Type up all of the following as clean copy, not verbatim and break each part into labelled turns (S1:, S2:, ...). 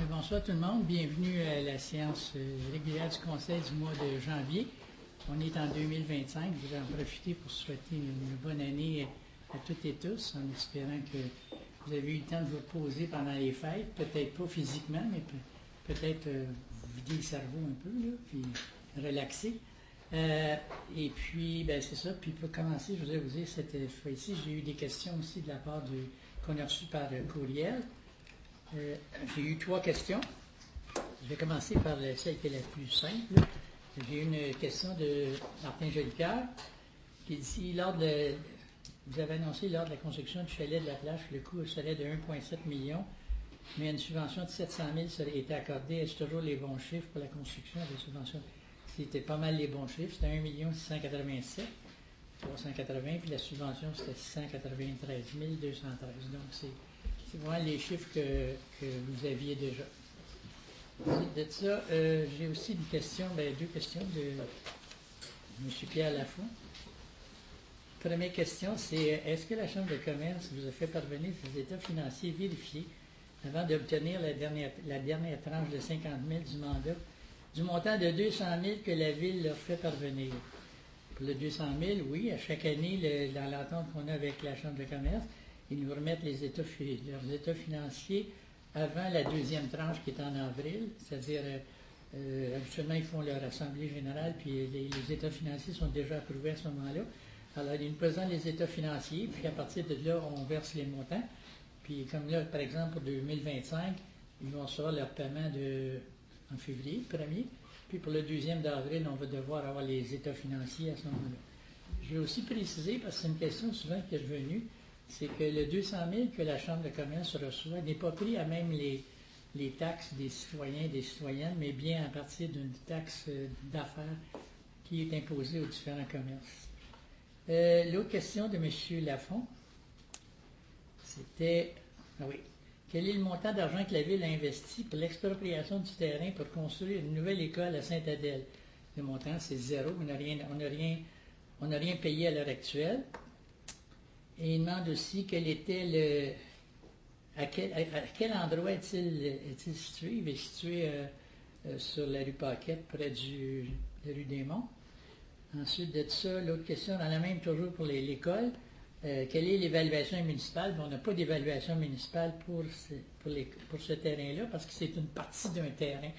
S1: Bonsoir tout le monde. Bienvenue à la séance régulière du Conseil du mois de janvier. On est en 2025. Je vais en profiter pour souhaiter une bonne année à toutes et tous, en espérant que vous avez eu le temps de vous reposer pendant les fêtes. Peut-être pas physiquement, mais peut-être vous vider le cerveau un peu, là, puis relaxer. Et puis, ben, c'est ça. Puis pour commencer, je voudrais vous dire, cette fois-ci, j'ai eu des questions aussi de la part qu'on a reçues par courriel. J'ai eu 3 questions. Je vais commencer par celle qui est la plus simple. J'ai eu une question de Martin Jolicoeur qui dit vous avez annoncé lors de la construction du chalet de la plage que le coût serait de 1,7 million, mais une subvention de 700 000 serait été accordée. Est-ce toujours les bons chiffres pour la construction des subventions? C'était pas mal les bons chiffres. C'était 1 687 380, puis la subvention c'était 693 213. Donc c'est vraiment les chiffres que vous aviez déjà. De ça, j'ai aussi une question, deux questions de M. Pierre Lafont. Première question, c'est est-ce que la Chambre de commerce vous a fait parvenir ses états financiers vérifiés avant d'obtenir la dernière tranche de 50 000 du mandat, du montant de 200 000 que la Ville leur fait parvenir? Pour le 200 000, oui, à chaque année, dans l'entente qu'on a avec la Chambre de commerce, ils nous remettent leurs états financiers avant la deuxième tranche qui est en avril, c'est-à-dire habituellement ils font leur assemblée générale, puis les états financiers sont déjà approuvés à ce moment-là. Alors ils nous présentent les états financiers, puis à partir de là, on verse les montants. Puis comme là, par exemple, pour 2025, ils vont recevoir leur paiement en février, 1er, puis pour le 2e d'avril, on va devoir avoir les états financiers à ce moment-là. Je vais aussi préciser, parce que c'est une question souvent qui est revenue, c'est que le 200 000 que la Chambre de commerce reçoit n'est pas pris à même les taxes des citoyens et des citoyennes, mais bien à partir d'une taxe d'affaires qui est imposée aux différents commerces. L'autre question de M. Lafont, c'était, quel est le montant d'argent que la Ville a investi pour l'expropriation du terrain pour construire une nouvelle école à Sainte-Adèle? Le montant, c'est 0. On n'a rien payé à l'heure actuelle. Et il demande aussi à quel endroit est-il situé? Il est situé sur la rue Paquette, près de la rue des Monts. Ensuite de ça, l'autre question, dans la même toujours pour l'école, quelle est l'évaluation municipale? On n'a pas d'évaluation municipale pour ce terrain-là, parce que c'est une partie d'un terrain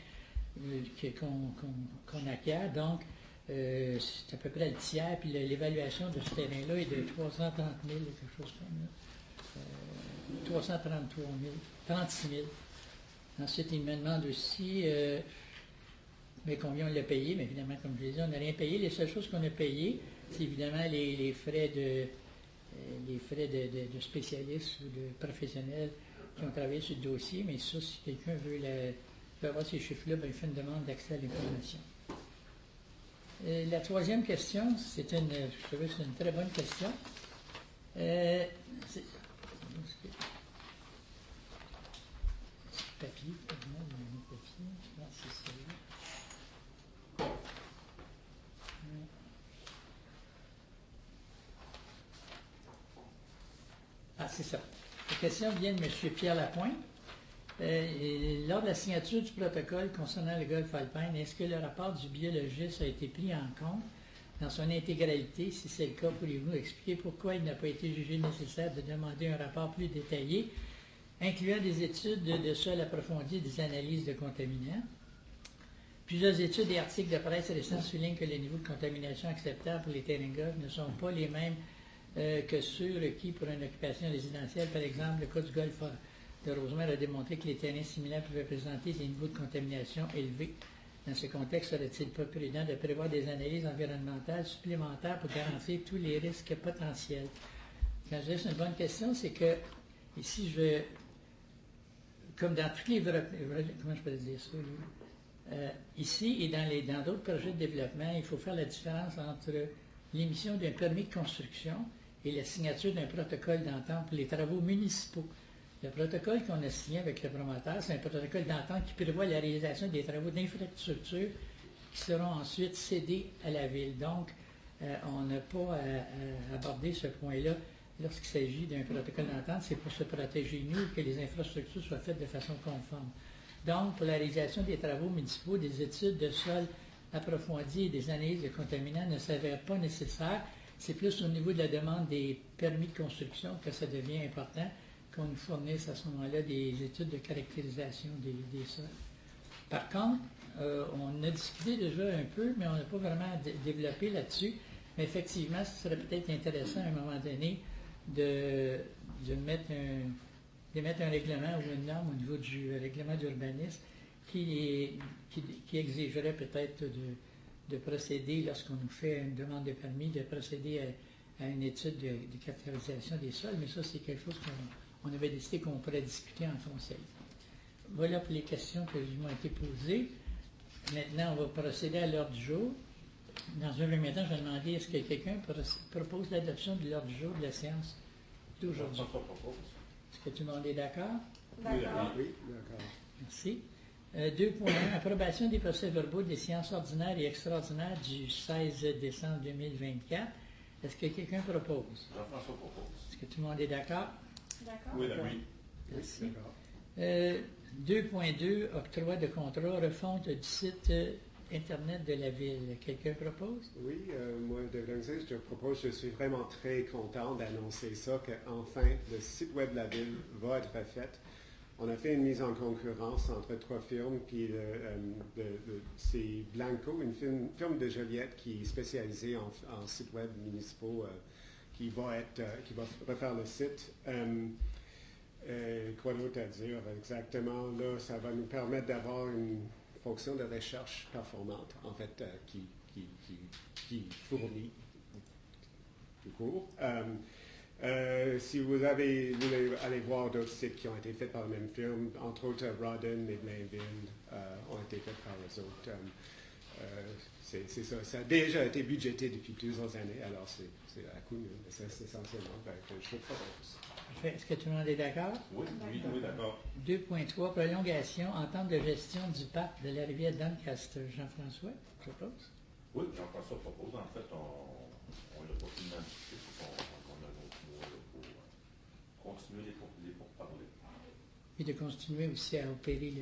S1: qu'on acquiert. Donc, c'est à peu près le tiers, puis l'évaluation de ce terrain-là est de 330 000, quelque chose comme ça. 333 000, 36 000. Ensuite, il me demande aussi mais combien on l'a payé. Mais évidemment, comme je l'ai dit, on n'a rien payé. Les seules choses qu'on a payées, c'est évidemment les frais de spécialistes ou de professionnels qui ont travaillé sur le dossier. Mais ça, si quelqu'un veut avoir ces chiffres-là, il fait une demande d'accès à l'information. La troisième question, c'est une très bonne question. C'est papier, papier, non, c'est celui-là. Ah, c'est ça. La question vient de M. Pierre Lapointe. Lors de la signature du protocole concernant le golfe alpin, est-ce que le rapport du biologiste a été pris en compte dans son intégralité? Si c'est le cas, pourriez-vous expliquer pourquoi il n'a pas été jugé nécessaire de demander un rapport plus détaillé, incluant des études de sol approfondies et des analyses de contaminants? Plusieurs études et articles de presse récents soulignent que les niveaux de contamination acceptables pour les terrains de golf ne sont pas les mêmes que ceux requis pour une occupation résidentielle. Par exemple, le cas du golfe de Rosemère a démontré que les terrains similaires pouvaient présenter des niveaux de contamination élevés. Dans ce contexte, serait-il pas prudent de prévoir des analyses environnementales supplémentaires pour garantir tous les risques potentiels? Quand je dis c'est une bonne question, c'est que ici, comme dans tous les comment je peux dire ça? Ici et dans d'autres projets de développement, il faut faire la différence entre l'émission d'un permis de construction et la signature d'un protocole d'entente pour les travaux municipaux. Le protocole qu'on a signé avec le promoteur, c'est un protocole d'entente qui prévoit la réalisation des travaux d'infrastructure qui seront ensuite cédés à la Ville. Donc, on n'a pas à aborder ce point-là lorsqu'il s'agit d'un protocole d'entente. C'est pour se protéger, nous, que les infrastructures soient faites de façon conforme. Donc, pour la réalisation des travaux municipaux, des études de sol approfondies et des analyses de contaminants ne s'avèrent pas nécessaires. C'est plus au niveau de la demande des permis de construction que ça devient important qu'on nous fournisse à ce moment-là des études de caractérisation des sols. Par contre, on a discuté déjà un peu, mais on n'a pas vraiment développé là-dessus. Mais effectivement, ce serait peut-être intéressant à un moment donné de mettre un règlement ou une norme au niveau du règlement d'urbanisme qui exigerait peut-être de procéder, lorsqu'on nous fait une demande de permis, de procéder à une étude de caractérisation des sols. Mais ça, c'est quelque chose qu'on avait décidé qu'on pourrait discuter en conseil. Voilà pour les questions qui m'ont été posées. Maintenant, on va procéder à l'ordre du jour. Dans un premier temps, je vais demander est-ce que quelqu'un propose l'adoption de l'ordre du jour de la séance d'aujourd'hui. Est-ce que tout le monde est d'accord?
S2: D'accord.
S3: Oui, d'accord.
S1: Merci. 2.1. Approbation des procès-verbaux des séances ordinaires et extraordinaires du 16 décembre 2024. Est-ce que quelqu'un propose?
S2: Jean-François propose.
S1: Est-ce que tout le monde est d'accord?
S4: D'accord.
S2: Oui, d'accord. Oui.
S1: Merci.
S3: D'accord.
S1: 2.2. Octroi de contrat, refonte du site Internet de la Ville. Quelqu'un propose?
S3: Oui, moi, de l'organisation, je propose, je suis vraiment très content d'annoncer ça, qu'enfin, le site web de la Ville va être refait. On a fait une mise en concurrence entre 3 firmes, puis c'est Blanco, une firme de Joliette qui est spécialisée en sites web municipaux, qui va refaire le site. Quoi d'autre à dire exactement? Là, ça va nous permettre d'avoir une fonction de recherche performante, en fait, qui fournit tout court. Si vous voulez aller voir d'autres sites qui ont été faits par la même firme, entre autres Rodden et Blainville ont été faits par les autres. C'est ça. Ça a déjà été budgété depuis plusieurs années, alors c'est à coup, c'est essentiellement que je propose.
S1: Parfait. Est-ce que tout le monde est d'accord?
S2: Oui, oui, d'accord.
S1: 2.3. Prolongation, entente de gestion du parc de la rivière Doncaster. Jean-François, propose?
S2: Oui, Jean-François propose. En fait, on l'a pas finalement discuté, on a d'autres mois pour continuer les pourparlers.
S1: Et de continuer aussi à opérer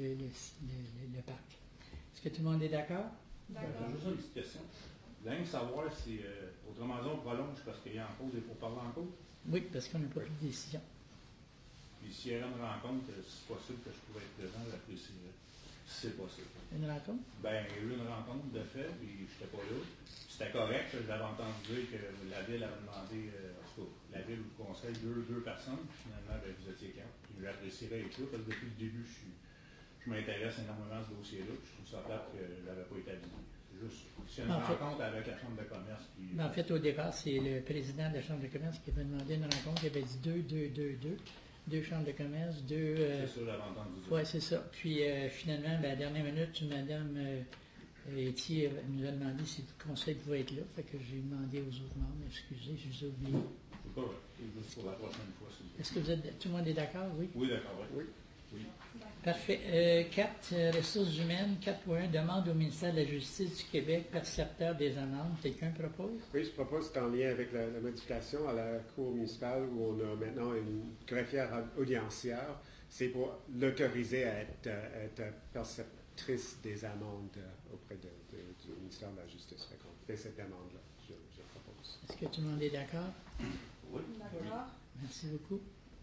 S1: le parc. Est-ce que tout le monde est d'accord?
S4: D'accord.
S5: Juste une petite question. Vous allez me savoir si, autrement dit, on prolonge parce qu'il y a en cause et pour parler en cause.
S1: Oui, parce qu'on n'a pas pris de décision.
S5: Puis s'il y a une rencontre, c'est possible que je pourrais être présent à l'apprécier. Si c'est possible.
S1: Une rencontre?
S5: Ben, il y a eu une rencontre de fait, puis je n'étais pas là. C'était correct, j'avais entendu dire que la ville avait demandé, en tout cas, la ville ou le conseil, deux personnes, puis finalement, ben, vous étiez 4. Puis j'apprécierais être là, parce que depuis le début, je m'intéresse énormément à ce dossier-là, puis je trouve ça plate que je n'avais pas été avisé. C'est juste, c'est une rencontre avec la Chambre de commerce. Puis,
S1: en fait, au départ, c'est le président de la Chambre de commerce qui avait demandé une rencontre. Il avait dit deux chambres de commerce, deux...
S5: c'est ça, j'avais entendu dire.
S1: Oui, c'est ça. Puis finalement, à la dernière minute, Mme Etier nous a demandé si le conseil pouvait être là. Fait que j'ai demandé aux autres membres, excusez, je vous ai oublié.
S5: C'est pas vrai, juste pour la prochaine fois.
S1: Est-ce que tout le monde est d'accord? Oui.
S5: Oui, d'accord, oui. Oui.
S1: Parfait. 4, ressources humaines. 4.1, demande au ministère de la Justice du Québec, percepteur des amendes. Quelqu'un propose?
S3: Oui, je propose, c'est en lien avec la modification à la Cour municipale où on a maintenant une greffière audiencière. C'est pour l'autoriser à être perceptrice des amendes auprès du ministère de la Justice. Fait qu'on fait cette demande-là, je propose.
S1: Est-ce que tout le monde est d'accord?
S2: Oui.
S4: D'accord.
S1: Merci beaucoup.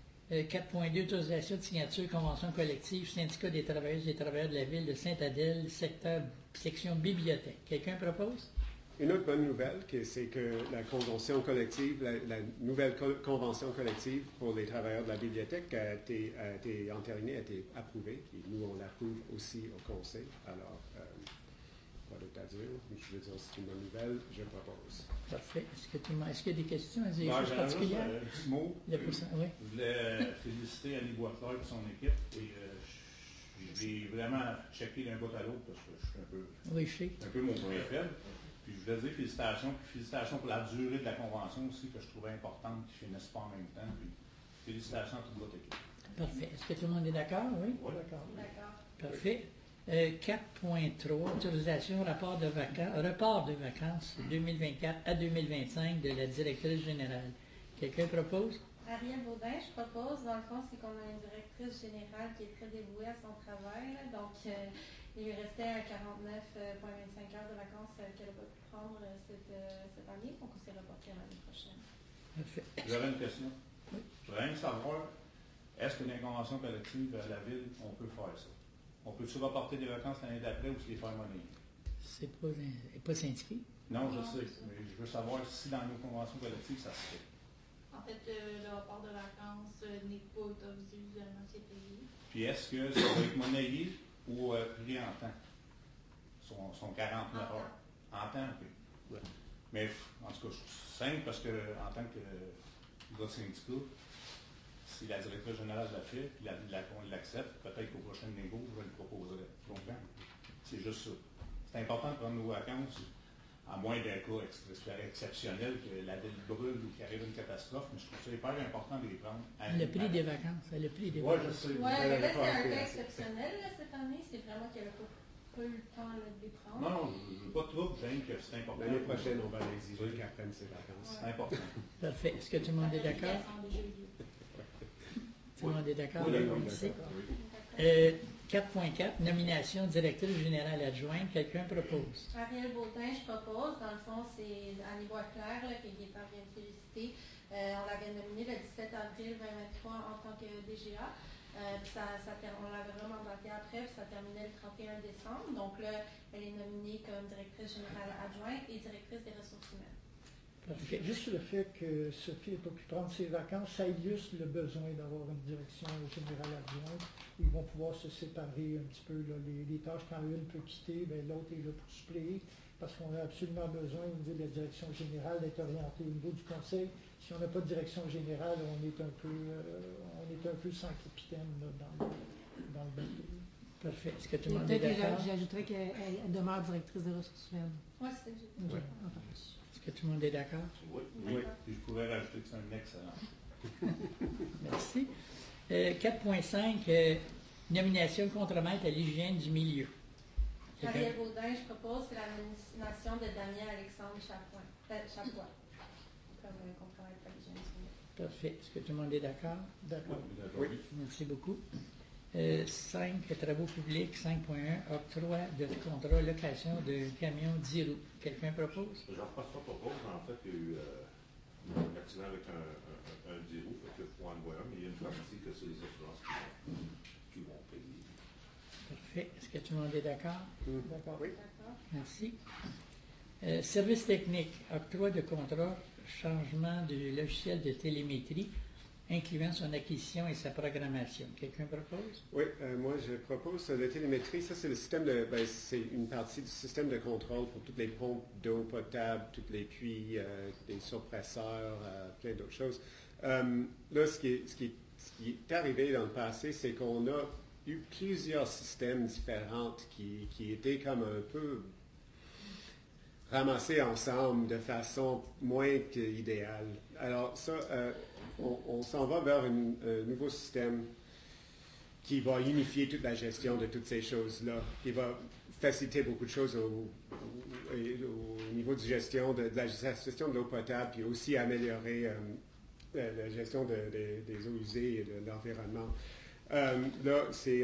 S1: 4.2, autorisation de signature, convention collective, syndicat des travailleuses et des travailleurs de la ville de Sainte-Adèle, section bibliothèque. Quelqu'un propose?
S3: Une autre bonne nouvelle, c'est que la convention collective, la nouvelle convention collective pour les travailleurs de la bibliothèque a été entérinée, a été approuvée. Et nous, on l'approuve aussi au conseil. Alors, pas d'autre à dire. Je veux dire, c'est une bonne nouvelle. Je propose.
S1: Parfait. Est-ce qu'il y a des questions, des
S5: Ben,
S1: choses
S5: j'avais juste
S1: particulières?
S5: un petit mot.
S1: Oui.
S5: Je voulais féliciter Annie Boisfleur et son équipe. Et j'ai vraiment checké d'un bout à l'autre parce que je suis
S1: Oui, je sais.
S5: un peu mon point faible. Puis je voulais dire félicitations. Puis félicitations pour la durée de la convention aussi que je trouvais importante qu'ils finissent pas en même temps. Puis félicitations à toute votre équipe.
S1: Parfait. Est-ce que tout le monde est d'accord? Oui?
S2: Oui.
S4: D'accord.
S1: Parfait. 4.3, autorisation, report de vacances 2024 à 2025 de la directrice générale. Quelqu'un propose?
S4: Ariel Baudin, je propose, dans le fond, c'est qu'on a une directrice générale qui est très dévouée à son travail. Là. Donc, il lui restait 49,25 heures de vacances qu'elle n'a pas pu prendre cette année. Donc, on s'est reporté à l'année prochaine.
S1: Parfait.
S5: J'avais une question. Je voudrais même savoir, est-ce que dans les conventions collectives à la ville, on peut faire ça? On peut-tu reporter des vacances l'année d'après ou se les faire monnayer?
S1: C'est pas syndiqué?
S5: Non, je sais, mais je veux savoir si dans nos conventions collectives, ça se fait.
S6: En fait, le report de vacances n'est pas autorisé, usuellement c'est payé.
S5: Puis est-ce que ça va être monnayé ou pris en temps? Son 49 heures. En temps, OK.
S3: Ouais.
S5: Mais en tout cas, c'est simple parce que en tant que gars syndicat, si la directrice générale l'a fait, puis qu'on l'accepte, peut-être qu'au prochain négo, je vais le proposer. C'est juste ça. C'est important de prendre nos vacances, à moins d'un cas exceptionnel, que la ville brûle ou qu'il arrive une catastrophe, mais je trouve ça hyper important de les prendre.
S1: Le prix des vacances. Le prix des
S5: Oui, je
S1: vacances.
S5: sais.
S4: Oui, mais là, c'est un cas exceptionnel là, cette année. C'est vraiment qu'elle n'a pas eu le temps là, de les prendre.
S5: Non, je ne veux pas trop, j'aime que c'est important.
S3: L'année prochaine, on va l'exiger qu'elle prenne ses vacances.
S5: C'est important.
S1: Parfait. Est-ce que tout le monde est d'accord? Tout le monde est d'accord?
S3: Oui,
S1: Merci.
S3: d'accord.
S1: 4.4, nomination directrice générale adjointe. Quelqu'un propose?
S4: Ariel Baudin, je propose. Dans le fond, c'est Annie Boisclair, que Gaétan vient de féliciter. On l'avait nominée le 17 avril 2023 en tant que DGA. Puis on l'avait remandatée après, puis ça terminait le 31 décembre. Donc là, elle est nominée comme directrice générale adjointe et directrice des ressources humaines.
S1: Parfait.
S7: Juste le fait que Sophie n'ait pas pu prendre ses vacances, ça illustre le besoin d'avoir une direction générale adjointe. Ils vont pouvoir se séparer un petit peu là, les tâches. Quand une peut quitter, ben, l'autre est là pour suppléer, parce qu'on a absolument besoin au niveau de la direction générale d'être orienté au niveau du conseil. Si on n'a pas de direction générale, on est un peu sans capitaine là, dans le bateau.
S1: Parfait. Est-ce que tout le monde est
S8: Peut-être que
S1: d'accord?
S8: j'ajouterais qu'elle demeure directrice des ressources humaines.
S4: Oui, c'est ça.
S1: Oui. Est-ce que tout le monde est d'accord?
S2: Oui.
S5: Oui. Puis je pourrais rajouter que c'est un excellent.
S1: Merci. 4.5, nomination contremaître à l'hygiène du milieu.
S4: Ariel Baudin, je propose, c'est la nomination de Damien Alexandre Chapois comme contremaître à l'hygiène du milieu.
S1: Parfait. Est-ce que tout le monde est d'accord?
S5: D'accord.
S3: Oui.
S1: Merci beaucoup. 5, travaux publics. 5.1, octroi de contrat location de camions 10 roues. Quelqu'un propose?
S2: Jean-François propose, en fait, il y a eu un accident avec un 10 roues, fait qu'il faut en voir un, mais il y a une partie que c'est les assurances qui vont payer.
S1: Parfait. Est-ce que tout le monde est d'accord?
S7: D'accord.
S3: Oui.
S4: D'accord.
S1: Merci. Service technique, octroi de contrat, changement de logiciel de télémétrie, incluant son acquisition et sa programmation. Quelqu'un propose?
S3: Oui, moi je propose la télémétrie. Ça, c'est le système c'est une partie du système de contrôle pour toutes les pompes d'eau potable, tous les puits, des surpresseurs, plein d'autres choses. Là, ce qui est arrivé dans le passé, c'est qu'on a eu plusieurs systèmes différents qui étaient comme un peu ramassés ensemble de façon moins qu'idéale. Alors ça, on s'en va vers un nouveau système qui va unifier toute la gestion de toutes ces choses-là, qui va faciliter beaucoup de choses au niveau de gestion de la gestion de l'eau potable, puis aussi améliorer la gestion des eaux usées et de l'environnement. Là,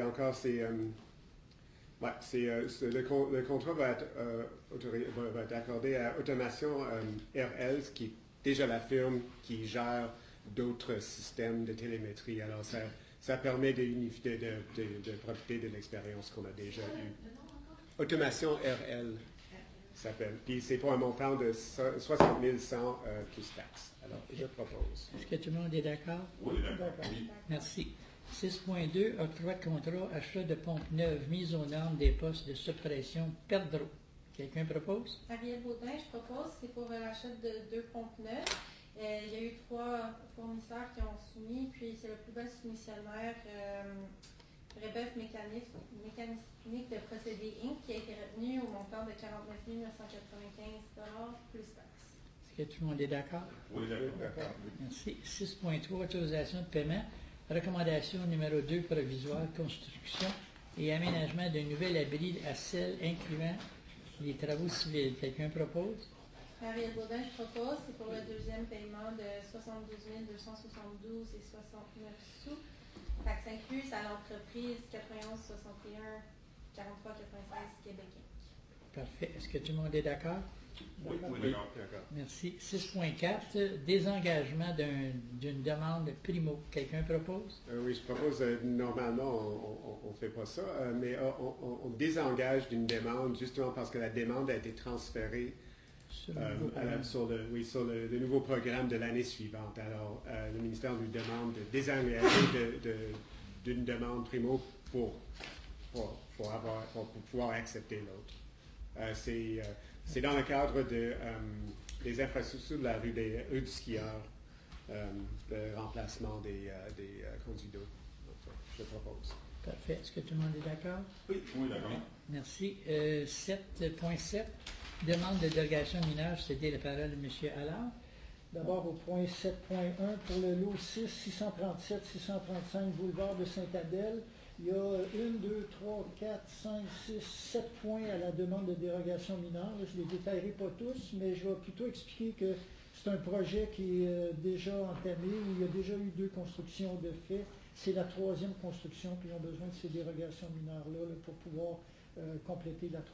S3: le contrat va être accordé à Automation RL, qui est déjà la firme qui gère d'autres systèmes de télémétrie. Alors, ça permet de profiter de l'expérience qu'on a déjà eue. Automation RL s'appelle. Puis c'est pour un montant de 60 100 plus taxes. Alors, je propose.
S1: Est-ce que tout le monde est d'accord?
S2: Oui,
S7: D'accord.
S2: oui.
S1: Merci. 6.2, octroi de contrat, achat de pompes neuves, mise aux normes des postes de suppression, perte d'eau. Quelqu'un propose?
S4: Ariel Baudin, je propose, c'est pour l'achat de 2 pompes neuves. Il y a eu 3 fournisseurs qui ont soumis, puis c'est le plus bel soumissionnaire, Rebeuf Mécanique de Procédé Inc., qui a été retenu au montant de 49 995 plus taxes.
S1: Est-ce que tout le monde est d'accord?
S2: Oui, d'accord.
S1: Merci. 6.3, autorisation de paiement. Recommandation numéro 2, provisoire, construction et aménagement d'un nouvel abri à sel incluant les travaux civils. Quelqu'un propose?
S4: Ariel Baudin, je propose, c'est pour le deuxième paiement de 72 272 et 69 sous. Taxe incluse à l'entreprise 91 61 43 96 Québec Inc.
S1: Parfait. Est-ce que tout le monde est d'accord?
S5: Oui,
S3: Oui,
S5: d'accord.
S3: d'accord.
S1: Merci. 6.4, désengagement d'une demande primo. Quelqu'un propose?
S3: Oui, je propose, normalement, on ne fait pas ça, mais on désengage d'une demande justement parce que la demande a été transférée
S1: Sur le nouveau programme.
S3: sur le nouveau programme de l'année suivante. Alors, le ministère nous demande de désengager d'une demande primo pour pouvoir accepter l'autre. C'est dans le cadre des infrastructures de la rue du skieur, le remplacement des conduits d'eau. Donc, je propose.
S1: Parfait. Est-ce que tout le monde est d'accord?
S5: Oui, d'accord.
S1: Merci. 7.7, demande de dérogation mineure. Je cédais la parole à M. Allard.
S7: D'abord au point 7.1 pour le lot 6, 637, 635 boulevard de Sainte-Adèle. Il y a 1, 2, 3, 4, 5, 6, 7 points à la demande de dérogation mineure. Je ne les détaillerai pas tous, mais je vais plutôt expliquer que c'est un projet qui est déjà entamé, où il y a déjà eu 2 constructions de fait. C'est la 3e construction, puis ils ont besoin de ces dérogations mineures-là là, pour pouvoir compléter le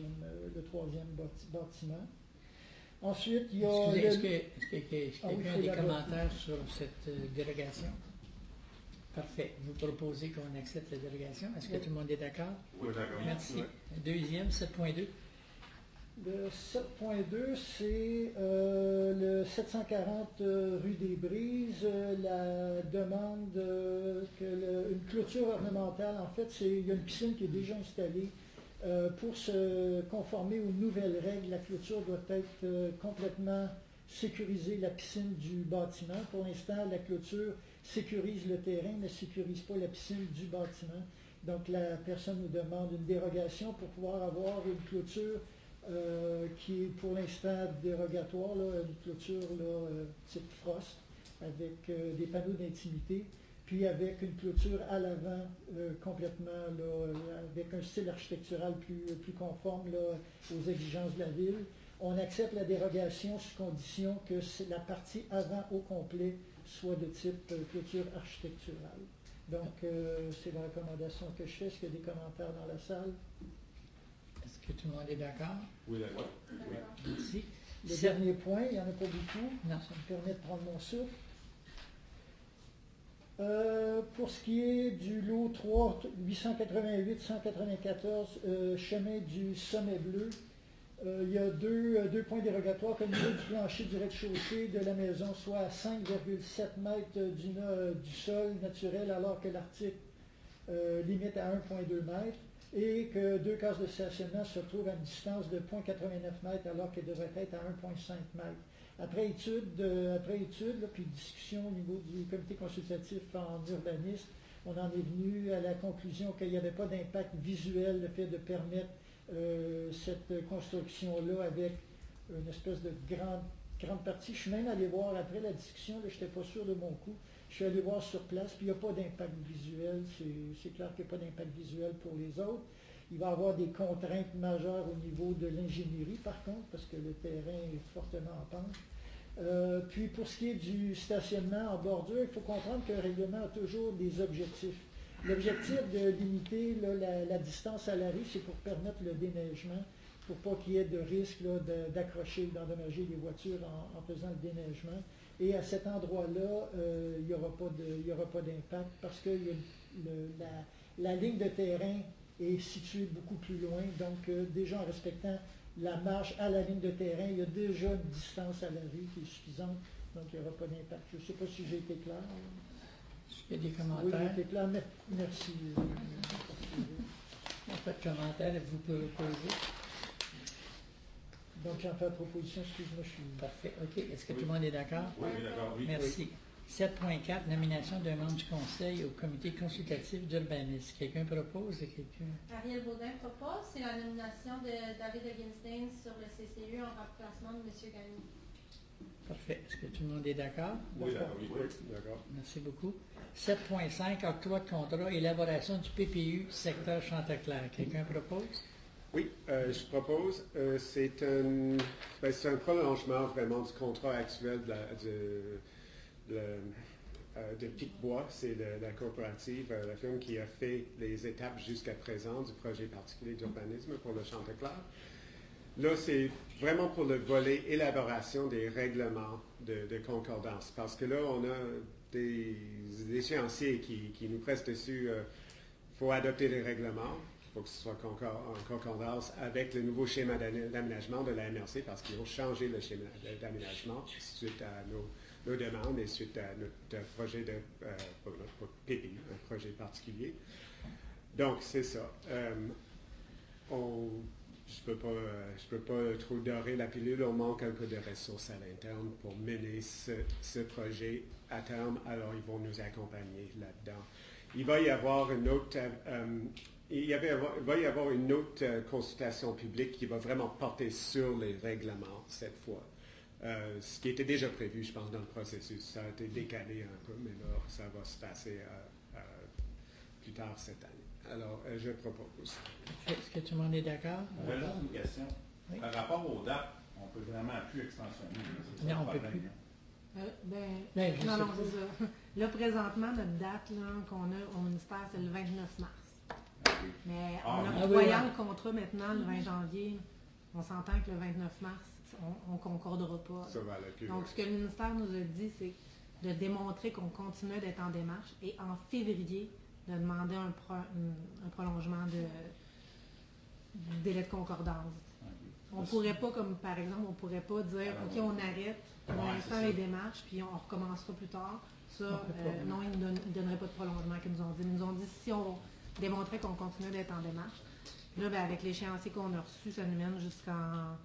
S7: 3e bâtiment. Ensuite, il y a...
S1: Excusez, est-ce que quelqu'un a des
S7: la
S1: commentaires sur cette dérogation? Parfait. Vous proposez qu'on accepte la dérogation. Est-ce que tout le monde est d'accord?
S5: Oui, d'accord.
S1: Merci.
S3: Ouais.
S1: Deuxième, 7.2.
S7: Le 7.2, c'est le 740 rue des Brises, la demande une clôture ornementale. En fait, il y a une piscine qui est déjà installée. Pour se conformer aux nouvelles règles, la clôture doit être complètement sécurisée, la piscine du bâtiment. Pour l'instant, la clôture sécurise le terrain, ne sécurise pas la piscine du bâtiment. Donc, la personne nous demande une dérogation pour pouvoir avoir une clôture qui est pour l'instant dérogatoire, là, une clôture type frost, avec des panneaux d'intimité, puis avec une clôture à l'avant complètement, avec un style architectural plus conforme aux exigences de la ville. On accepte la dérogation sous condition que la partie avant au complet soit de type clôture architecturale. Donc, c'est la recommandation que je fais. Est-ce qu'il y a des commentaires dans la salle?
S1: Est-ce que tout le monde est d'accord?
S5: Oui, d'accord.
S1: Merci.
S7: Le dernier point, il n'y en a pas beaucoup.
S1: Non.
S7: Ça me permet de prendre mon souffle. Pour ce qui est du lot 3, 888-194, chemin du Sommet Bleu, il y a deux points dérogatoires, que le niveau du plancher du rez-de-chaussée de la maison soit à 5,7 mètres du sol naturel, alors que l'article limite à 1,2 mètres, et que 2 cases de stationnement se trouvent à une distance de 0,89 mètres, alors qu'elles devraient être à 1,5 mètres. Après étude, puis discussion au niveau du comité consultatif en urbanisme, on en est venu à la conclusion qu'il n'y avait pas d'impact visuel, le fait de permettre cette construction-là avec une espèce de grande partie. Je suis même allé voir, après la discussion, je n'étais pas sûr de mon coup, je suis allé voir sur place, puis il n'y a pas d'impact visuel, c'est clair qu'il n'y a pas d'impact visuel pour les autres. Il va y avoir des contraintes majeures au niveau de l'ingénierie, par contre, parce que le terrain est fortement en pente. Puis pour ce qui est du stationnement en bordure, il faut comprendre qu'un règlement a toujours des objectifs. L'objectif de limiter la distance à la rue, c'est pour permettre le déneigement, pour pas qu'il y ait de risque d'accrocher, d'endommager les voitures en faisant le déneigement. Et à cet endroit-là, il n'y aura pas d'impact parce que la ligne de terrain est située beaucoup plus loin. Donc, déjà en respectant la marche à la ligne de terrain, il y a déjà une distance à la rue qui est suffisante. Donc, il n'y aura pas d'impact. Je ne sais pas si j'ai été clair.
S1: Est-ce qu'il y a des
S7: Oui,
S1: commentaires?
S7: j'ai été clair. Merci.
S1: Pas de commentaires, vous pouvez poser.
S7: Donc, j'en fais la proposition. Excuse-moi, je suis...
S1: Parfait. OK. Est-ce que tout le monde est d'accord?
S5: Oui, d'accord. Oui.
S1: Merci. 7.4, nomination d'un membre du conseil au comité consultatif d'urbanisme. Quelqu'un propose?
S4: Ariel Baudin propose, c'est la nomination de David Egenstein sur le CCU en remplacement de M. Gagné.
S1: Parfait. Est-ce que tout le monde est d'accord?
S5: Oui, d'accord. Oui.
S3: D'accord.
S1: Merci beaucoup. 7.5, octroi de contrat, élaboration du PPU, secteur Chanticleer. Quelqu'un propose?
S3: Oui, je propose, c'est un prolongement vraiment du contrat actuel de Picbois, c'est la coopérative, la firme qui a fait les étapes jusqu'à présent du projet particulier d'urbanisme pour le Chanteclair. Là, c'est vraiment pour le volet élaboration des règlements de concordance, parce que là, on a des échéanciers qui nous pressent dessus. Il faut adopter les règlements. Il faut que ce soit en concordance avec le nouveau schéma d'aménagement de la MRC parce qu'ils ont changé le schéma d'aménagement suite à nos demandes et suite à notre projet de PPI, un projet particulier. Donc, c'est ça. Je peux pas trop dorer la pilule. On manque un peu de ressources à l'interne pour mener ce projet à terme. Alors, ils vont nous accompagner là-dedans. Il va y avoir une autre... va y avoir une autre consultation publique qui va vraiment porter sur les règlements cette fois. Ce qui était déjà prévu, je pense, dans le processus. Ça a été décalé un peu, mais là, ça va se passer plus tard cette année. Alors, je propose.
S1: Est-ce que tout le monde est d'accord?
S5: On va juste une question.
S1: Oui.
S5: Par rapport aux dates, on ne peut vraiment plus extensionner.
S1: Non, on ne peut plus.
S8: Non, c'est ça. Là, présentement, notre date là, qu'on a au ministère, c'est le 29 mars.
S5: Okay.
S8: Mais voyant le contrat maintenant, le 20 janvier, on s'entend que le 29 mars, on ne concordera pas.
S3: Ça va aller plus
S8: Donc,
S3: loin.
S8: ce que le ministère nous a dit, c'est de démontrer qu'on continue d'être en démarche et en février, de demander un prolongement du délai de concordance. On ne pourrait pas, comme par exemple, on ne pourrait pas dire OK, on arrête pour l'instant les démarches, puis on recommencera plus tard. Ça, non, ils ne donneraient pas de prolongement qu'ils nous ont dit. Ils nous ont dit si on démontrait qu'on continue d'être en démarche. Là, ben, avec l'échéancier qu'on a reçu, ça nous mène jusqu'en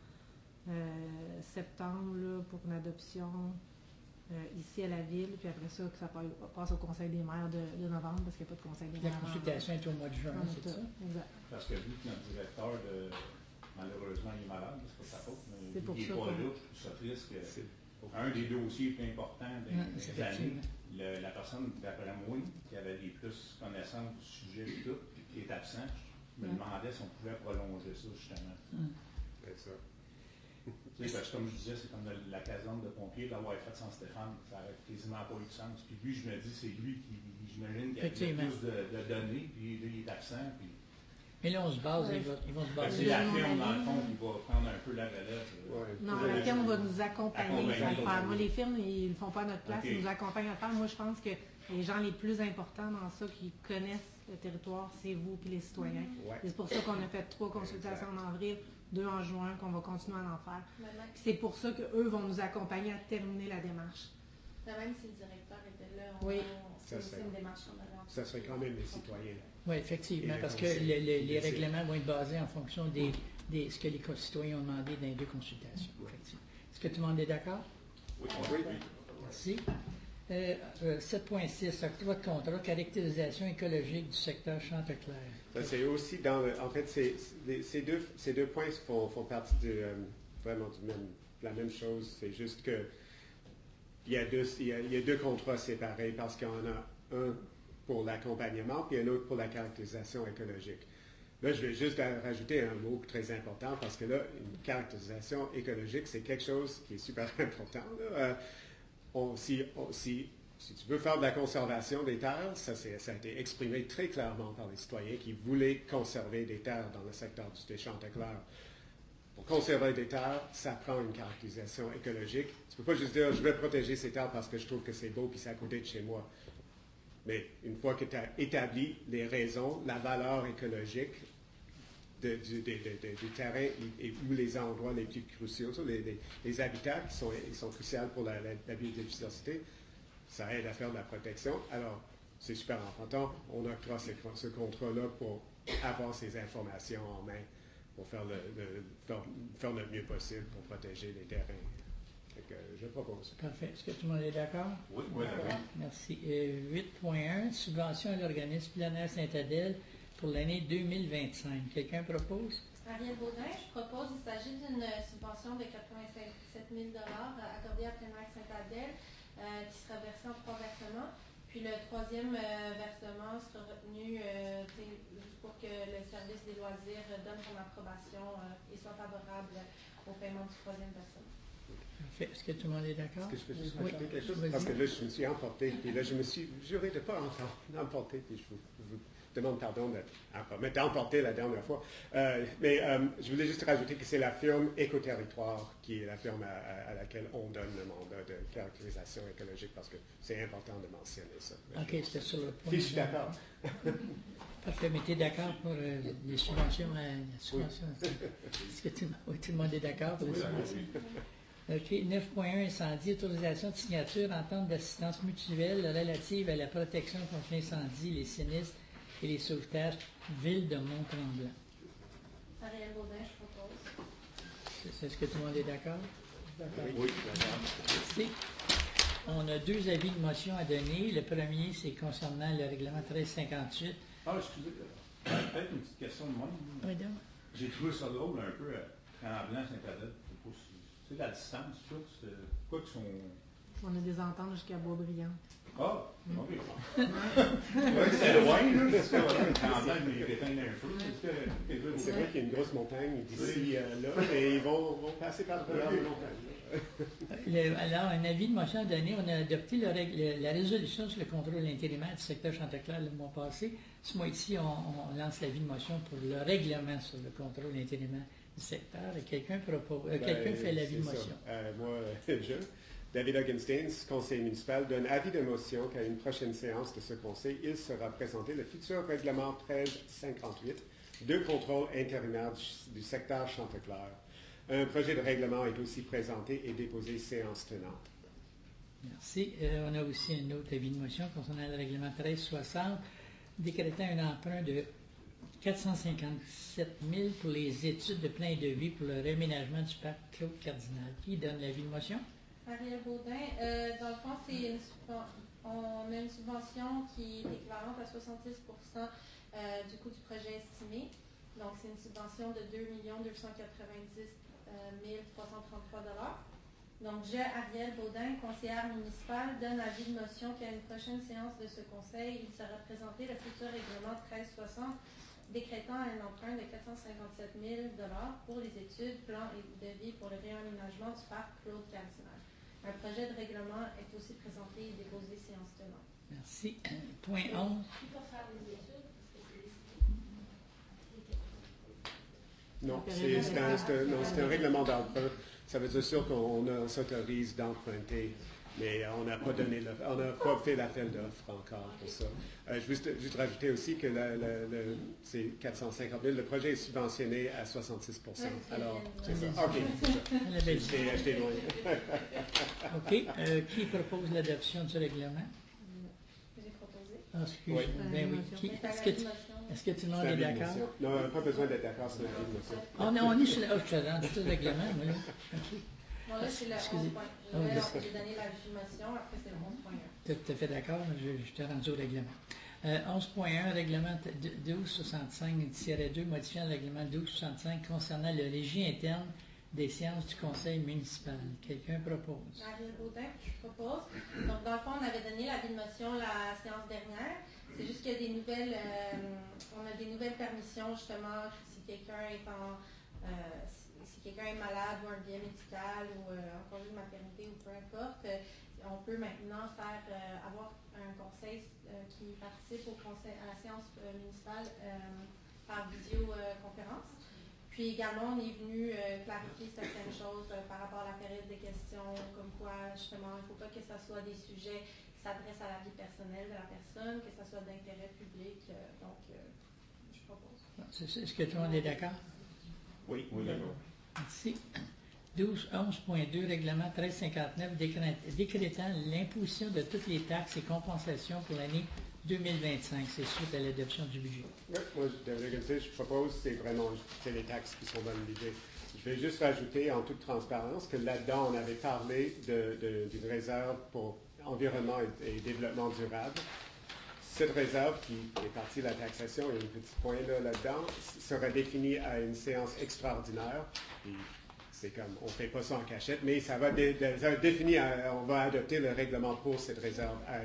S8: septembre là, pour une adoption ici à la ville, puis après ça, que ça passe au Conseil des maires de novembre, parce qu'il n'y a pas de Conseil des maires.
S1: La consultation est au mois de juin, c'est ça?
S8: Exact.
S5: Parce que vu que notre directeur, malheureusement, il est malade, c'est pas sa faute, mais
S8: C'est pour
S5: il n'est
S8: ça
S5: pas
S8: qu'on-
S5: là, je trouve ça triste que un des dossiers plus importants des années, la personne, d'après moi, qui avait les plus connaissances du sujet et tout, puis qui est absent, je me demandais si on pouvait prolonger ça, justement.
S3: C'est ça.
S5: Tu sais, parce que comme je disais, c'est comme la caserne de pompiers, l'avoir fait sans Stéphane, ça n'aurait quasiment pas eu de sens. Puis lui, je me dis, c'est lui qui, j'imagine, qui a le plus de données, puis là, il est absent. Puis...
S1: Mais là, on se base, ils vont se
S5: Ben,
S1: baser.
S5: c'est la firme, dans le fond, qui va prendre un peu la relève.
S8: Non, la firme va nous accompagner à le faire. Moi,
S5: Ok.
S8: les firmes, ils ne le font pas à notre place,
S5: Ok.
S8: ils nous accompagnent à le faire. Moi, je pense que les gens les plus importants dans ça, qui connaissent le territoire, c'est vous et les citoyens.
S3: Ouais.
S8: C'est pour ça qu'on a fait 3 consultations en avril, 2 en juin, qu'on va continuer à en faire.
S4: Même,
S8: C'est pour ça qu'eux vont nous accompagner à terminer la démarche.
S4: même si le directeur était là,
S8: Oui.
S4: c'est une démarche qu'on avait en
S3: Ça serait quand même les citoyens.
S1: Oui, effectivement,
S3: Et
S1: parce
S3: le
S1: que
S3: conseil
S1: les
S3: décide.
S1: règlements vont être basés en fonction de ce que les citoyens ont demandé dans les 2 consultations. Effectivement. Est-ce que tout le monde est d'accord?
S2: Oui,
S3: Oui.
S1: Merci. 7.6, octroi de contrat, caractérisation écologique du secteur Chanteclair.
S3: Ça, c'est aussi dans le. En fait, ces deux points font partie vraiment la même chose. C'est juste que il y a 2 contrats séparés parce qu'il y en a un pour l'accompagnement puis un autre pour la caractérisation écologique. Là, je vais juste rajouter un mot très important parce que là, une caractérisation écologique, c'est quelque chose qui est super important. Là. Si tu veux faire de la conservation des terres, ça a été exprimé très clairement par les citoyens qui voulaient conserver des terres dans le secteur du Chanteclair. Pour conserver des terres, ça prend une caractérisation écologique. Tu ne peux pas juste dire, je vais protéger ces terres parce que je trouve que c'est beau puis c'est à côté de chez moi. Mais une fois que tu as établi les raisons, la valeur écologique du terrain ou les endroits les plus cruciaux, les habitats qui sont cruciaux pour la biodiversité, ça aide à faire de la protection. Alors, c'est super important. On octroie ce contrat-là pour avoir ces informations en main pour faire le mieux possible pour protéger les terrains. Donc, je propose.
S1: Parfait. Est-ce que tout le monde est d'accord?
S5: Oui, d'accord.
S1: Merci. 8.1, subvention à l'organisme Planaire Saint-Adèle pour l'année 2025. Quelqu'un propose?
S4: Ariel Baudin, je propose, il s'agit d'une subvention de 87 000 accordée à Planaire Saint-Adèle qui sera versée en 3 versements. Puis le troisième versement sera retenu juste pour que le service des loisirs donne son approbation et soit favorable au paiement du troisième versement.
S1: Parfait. Est-ce que tout le monde est d'accord?
S3: Est-ce que je peux juste
S1: Oui.
S3: rajouter quelque chose?
S1: Vas-y.
S3: Parce que là, je me suis emporté, puis là, je me suis juré de ne pas emporter, puis je vous demande pardon de m'être emporté la dernière fois. Je voulais juste rajouter que c'est la firme Écoterritoire qui est la firme à laquelle on donne le mandat de caractérisation écologique, parce que c'est important de mentionner ça.
S1: OK, c'était sur le point.
S3: Si je suis d'accord.
S1: Parfait, mais tu es d'accord pour les subventions à la subvention? Est-ce que tout le monde est d'accord pour les subventions? OK, 9.1 incendie, autorisation de signature, entente d'assistance mutuelle relative à la protection contre l'incendie, les sinistres et les sauvetages, Ville de Mont-Tremblant.
S4: Ariel Baudin, je propose.
S1: Est-ce que tout le monde est d'accord?
S7: D'accord.
S3: Oui, d'accord.
S1: Merci. On a 2 avis de motion à donner. Le premier, c'est concernant le règlement 1358.
S5: Ah, excusez, peut-être une petite question de moi.
S1: Oui, donc.
S5: J'ai trouvé ça drôle un peu en blanc Saint-Adèle. Tu sais, la distance, tout, c'est quoi que son.
S8: On a des ententes jusqu'à Boisbriand.
S5: Ah, ok. Ouais, c'est loin, là. C'est ça, voilà. En blanc, je vais éteindre un peu.
S3: C'est vrai qu'il y a une grosse montagne d'ici là, et ils vont passer par la montagne.
S1: Alors, un avis de motion à donner. On a adopté la résolution sur le contrôle intérimaire du secteur Chanteclair le mois passé. Ce mois-ci, on lance l'avis de motion pour le règlement sur le contrôle intérimaire du secteur. Et quelqu'un fait l'avis de motion.
S3: Moi, David Augenstein, conseiller municipal, donne avis de motion qu'à une prochaine séance de ce conseil, il sera présenté le futur règlement 1358 de contrôle intérimaire du secteur Chanteclair. Un projet de règlement est aussi présenté et déposé séance tenante.
S1: Merci. On a aussi un autre avis de motion concernant le règlement 1360, décrétant un emprunt de 457 000 pour les études de plein de vie pour le réaménagement du parc Claude Cardinal. Qui donne l'avis de motion?
S4: Ariel Baudin, dans le fond, on a une subvention qui est équivalente à 70 du coût du projet estimé. Donc, c'est une subvention de 2 290 333 $. Donc, je, Ariel Baudin, conseillère municipale, donne avis de motion qu'à une prochaine séance de ce conseil, il sera présenté le futur règlement 1360 décrétant un emprunt de 457 000 $ pour les études, plans et de vie pour le réaménagement du parc Claude Cardinal. Un projet de règlement est aussi présenté et déposé séance tenante.
S1: Merci. Point 11.
S6: Qui va faire les études?
S3: Non, c'est un règlement d'emprunt. Ça veut dire sûr qu'on s'autorise d'emprunter, mais on n'a pas fait l'appel d'offres encore pour ça. Je veux juste rajouter aussi que c'est 450 000. Le projet est subventionné à 66 %. Alors, c'est ça. OK, c'est ça. J'ai acheté loin.
S1: OK. Qui propose l'adoption du règlement?
S4: J'ai proposé.
S1: Ah, excusez-moi.
S8: Oui.
S1: Ben oui. Est-ce que tout le monde est d'accord?
S3: Non, pas besoin d'être d'accord sur la motion.
S1: On est sur la... je suis rendu tout le règlement, moi, là. OK.
S4: Bon, là, c'est le 11.1. J'ai donné la motion, après c'est le 11.1.
S1: Tout à fait d'accord, je t'ai rendu au règlement. 11.1, règlement 1265-2, modifiant le règlement 1265 concernant le régime interne des séances du conseil municipal. Quelqu'un propose?
S4: Ariel Baudin, je propose. Donc, dans le fond, on avait donné l'avis de motion la séance dernière. C'est juste qu'il y a des nouvelles, on a des nouvelles permissions, justement, si quelqu'un est si quelqu'un est malade ou un bien médical ou en congé de maternité ou peu importe, on peut maintenant avoir un conseil qui participe à la séance municipale par visioconférence. Puis également, on est venu clarifier certaines choses par rapport à la période des questions, comme quoi, justement, il ne faut pas que ce soit des sujets qui s'adressent à la vie personnelle de la personne, que ce soit d'intérêt public. Donc, je propose.
S1: Est-ce que tout le monde est d'accord?
S3: Oui, d'accord.
S1: Merci. 11.2, règlement 1359, décrétant l'imposition de toutes les taxes et compensations pour l'année 2025. C'est suite à l'adoption du budget.
S3: Oui, moi, je propose, c'est les taxes qui sont dans le budget. Je vais juste rajouter en toute transparence que là-dedans, on avait parlé d'une réserve pour environnement et développement durable. Cette réserve, qui est partie de la taxation, il y a un petit point là-dedans, sera définie à une séance extraordinaire. Puis c'est comme, on ne fait pas ça en cachette, mais ça va définir, on va adopter le règlement pour cette réserve à une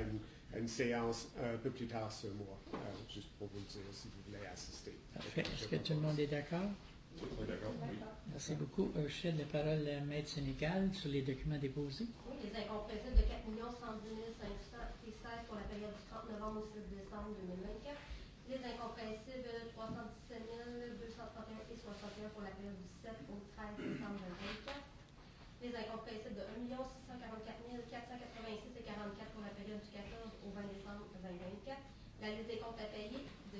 S3: une séance un peu plus tard ce mois, juste pour vous le dire si vous voulez assister.
S1: Parfait. Est-ce que tout le monde est d'accord?
S2: Oui, d'accord. Oui.
S1: Merci beaucoup. Je cède la parole à Maître Sénécal sur les documents déposés.
S4: Oui, les incompressibles de 4 110 516 pour la période du 30 novembre au 6 décembre 2024. Les incompressibles 317 231 et 61 pour la période du 7 au 13 décembre 2024. Les incompressibles de 1 644 486 et 44 pour la période du 14 au 20 décembre 2024. La liste des comptes à payer de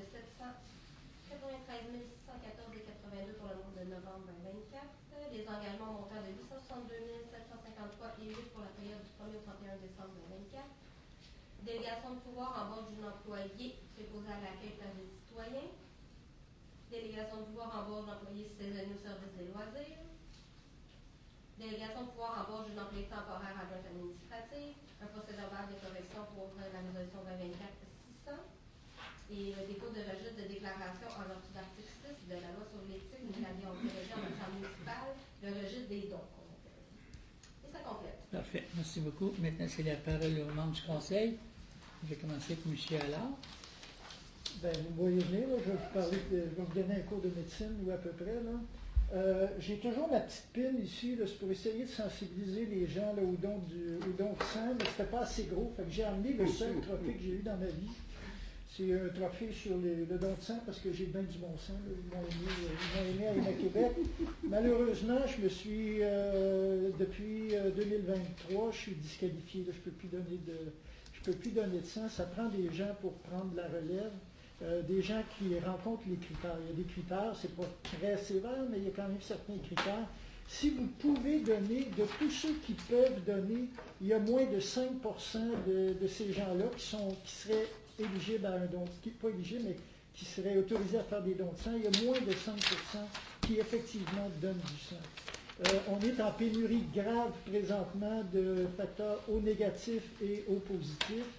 S4: 793 614 et 82 pour le mois de novembre 2024. Les engagements montants de 862 753 et 8 pour la période du 1er au 31 décembre 2024. Délégation de pouvoir en bord d'un employé préposé à l'accueil par les citoyens. Délégation de pouvoir en bord d'employés saisonniers au service des loisirs. Délégation de pouvoir en bord d'un employé temporaire à l'œuvre administrative. Un procès verbal de correction pour la résolution 2024-600. Et le dépôt de registre de déclaration en vertu de l'article 6 de la loi sur l'éthique de la déontologie en matière municipale, le registre des dons qu'on appelle. Et ça complète.
S1: Parfait. Merci beaucoup. Maintenant, c'est la parole aux membres du Conseil. Je vais commencer avec M. Allard.
S7: Ben, vous me voyez venir, là, je vais vous donner un cours de médecine, ou à peu près. Là. J'ai toujours ma petite pile ici, là, c'est pour essayer de sensibiliser les gens là, au don de sang, mais c'était pas assez gros. Fait que j'ai amené le seul trophée que j'ai eu dans ma vie. C'est un trophée sur le don de sang parce que j'ai bien du bon sang. Là. Ils m'ont aimé à Québec. Malheureusement, je me suis, depuis 2023, je suis disqualifié. Là. Je peux plus donner de sang. Ça prend des gens pour prendre la relève. Des gens qui rencontrent les critères. Il y a des critères, c'est pas très sévère, mais il y a quand même certains critères. Si vous pouvez donner, de tous ceux qui peuvent donner, il y a moins de 5% de ces gens-là qui seraient éligibles à un don, pas éligibles, mais qui seraient autorisés à faire des dons de sang. Il y a moins de 5% qui effectivement donnent du sang. On est en pénurie grave présentement de facteurs O négatifs et O positifs.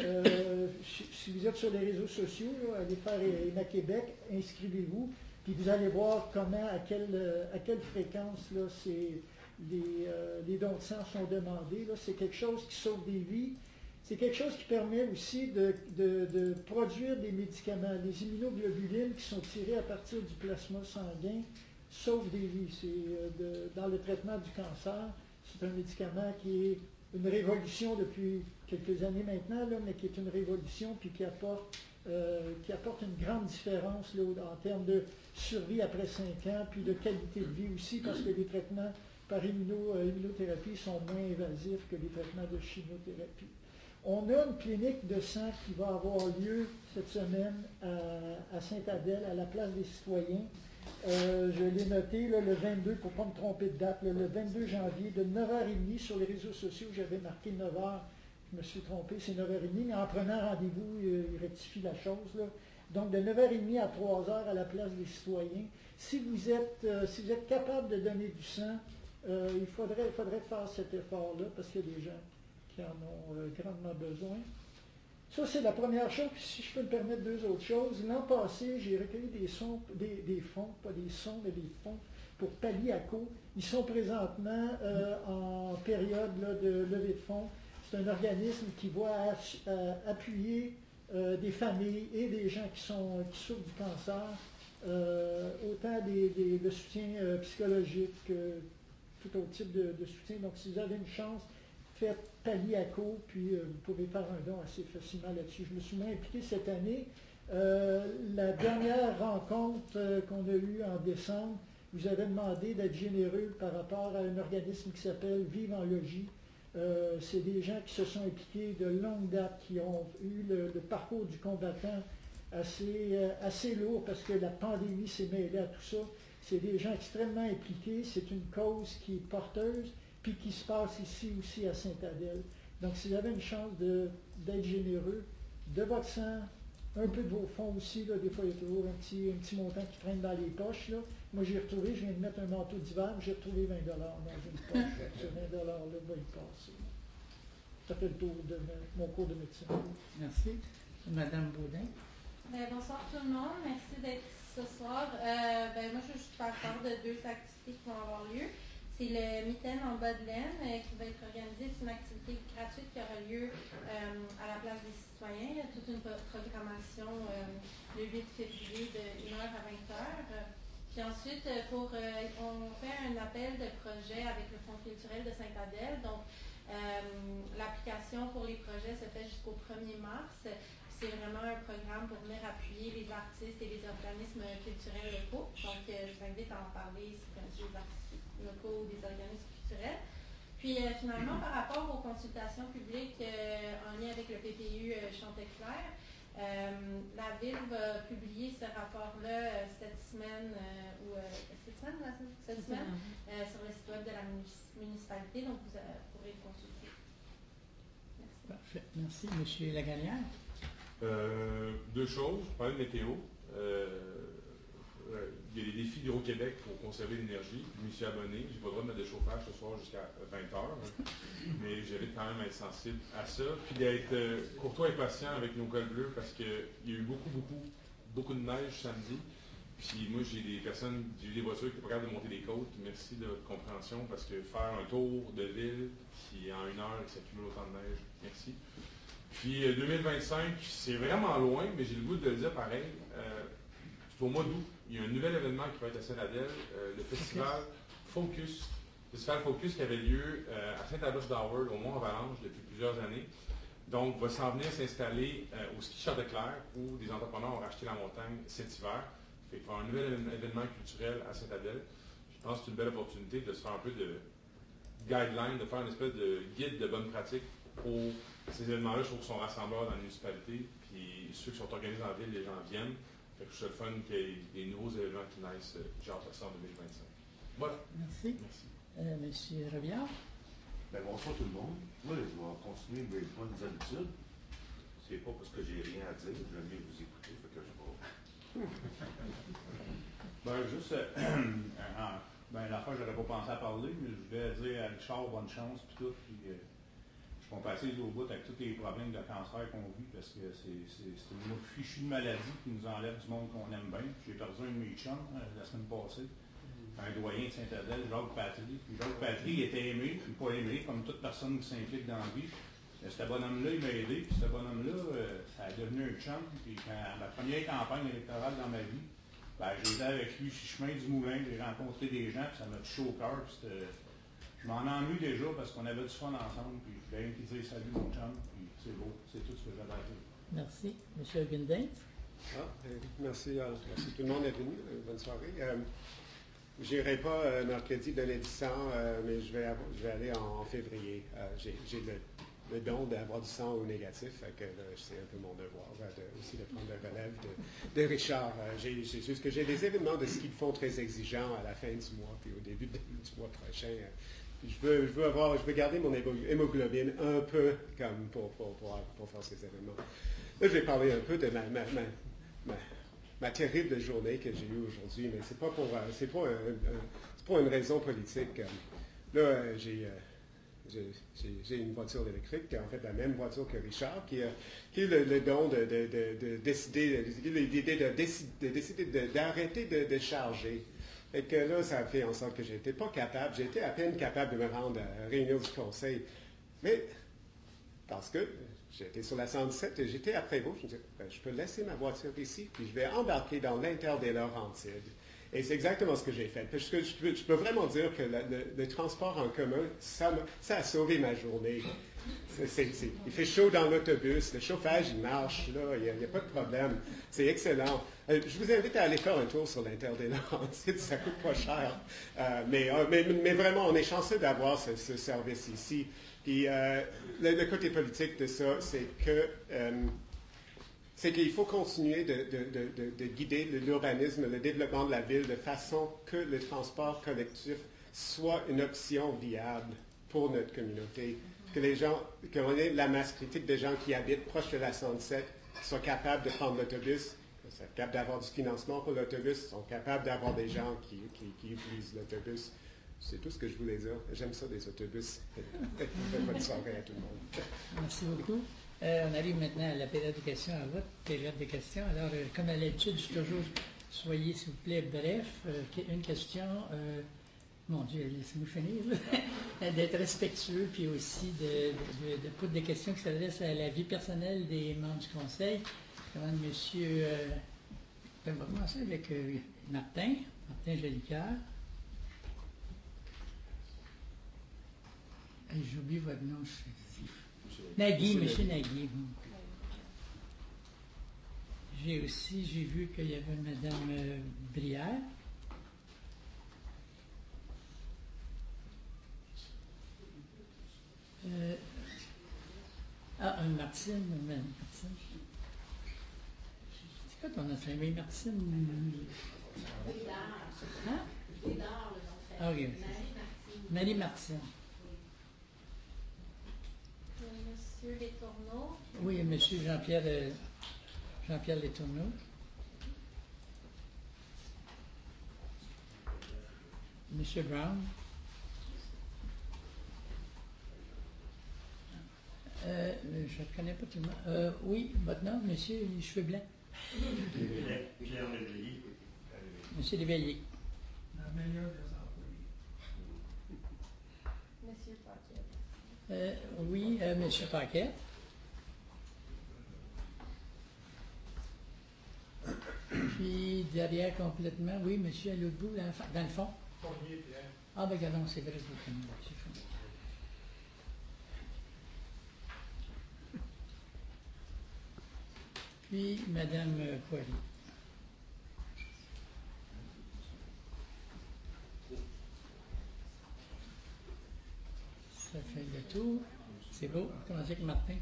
S7: Si vous êtes sur les réseaux sociaux, là, allez faire EMA Québec, inscrivez-vous, puis vous allez voir comment, à quelle fréquence là, les dons de sang sont demandés. Là. C'est quelque chose qui sauve des vies. C'est quelque chose qui permet aussi de produire des médicaments. Les immunoglobulines qui sont tirées à partir du plasma sanguin sauvent des vies. C'est dans le traitement du cancer. C'est un médicament qui est une révolution depuis quelques années maintenant, là, mais qui est une révolution puis qui apporte une grande différence là, en termes de survie après 5 ans, puis de qualité de vie aussi, parce que les traitements par immunothérapie sont moins invasifs que les traitements de chimiothérapie. On a une clinique de sang qui va avoir lieu cette semaine à Sainte-Adèle, à la place des citoyens. Je l'ai noté là, le 22, pour ne pas me tromper de date, là, le 22 janvier, de 9h30 sur les réseaux sociaux, j'avais marqué 9h, je me suis trompé, c'est 9h30, mais en prenant rendez-vous, il rectifie la chose. Là. Donc de 9h30 à 3h à la place des citoyens. Si vous êtes capable de donner du sang, il faudrait faire cet effort-là, parce qu'il y a des gens qui en ont grandement besoin. Ça, c'est la première chose. Puis si je peux me permettre deux autres choses. L'an passé, j'ai recueilli des fonds, pas des sons, mais des fonds pour Palliaco. Ils sont présentement en période là, de levée de fonds. C'est un organisme qui va appuyer des familles et des gens qui souffrent du cancer, autant de soutien psychologique que tout autre type de soutien. Donc, si vous avez une chance, faites Palliaco, puis vous pouvez faire un don assez facilement là-dessus. Je me suis moins impliqué cette année. La dernière rencontre qu'on a eue en décembre, vous avez demandé d'être généreux par rapport à un organisme qui s'appelle Vive en Logis. C'est des gens qui se sont impliqués de longue date, qui ont eu le parcours du combattant assez lourd parce que la pandémie s'est mêlée à tout ça. C'est des gens extrêmement impliqués. C'est une cause qui est porteuse, puis qui se passe ici aussi à Sainte-Adèle. Donc, si vous avez une chance d'être généreux, de votre sang, un peu de vos fonds aussi, là, des fois il y a toujours un petit montant qui traîne dans les poches. Là. Moi, j'ai retrouvé, je viens de mettre un manteau d'hiver, j'ai retrouvé 20 dans une poche. Ce 20 $-là va y passer. Ça fait le tour de mon cours de médecine.
S1: Merci. Madame Baudin.
S6: Bonsoir tout le monde, merci d'être ici ce soir. Moi, je suis faire part de deux activités qui vont avoir lieu.
S4: C'est le Mitaine en bas de laine qui va être organisé. C'est une activité gratuite qui aura lieu à la place des citoyens. Il y a toute une programmation le 8 février de 1h à 20h. Puis ensuite, on fait un appel de projet avec le Fonds culturel de Sainte-Adèle. Donc, l'application pour les projets se fait jusqu'au 1er mars. C'est vraiment un programme pour venir appuyer les artistes et les organismes culturels locaux. Donc, je vous invite à en parler si vous connaissez les artistes locaux ou des organismes culturels. Puis, finalement, par rapport aux consultations publiques en lien avec le PPU Chanteclair, la Ville va publier ce rapport-là cette semaine, sur le site web de la municipalité. Donc, vous pourrez le consulter. Merci.
S1: Parfait. Merci. Monsieur Lagalière.
S9: Deux choses. Je parlais de météo. Il y a les défis d'Hydro-Québec pour conserver l'énergie. Je m'y suis abonné. Je n'ai pas le droit de mettre de chauffage ce soir jusqu'à 20h. Mais j'avais quand même à être sensible à ça. Puis d'être courtois et patient avec nos cols bleus parce qu'il y a eu beaucoup de neige samedi. Puis moi, j'ai des voitures qui sont pas capables de monter des côtes. Merci de votre compréhension parce que faire un tour de ville, qui en 1 heure, il s'accumule autant de neige. Merci. Puis 2025, c'est vraiment loin, mais j'ai le goût de le dire pareil. C'est au mois d'août. Il y a un nouvel événement qui va être à Sainte-Adèle, le festival Focus. Le festival Focus qui avait lieu à Saint-Albert d'Howard, au Mont-Avalanche, depuis plusieurs années. Donc, va s'en venir s'installer au ski Chanteclair, où des entrepreneurs ont racheté la montagne cet hiver. Fait qu'il va y avoir un nouvel événement culturel à Sainte-Adèle. Je pense que c'est une belle opportunité de se faire un peu de guideline, de faire une espèce de guide de bonne pratique pour ces événements-là. Je trouve qu'ils sont rassembleurs dans la municipalité. Puis ceux qui sont organisés en ville, les gens viennent. Fait que je trouve le fun qu'il y ait des nouveaux événements qui naissent, genre ça en 2025. Voilà.
S1: Merci. Monsieur Robillard.
S2: Bonsoir tout le monde. Moi, je vais continuer mes bonnes habitudes. C'est pas parce que j'ai rien à dire, j'aime mieux vous écouter, fait que je vais.
S5: L'affaire, j'aurais pas pensé à parler, mais je voulais dire à Richard, bonne chance, puis tout. Puis, je suis passé au bout avec tous les problèmes de cancer qu'on vit, parce que c'est une fichue maladie qui nous enlève du monde qu'on aime bien. J'ai perdu un de mes chums la semaine passée, un doyen de Sainte-Adèle, Jacques Patry. Puis Jacques Patry était aimé, puis pas aimé, comme toute personne qui s'implique dans la vie. Ce bonhomme-là, il m'a aidé, puis ce bonhomme-là, ça a devenu un chum. Puis quand ma première campagne électorale dans ma vie, j'ai été avec lui sur le chemin du Moulin, j'ai rencontré des gens, puis ça m'a touché au cœur. Je m'en ennuie déjà parce qu'on avait du fun ensemble, puis je voulais lui dire salut mon chum, puis c'est beau, c'est tout ce que j'avais à dire.
S1: Merci. Monsieur Gundain.
S3: Merci tout le monde est venu. Bonne soirée. Je n'irai pas mercredi donner du sang, mais je vais aller en février. J'ai le don d'avoir du sang au négatif, fait que c'est un peu mon devoir aussi de prendre la relève de Richard. C'est juste que j'ai des événements de ski de fond très exigeants à la fin du mois, puis au début du mois prochain. Je veux garder mon hémoglobine un peu comme pour faire ces événements. Là, je vais parler un peu de ma terrible journée que j'ai eue aujourd'hui, mais c'est pas pour une raison politique. Là, j'ai une voiture électrique, en fait la même voiture que Richard, qui a le don de décider, l'idée de décider d'arrêter de charger. Et que là, ça a fait en sorte que j'étais à peine capable de me rendre à la réunion du conseil. Mais, parce que j'étais sur la 117 et j'étais après vous, je me disais, je peux laisser ma voiture ici, puis je vais embarquer dans l'Inter des Laurentides. Et c'est exactement ce que j'ai fait. Parce que je peux vraiment dire que le transport en commun, ça a sauvé ma journée. Il fait chaud dans l'autobus, le chauffage, il marche, là, il n'y a pas de problème. C'est excellent. Je vous invite à aller faire un tour sur l'Inter des Laurentides, ça coûte pas cher. Mais vraiment, on est chanceux d'avoir ce service ici. Puis le côté politique de ça, c'est qu'il faut continuer de guider l'urbanisme, le développement de la ville de façon que le transport collectif soit une option viable pour notre communauté. Qu'on ait la masse critique de gens qui habitent proche de la 117, soient capables de prendre l'autobus, soient capables d'avoir du financement pour l'autobus, sont capables d'avoir des gens qui utilisent l'autobus. C'est tout ce que je voulais dire. J'aime ça, des autobus. Bonne soirée à tout le monde.
S1: Merci beaucoup. On arrive maintenant à la période de questions, à votre période de questions. Alors, comme à l'habitude, je suis toujours, soyez s'il vous plaît bref. Une question. mon Dieu, laissez-moi finir, là. D'être respectueux, puis aussi de poser des questions qui s'adressent à la vie personnelle des membres du conseil. Je demande monsieur, on va commencer avec Martin Jolicoeur. J'oublie votre nom. Nagui, monsieur Nagui. J'ai vu qu'il y avait Madame Brière. Martine. C'est quoi ton nom de famille, Martine? Hein? Ah oui, Marie-Martine.
S4: Monsieur Letourneau.
S1: Oui, monsieur Jean-Pierre Letourneau. Monsieur Brown. Je ne connais pas tout le monde. Oui, votre nom, monsieur, les cheveux blancs.
S10: Pierre Léveillé.
S1: Monsieur Léveillé.
S7: La meilleure des employés.
S4: Monsieur Paquet.
S1: Oui, monsieur Paquet. Puis derrière complètement, oui, monsieur à l'autre bout, dans le fond. Ah, ben regardons, c'est vrai, c'est fou. Puis madame Poirier. Ça fait le tour. C'est beau. On va commencer avec Martin.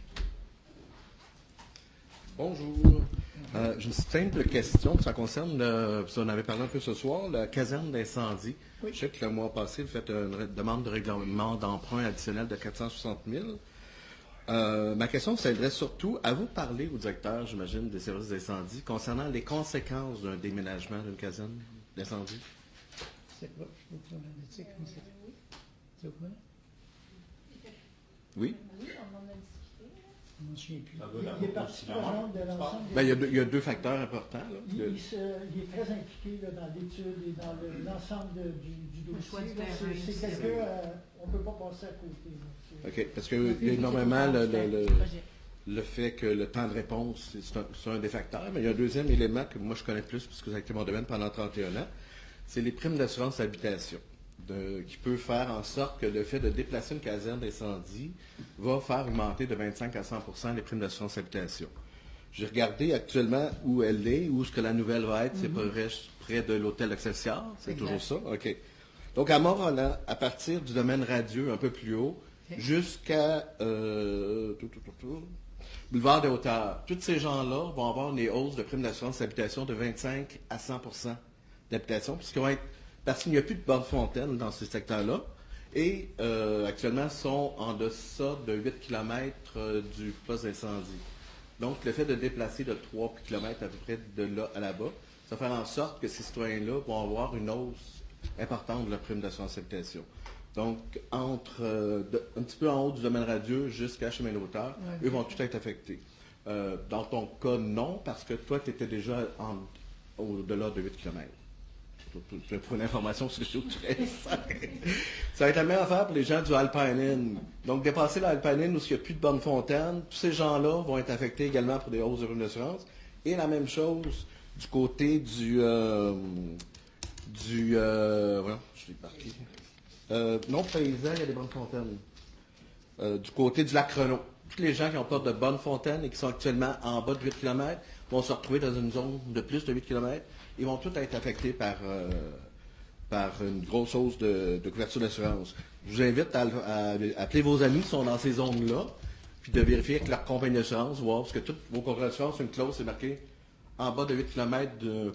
S11: Bonjour. J'ai une simple question. Ça concerne, vous en avez parlé un peu ce soir, la caserne d'incendie.
S1: Oui.
S11: Je sais que le mois passé, vous faites une demande de règlement d'emprunt additionnel de 460 000. Ma question s'adresse surtout à vous parler, au directeur, j'imagine, des services d'incendie, concernant les conséquences d'un déménagement d'une caserne d'incendie.
S1: C'est quoi? Je peux vous demander comment c'est fait? C'est quoi?
S11: Oui?
S4: Oui, on en a discuté.
S1: Je ne me souviens plus.
S7: Il est partie prenante de l'ensemble.
S11: Ben, il y a deux facteurs importants. Là.
S7: Il est très impliqué là, dans l'étude et dans l'ensemble du
S8: choix
S7: dossier.
S8: du terrain,
S7: C'est quelqu'un, on ne peut pas passer à côté. Là.
S11: OK, parce qu'il y a énormément le fait que le temps de réponse, c'est un des facteurs, mais il y a un deuxième élément que moi je connais plus, puisque ça a été mon domaine pendant 31 ans, c'est les primes d'assurance habitation, qui peut faire en sorte que le fait de déplacer une caserne d'incendie va faire augmenter de 25 à 100 les primes d'assurance habitation. J'ai regardé actuellement où elle est, où est-ce que la nouvelle va être, c'est près de l'hôtel Excelsior, c'est toujours ça? OK. Donc à Mont-Roland, à partir du domaine radieux un peu plus haut, jusqu'à Boulevard des Hauteurs. Tous ces gens-là vont avoir des hausses de primes d'assurance d'habitation de 25 à 100 d'habitation, puisqu'ils vont être, parce qu'il n'y a plus de bornes fontaines dans ce secteur-là, et actuellement sont en deçà de 8 km du poste d'incendie. Donc, le fait de déplacer de 3 km à peu près de là à là-bas, ça va faire en sorte que ces citoyens-là vont avoir une hausse importante de la prime d'assurance d'habitation. Donc, un petit peu en haut du domaine radieux jusqu'à Chemin de Hauteur, eux vont tout être affectés. Dans ton cas, non, parce que toi, tu étais déjà au-delà de 8 km. Pour une information sur les choses que tu restes. Ça va être la même affaire pour les gens du Alpine. Donc, dépasser l'Alpine où il n'y a plus de bonne fontaine, tous ces gens-là vont être affectés également pour des hausses de primes d'assurance. Et la même chose du côté je l'ai marqué. Non paysan, il y a des bonnes fontaines. Du côté du lac Renault. Tous les gens qui ont pas de bonnes fontaines et qui sont actuellement en bas de 8 km vont se retrouver dans une zone de plus de 8 km. Ils vont tous être affectés par une grosse hausse de couverture d'assurance. Je vous invite à appeler vos amis qui sont dans ces zones-là, puis de vérifier avec leur compagnie d'assurance, voir, parce que toutes vos contrats d'assurance, une clause, c'est marqué en bas de 8 km d'un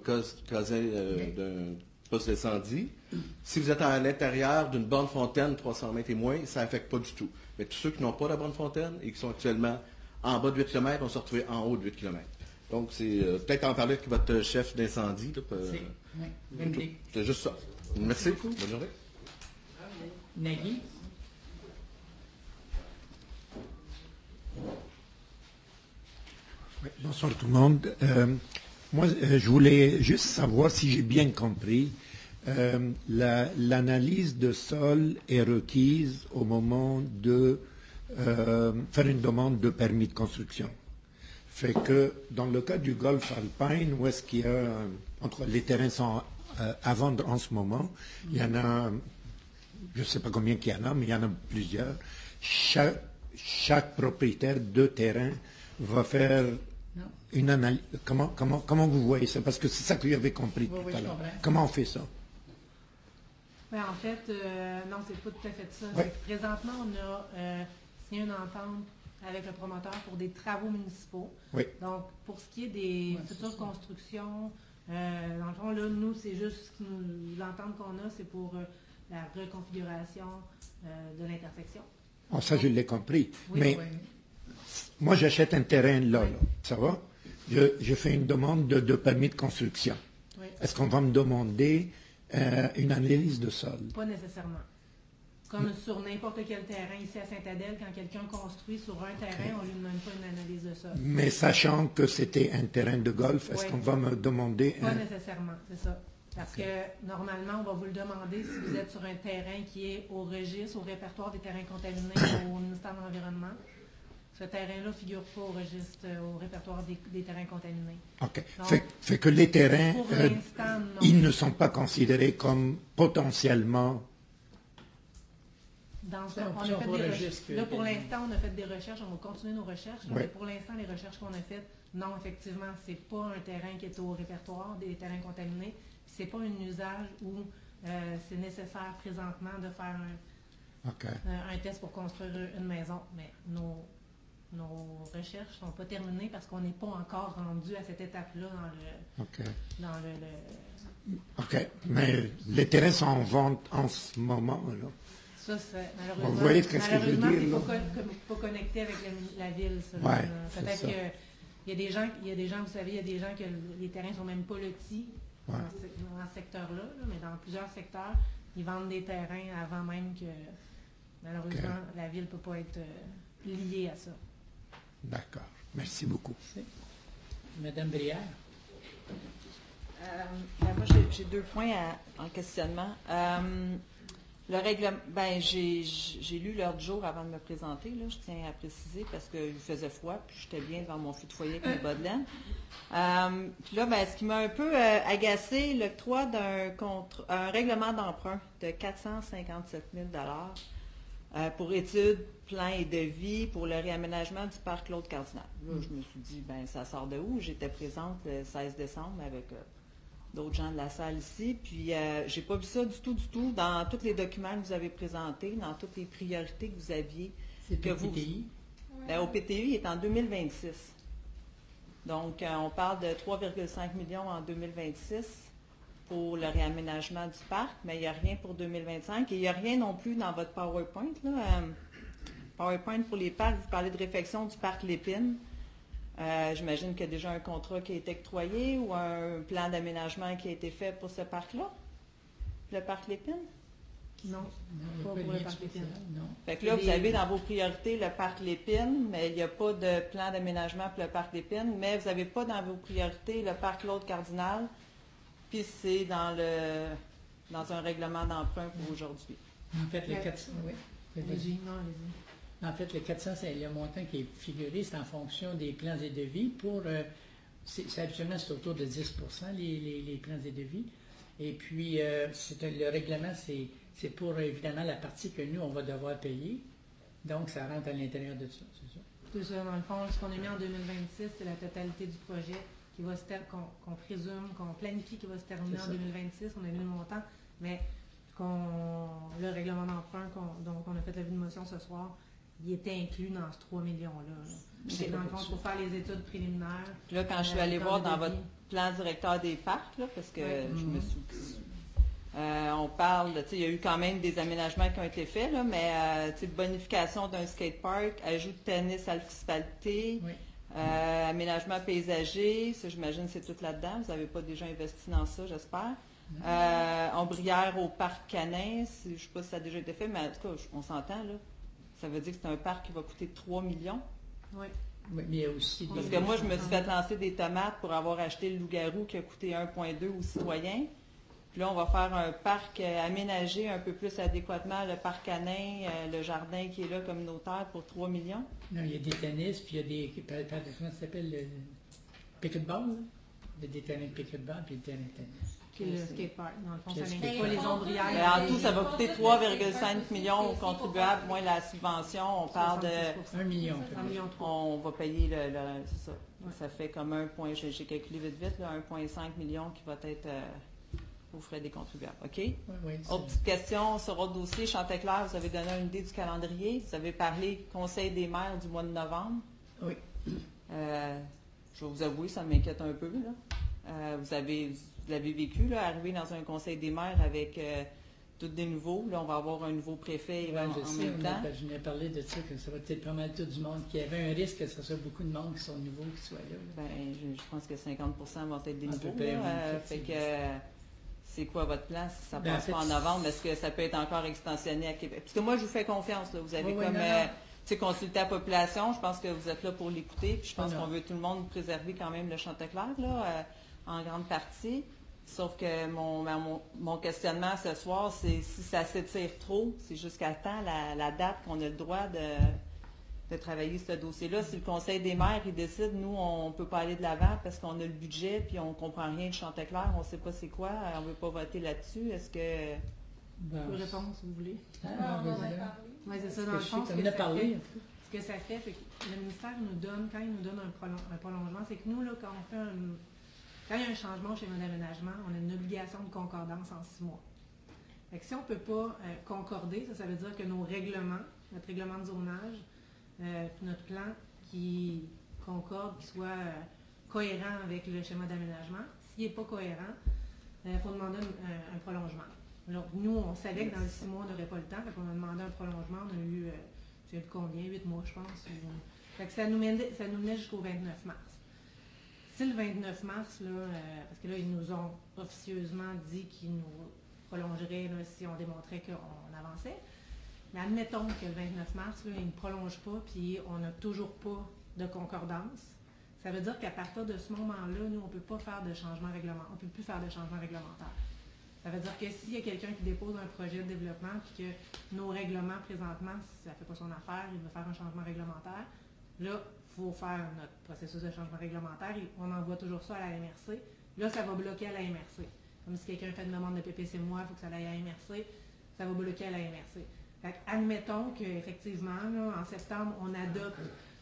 S11: poste d'incendie. Si vous êtes à l'intérieur d'une bonne fontaine, 300 mètres et moins, ça n'affecte pas du tout. Mais tous ceux qui n'ont pas la bonne fontaine et qui sont actuellement en bas de 8 km vont se retrouver en haut de 8 km. Donc, c'est peut-être en parler avec votre chef d'incendie. C'est juste ça. Merci. Bonne journée.
S1: Nagui.
S12: Oui, bonsoir tout le monde. Moi, je voulais juste savoir si j'ai bien compris. l'analyse de sol est requise au moment de faire une demande de permis de construction. Fait que dans le cas du golf alpine, où est-ce qu'il y a, entre les terrains sont à vendre en ce moment, il y en a, je ne sais pas combien qu'il y en a, mais il y en a plusieurs. Chaque propriétaire de terrain va faire une analyse. Comment vous voyez ça? Parce que c'est ça que j'avais compris tout à l'heure. Comment on fait ça?
S8: Ben, en fait, non, c'est pas tout à fait ça.
S12: Oui.
S8: Présentement, on a signé une entente avec le promoteur pour des travaux municipaux.
S12: Oui.
S8: Donc, pour ce qui est des futures constructions, dans le fond, là, nous, c'est juste l'entente qu'on a, c'est pour la reconfiguration de l'intersection.
S12: Oh, ça, je l'ai compris.
S8: Oui,
S12: mais moi, j'achète un terrain là, ça va? Je fais une demande de permis de construction.
S8: Oui.
S12: Est-ce qu'on va me demander une analyse de sol?
S8: Pas nécessairement. Comme sur n'importe quel terrain ici à Saint-Adèle, quand quelqu'un construit sur un terrain, on ne lui demande pas une analyse de sol.
S12: Mais sachant que c'était un terrain de golf, est-ce qu'on va me demander
S8: Pas nécessairement, c'est ça. Parce que normalement, on va vous le demander si vous êtes sur un terrain qui est au registre, au répertoire des terrains contaminés au ministère de l'Environnement. Ce terrain-là ne figure pas au registre, au répertoire des terrains contaminés.
S12: OK.
S8: Donc,
S12: fait que les terrains,
S8: pour l'instant, non.
S12: ils ne sont pas considérés comme potentiellement...
S8: Là, pour l'instant, on a fait des recherches, on va continuer nos recherches.
S12: Oui.
S8: Mais pour l'instant, les recherches qu'on a faites, non, effectivement, c'est pas un terrain qui est au répertoire des terrains contaminés. C'est pas un usage où c'est nécessaire présentement de faire un test pour construire une maison. Mais nos recherches ne sont pas terminées parce qu'on n'est pas encore rendu à cette étape-là dans le...
S12: OK. Mais les terrains sont en vente en ce moment, là.
S8: Ça, malheureusement,
S12: vous voyez ce que je veux dire,
S8: c'est pas connecté avec la ville. Ça,
S12: ouais,
S8: peut-être qu'il y a des gens, vous savez, il y a des gens que les terrains ne sont même pas lotis dans ce secteur-là, mais dans plusieurs secteurs, ils vendent des terrains avant même que, malheureusement, la ville ne peut pas être liée à ça.
S12: D'accord. Merci beaucoup.
S1: Madame Brière.
S13: Moi, j'ai 2 points en questionnement. Le règlement, j'ai lu l'heure du jour avant de me présenter, là, je tiens à préciser, parce qu'il faisait froid, puis j'étais bien devant mon feu de foyer avec mes bas de laine. Puis là, ce qui m'a un peu agacé, l'octroi un règlement d'emprunt de 457 000 pour études, plans et devis pour le réaménagement du parc Claude Cardinal. Là, je me suis dit, ça sort de où? J'étais présente le 16 décembre avec... d'autres gens de la salle ici, puis j'ai pas vu ça du tout dans tous les documents que vous avez présentés, dans toutes les priorités que vous aviez.
S1: C'est au PTI?
S13: Au PTI, il est en 2026. Donc, on parle de 3,5 millions en 2026 pour le réaménagement du parc, mais il n'y a rien pour 2025 et il n'y a rien non plus dans votre PowerPoint. PowerPoint pour les parcs, vous parlez de réfection du parc Lépine. J'imagine qu'il y a déjà un contrat qui a été octroyé ou un plan d'aménagement qui a été fait pour ce parc-là, le parc Lépine?
S8: Non, pas pour le parc Lépine.
S13: Fait que là, vous avez dans vos priorités le parc Lépine, mais il n'y a pas de plan d'aménagement pour le parc Lépine, mais vous n'avez pas dans vos priorités le parc Claude Cardinal, puis c'est dans un règlement d'emprunt pour aujourd'hui.
S1: En fait, le 400, oui.
S8: Allez-y.
S1: En fait, le 400, c'est le montant qui est figuré, c'est en fonction des plans et devis. Habituellement, c'est autour de 10 les plans et devis. Et puis, le règlement, c'est pour, évidemment, la partie que nous, on va devoir payer. Donc, ça rentre à l'intérieur de ça, c'est ça.
S8: C'est ça, dans le fond, ce qu'on a mis en 2026, c'est la totalité du projet qu'on présume, qu'on planifie qui va se terminer en 2026. On a mis le montant, mais le règlement d'emprunt dont on a fait la vue de motion ce soir, il était inclus dans ce 3 millions-là. Dans le fond, pour faire les études préliminaires.
S13: Puis là, quand je suis allée voir dans votre plan directeur des parcs, là, parce que je me suis... on parle, il y a eu quand même des aménagements qui ont été faits, là, mais bonification d'un skatepark, ajout de tennis asphalté, aménagement paysager, ça j'imagine c'est tout là-dedans. Vous n'avez pas déjà investi dans ça, j'espère. Ombrière au parc canin, je ne sais pas si ça a déjà été fait, mais en tout cas, on s'entend, là. Ça veut dire que c'est un parc qui va coûter 3 millions.
S8: Oui.
S1: Oui, mais il y a aussi
S13: parce que moi, je me suis fait lancer des tomates pour avoir acheté le loup-garou qui a coûté 1,2 aux citoyens. Puis là, on va faire un parc aménagé un peu plus adéquatement, le parc canin, le jardin qui est là communautaire pour 3 millions.
S1: Non, il y a des tennis, puis il y a des. Comment ça s'appelle le pickleball? Là? Il y a des terrains de pickleball, puis des terrains de tennis.
S8: Puis le skatepark. Dans le fond,
S1: Puis
S8: ça
S1: le
S8: n'inclut
S1: skatepark.
S8: pas les ombrières.
S13: Mais en tout, ça va coûter 3,5 millions aux contribuables, moins la subvention. On parle de.
S1: 1 million.
S8: 1 million 3.
S13: On va payer c'est ça. Ça fait comme j'ai calculé vite, là, 1,5 million qui va être aux frais des contribuables. OK?
S1: Oui,
S13: Autre petite question sur votre dossier. Chanteclair, vous avez donné une idée du calendrier. Vous avez parlé Conseil des maires du mois de novembre.
S1: Oui.
S13: Je vais vous avouer, ça m'inquiète un peu. Là. Vous l'avez vécu, là, arriver dans un Conseil des maires avec tous des nouveaux. Là, on va avoir un nouveau préfet
S1: Ouais,
S13: en
S1: je
S13: même
S1: sais,
S13: temps.
S1: je venais parler de ça, que ça va être pas mal tout du monde, qu'il y avait un risque que ce soit beaucoup de monde qui sont nouveaux, qui soient là.
S13: Ben, je pense que 50% vont être des
S1: À peu
S13: nouveaux.
S1: près,
S13: Là.
S1: oui,
S13: Fait que c'est quoi votre plan si ça
S1: Ben,
S13: passe
S1: en fait,
S13: pas en novembre? Est-ce que ça peut être encore extensionné à Québec? Parce que moi, je vous fais confiance. Là. Vous avez
S1: Oui,
S13: comme
S1: non.
S13: consulté la population. Je pense que vous êtes là pour l'écouter. Puis je pense
S1: Non.
S13: qu'on veut tout le monde préserver quand même le Chanteclair, là, en grande partie. Sauf que mon questionnement ce soir, c'est si ça s'étire trop, c'est jusqu'à temps la date qu'on a le droit de travailler ce dossier-là. Si le Conseil des maires il décide, nous, on ne peut pas aller de l'avant parce qu'on a le budget puis on ne comprend rien de Chanteclair, on ne sait pas c'est quoi, on ne veut pas voter là-dessus. Est-ce que...
S8: Je peux répondre si vous voulez.
S4: Ah, on en a parlé.
S8: Oui, c'est ça, dans le fond. Ce que ça fait, c'est que le ministère nous donne, quand il nous donne un prolongement, c'est que nous, là, quand il y a un changement chez d'aménagement, on a une obligation de concordance en 6 mois. Fait que si on ne peut pas concorder, ça veut dire que nos règlements, notre règlement de zonage, puis notre plan qui concorde, qui soit cohérent avec le schéma d'aménagement, s'il n'est pas cohérent, il faut demander un prolongement. Alors, nous, on savait que dans les 6 mois, on n'aurait pas le temps, fait qu'on a demandé un prolongement, on a eu, j'ai eu combien, 8 mois, je pense. Fait que ça nous menait jusqu'au 29 mars. Si le 29 mars, là, parce que là, ils nous ont officieusement dit qu'ils nous prolongeraient là, si on démontrait qu'on avançait, mais admettons que le 29 mars, là, ils ne prolongent pas, puis on n'a toujours pas de concordance. Ça veut dire qu'à partir de ce moment-là, nous, on ne peut pas faire de changement réglementaire. On ne peut plus faire de changement réglementaire. Ça veut dire que s'il y a quelqu'un qui dépose un projet de développement puis que nos règlements présentement, ça ne fait pas son affaire, il veut faire un changement réglementaire, là, il faut faire notre processus de changement réglementaire et on envoie toujours ça à la MRC. Là, ça va bloquer à la MRC. Comme si quelqu'un fait une demande de PPC moi, il faut que ça aille à la MRC, ça va bloquer à la MRC. Fait admettons qu'effectivement, en septembre, on adopte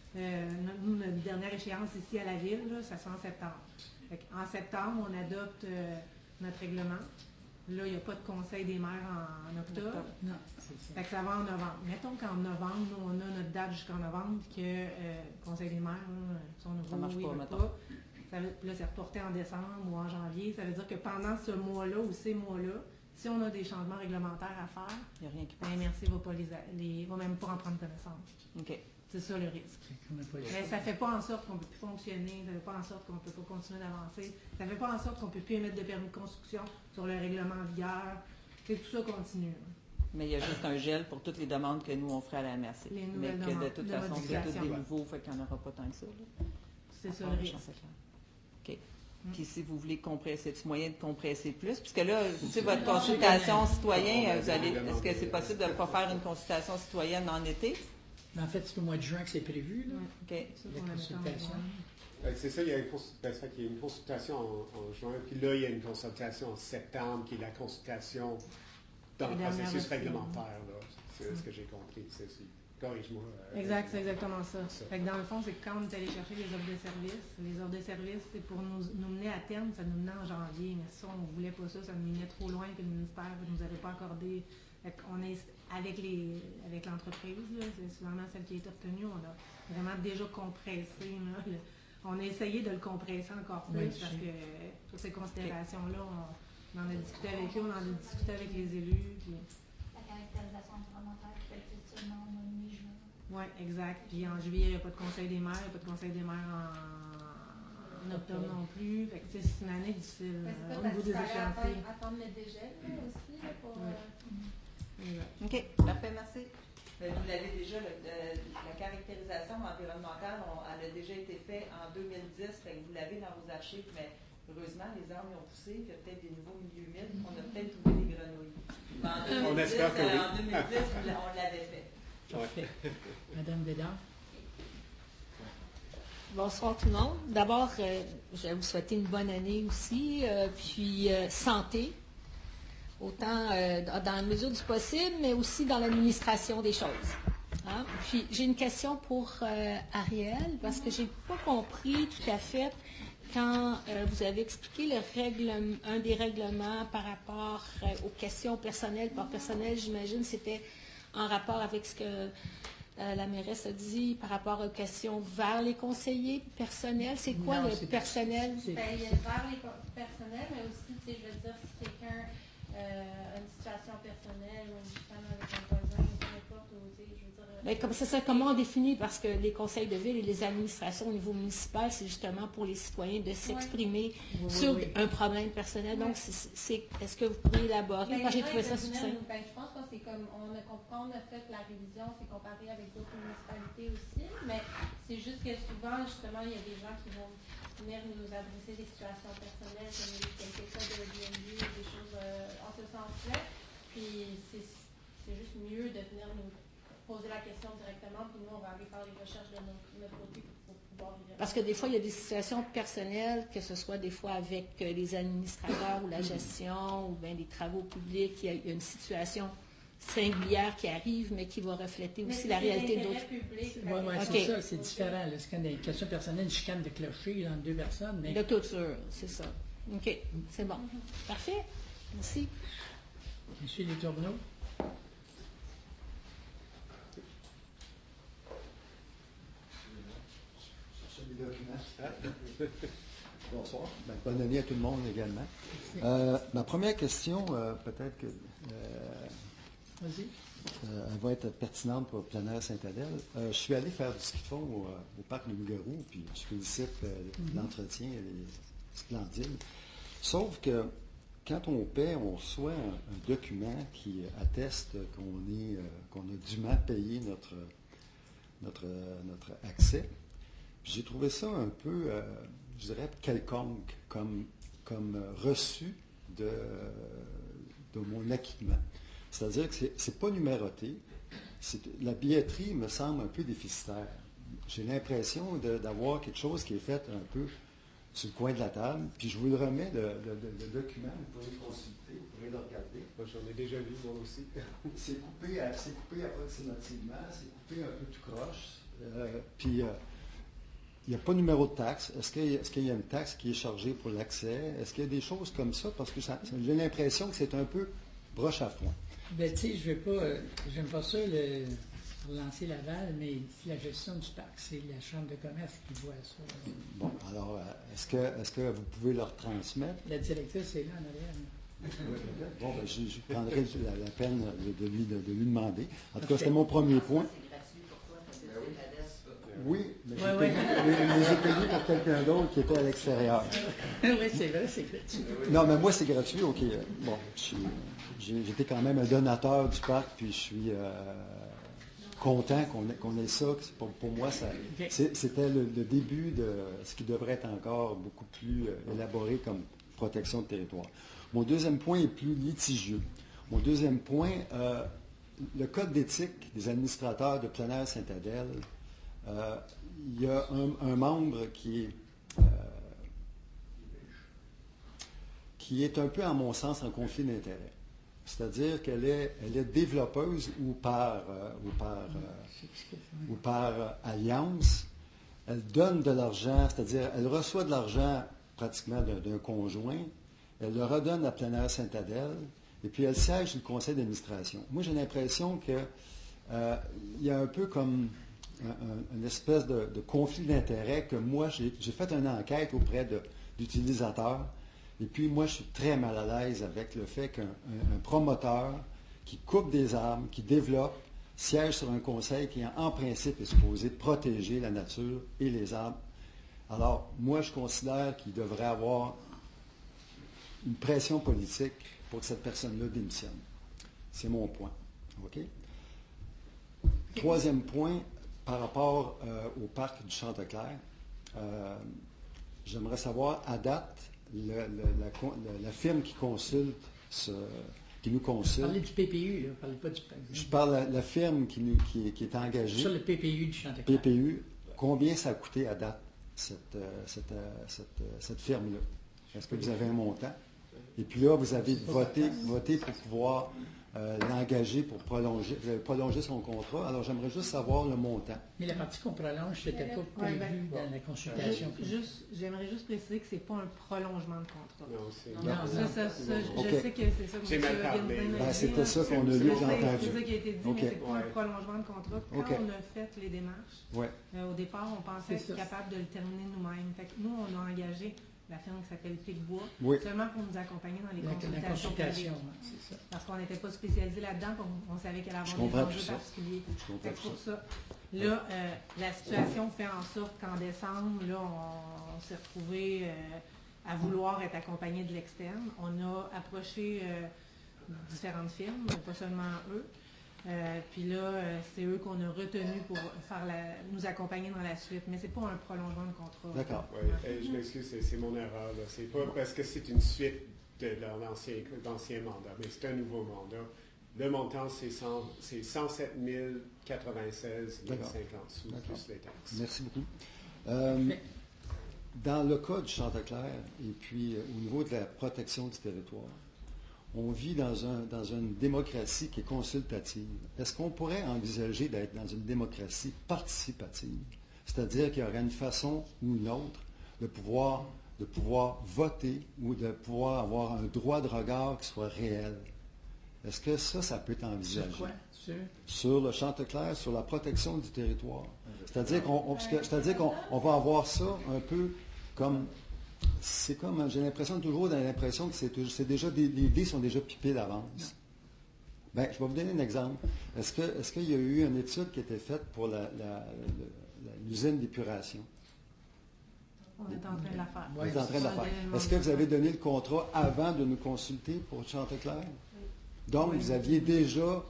S8: notre dernière échéance ici à la ville, là, ça se fait en septembre. En septembre, on adopte notre règlement. Là, il n'y a pas de conseil des maires en octobre.
S1: Non, c'est ça.
S8: Fait que ça va en novembre. Mettons qu'en novembre, nous, on a notre date jusqu'en novembre, puis que le conseil des maires, son nouveau,
S13: Ça marche
S8: oui,
S13: pas,
S8: veut
S13: mettons.
S8: pas. Là, c'est reporté en décembre ou en janvier. Ça veut dire que pendant ce mois-là ou ces mois-là, si on a des changements réglementaires à faire,
S13: Il n'y a rien qui passe.
S8: la MRC ne va même pas en prendre connaissance.
S13: OK.
S8: C'est ça le risque. Mais ça ne fait pas en sorte qu'on ne peut plus fonctionner, ça ne fait pas en sorte qu'on ne peut pas continuer d'avancer, ça ne fait pas en sorte qu'on ne peut plus émettre de permis de construction sur le règlement en vigueur. Tout ça continue.
S13: Mais il y a juste un gel pour toutes les demandes que nous, on ferait à la MRC.
S8: Les
S13: Mais
S8: nouvelles
S13: que de
S8: demandes
S13: toute
S8: de
S13: façon, c'est
S8: modification.
S13: tous des nouveaux, fait qu'il n'y en aura pas tant que ça. Là.
S8: C'est ça
S13: Ah,
S8: le
S13: je
S8: risque.
S13: pense que c'est clair. OK. Puis si vous voulez compresser, c'est moyen de compresser plus, puisque là, tu sais, votre consultation citoyenne, est-ce que c'est possible de ne pas faire une consultation citoyenne en été?
S1: En fait, c'est au mois de juin que c'est prévu, là,
S13: OK.
S1: la consultation.
S3: C'est ça, il y a une consultation en juin, puis là, il y a une consultation en septembre, qui est la consultation dans le processus réglementaire. C'est ce que j'ai compris. Corrige-moi.
S8: Exact, c'est exactement ça. Fait que dans le fond, c'est que quand on est allé chercher les offres de services, c'est pour nous mener à terme, ça nous menait en janvier, mais ça, on ne voulait pas ça nous menait trop loin que le ministère ne nous avait pas accordé. Fait qu'on est avec l'entreprise, c'est souvent celle qui est obtenue, on a vraiment déjà compressé. Là, on a essayé de le compresser encore plus parce que toutes ces considérations-là, on en a discuté avec eux, on en a discuté avec les élus. Puis...
S14: La caractérisation environnementale qui peut être seulement au mois de mai-juin.
S8: Oui, exact. Puis en juillet, il n'y a pas de conseil des maires, il n'y a pas de conseil des maires en octobre non plus. Fait que c'est une année difficile au niveau des échéanciers.
S4: Attendre le dégel aussi pour...
S13: OK, parfait, merci. Vous l'avez déjà, la caractérisation environnementale, elle a déjà été faite en 2010, fait que vous l'avez dans vos archives, mais heureusement, les arbres ont poussé, il y a peut-être des nouveaux milieux humides, on a peut-être trouvé des grenouilles. En 2010,
S3: On espère que oui.
S13: En 2010, on l'avait fait.
S1: Parfait. Madame Bédard.
S15: Bonsoir tout le monde. D'abord, je vais vous souhaiter une bonne année aussi, puis santé, autant dans la mesure du possible, mais aussi dans l'administration des choses. Hein? Puis j'ai une question pour Ariel, parce que je n'ai pas compris tout à fait quand vous avez expliqué un des règlements par rapport aux questions personnelles. Par personnel, j'imagine, c'était en rapport avec ce que la mairesse a dit par rapport aux questions vers les conseillers personnels. C'est quoi
S1: Non,
S15: le
S1: c'est
S15: personnel?
S4: Ben, il y a vers les personnels, mais aussi, tu sais, je veux dire, si quelqu'un a une situation personnelle ou une chicane avec un voisin, peu importe, ou, tu sais, je veux dire...
S15: Ben, comme c'est ça, comment on définit? Parce que les conseils de ville et les administrations au niveau municipal, c'est justement pour les citoyens de s'exprimer sur un problème personnel. Donc, est-ce que vous pourriez élaborer?
S4: Ben,
S15: Parce que j'ai trouvé ça succinct.
S4: Ben, je pense que c'est comme, quand on a fait la révision, c'est comparé avec d'autres municipalités aussi, mais c'est juste que souvent, justement, il y a des gens qui vont venir nous adresser des situations personnelles, comme quelques cas de Airbnb, des choses en ce sens-là, puis c'est juste mieux de venir nous poser la question directement, puis nous, on va aller faire les recherches de notre côté pour pouvoir y répondre.
S15: Parce que des fois, il y a des situations personnelles, que ce soit des fois avec les administrateurs ou la gestion, ou bien des travaux publics, il y a une situation singulière qui arrive, mais qui va refléter aussi la réalité d'autres.
S1: Oui, c'est ça, c'est différent. Là. C'est une question personnelle, une chicane de clocher entre deux personnes. Mais...
S15: De clôture, c'est ça. OK, c'est bon. Parfait. Merci.
S1: Monsieur Les Tourneaux.
S16: Bonsoir. Bonne année à tout le monde également. Ma première question, peut-être que elle va être pertinente pour Plein Air Sainte-Adèle. Je suis allé faire du ski de fond au parc de Loup-Garou, puis je félicite l'entretien, elle est splendide. Sauf que quand on paie, on reçoit un document qui atteste qu'on a dûment payé notre accès. J'ai trouvé ça un peu, je dirais, quelconque comme reçu de mon acquittement. C'est-à-dire que c'est pas numéroté. La billetterie me semble un peu déficitaire. J'ai l'impression d'avoir quelque chose qui est fait un peu sur le coin de la table. Puis je vous le remets, le document, vous pouvez le consulter, vous pourrez le regarder.
S3: Moi, j'en ai déjà lu, moi aussi.
S16: C'est coupé approximativement, c'est coupé un peu tout croche. Puis il n'y a pas de numéro de taxe. Est-ce qu'il y a une taxe qui est chargée pour l'accès? Est-ce qu'il y a des choses comme ça? Parce que j'ai l'impression que c'est un peu broche à foin.
S1: Ben, tu sais, j'aime pas ça pour lancer Laval, mais la gestion du parc, c'est la Chambre de commerce qui voit ça.
S16: Bon, alors, est-ce que vous pouvez leur transmettre?
S1: La directrice est là en arrière.
S16: Bon, ben, je prendrai la peine de lui demander. En tout cas, c'était mon premier point. Oui, mais j'ai payé pour quelqu'un d'autre qui était à l'extérieur.
S1: Oui, c'est vrai, c'est gratuit.
S16: Non, mais moi, c'est gratuit, OK. Bon, j'étais quand même un donateur du parc, puis je suis content qu'on ait ça. Pour moi, c'était le début de ce qui devrait être encore beaucoup plus élaboré comme protection de territoire. Mon deuxième point est plus litigieux. Mon deuxième point, le code d'éthique des administrateurs de Plein Air Sainte-Adèle, il y a un membre qui est un peu, à mon sens, en conflit d'intérêts. C'est-à-dire qu'elle est développeuse ou par alliance. Elle donne de l'argent, c'est-à-dire elle reçoit de l'argent pratiquement d'un conjoint, elle le redonne à Plein Air Sainte-Adèle, et puis elle siège sur le conseil d'administration. Moi, j'ai l'impression qu'il y a un peu comme une espèce de conflit d'intérêts que moi, j'ai fait une enquête auprès d'utilisateurs. Et puis, moi, je suis très mal à l'aise avec le fait qu'un promoteur qui coupe des arbres, qui développe, siège sur un conseil qui, en principe, est supposé protéger la nature et les arbres. Alors, moi, je considère qu'il devrait avoir une pression politique pour que cette personne-là démissionne. C'est mon point. OK? Troisième point, par rapport au parc du Chanteclair, j'aimerais savoir, à date, la firme qui consulte, qui nous consulte.
S1: Parlez du PPU, là, parlez pas du
S16: Je parle de la firme qui est engagée.
S1: Sur le PPU du Chantecler.
S16: PPU, combien ça a coûté à date, cette firme-là? Est-ce que vous avez un montant? Et puis là, vous avez voté pour pouvoir l'engager pour prolonger. Vous avez prolongé son contrat. Alors, j'aimerais juste savoir le montant.
S1: Mais la partie qu'on prolonge, c'était pas prévu dans la consultation.
S8: J'aimerais juste préciser que ce n'est pas un prolongement de contrat.
S3: Non, c'est...
S8: Je sais que c'est ça que
S3: j'ai mal parlé.
S16: C'était ça qu'on a lu, j'ai entendu.
S8: C'est ça qui a été dit, mais c'est pas un prolongement de contrat. Quand on a fait les démarches, au départ, on pensait être capable de le terminer nous-mêmes. Fait que nous, on a engagé la firme qui s'appelle Picbois, seulement pour nous accompagner dans les consultations.
S1: C'est ça.
S8: Parce qu'on n'était pas spécialisé là-dedans, on savait qu'elle allait avoir des enjeux particuliers. C'est pour ça. Là, la situation fait en sorte qu'en décembre, là, on s'est retrouvé à vouloir être accompagné de l'externe. On a approché différentes firmes, pas seulement eux. Puis là, c'est eux qu'on a retenus pour nous accompagner dans la suite. Mais ce n'est pas un prolongement de contrat.
S16: D'accord.
S3: Oui, je m'excuse, c'est mon erreur. C'est pas parce que c'est une suite de l'ancien mandat, mais c'est un nouveau mandat. Le montant, c'est 107 096 50 sous plus les taxes.
S16: Merci beaucoup. Dans le cas du Chantecler, et puis au niveau de la protection du territoire, on vit dans une démocratie qui est consultative. Est-ce qu'on pourrait envisager d'être dans une démocratie participative? C'est-à-dire qu'il y aurait une façon ou une autre de pouvoir voter ou de pouvoir avoir un droit de regard qui soit réel. Est-ce que ça peut être envisagé?
S1: Sur quoi?
S16: Sur le Chantecler, sur la protection du territoire. C'est-à-dire qu'on va avoir ça un peu comme... C'est comme, j'ai l'impression toujours dans l'impression que c'est déjà les dés sont déjà pipés d'avance. Bien, je vais vous donner un exemple. Est-ce qu'il y a eu une étude qui a été faite pour l'usine d'épuration?
S8: On est en train de la faire.
S16: On est en train de la faire. Est-ce que vous avez donné le contrat avant de nous consulter pour Chantecler? Donc, vous aviez déjà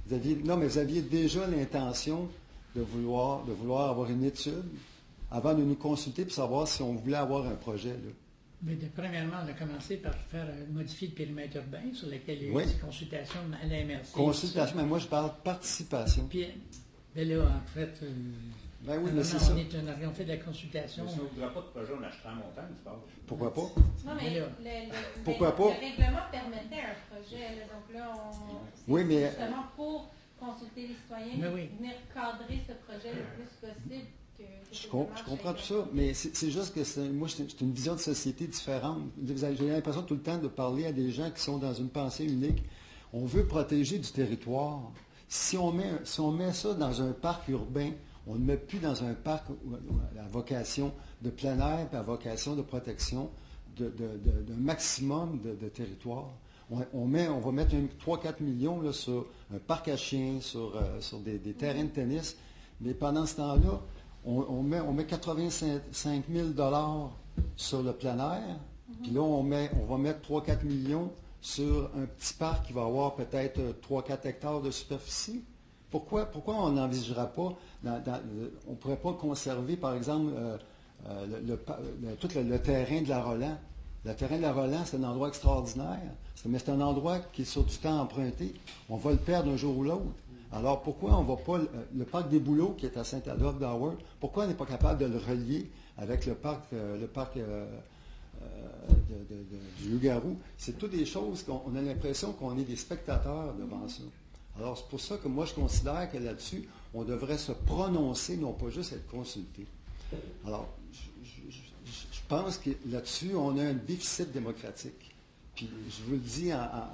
S16: l'intention de vouloir avoir une étude avant de nous consulter pour savoir si on voulait avoir un projet. Là.
S1: Mais premièrement, on a commencé par modifier le périmètre urbain sur lequel il y a eu des consultations à la MRC.
S16: Consultation, mais moi je parle participation.
S1: Puis, ben là, en fait,
S16: ben oui, mais c'est ça.
S1: On fait de la consultation.
S5: Mais si on ne voudrait pas de projet en achetant en montagne, tu parles.
S16: Pourquoi pas?
S4: Non, mais
S16: pourquoi pas?
S4: Le règlement permettait un projet. Là, donc là, c'est justement pour consulter les citoyens, venir cadrer ce projet le plus possible.
S16: Je comprends tout ça, mais c'est juste que moi, c'est une vision de société différente. J'ai l'impression tout le temps de parler à des gens qui sont dans une pensée unique. On veut protéger du territoire. Si on met ça dans un parc urbain, on ne met plus dans un parc à vocation de plein air et à vocation de protection d'un maximum de territoire. On va mettre 3-4 millions là, sur un parc à chiens, sur des terrains de tennis, mais pendant ce temps-là, on met 85 000 $ sur le plein air, puis là, on va mettre 3-4 millions sur un petit parc qui va avoir peut-être 3-4 hectares de superficie. Pourquoi on n'envisagera pas, on ne pourrait pas conserver, par exemple, tout le terrain de la Roland. Le terrain de la Roland, c'est un endroit extraordinaire, mais c'est un endroit qui est sur du temps emprunté. On va le perdre un jour ou l'autre. Alors, pourquoi on ne va pas, le parc des Bouleaux, qui est à Saint-Adolphe d'Howard, pourquoi on n'est pas capable de le relier avec le parc du Loup-Garou? C'est toutes des choses qu'on a l'impression qu'on est des spectateurs devant ça. Alors, c'est pour ça que moi, je considère que là-dessus, on devrait se prononcer, non pas juste être consulté. Alors, je pense que là-dessus, on a un déficit démocratique. Puis, je vous le dis en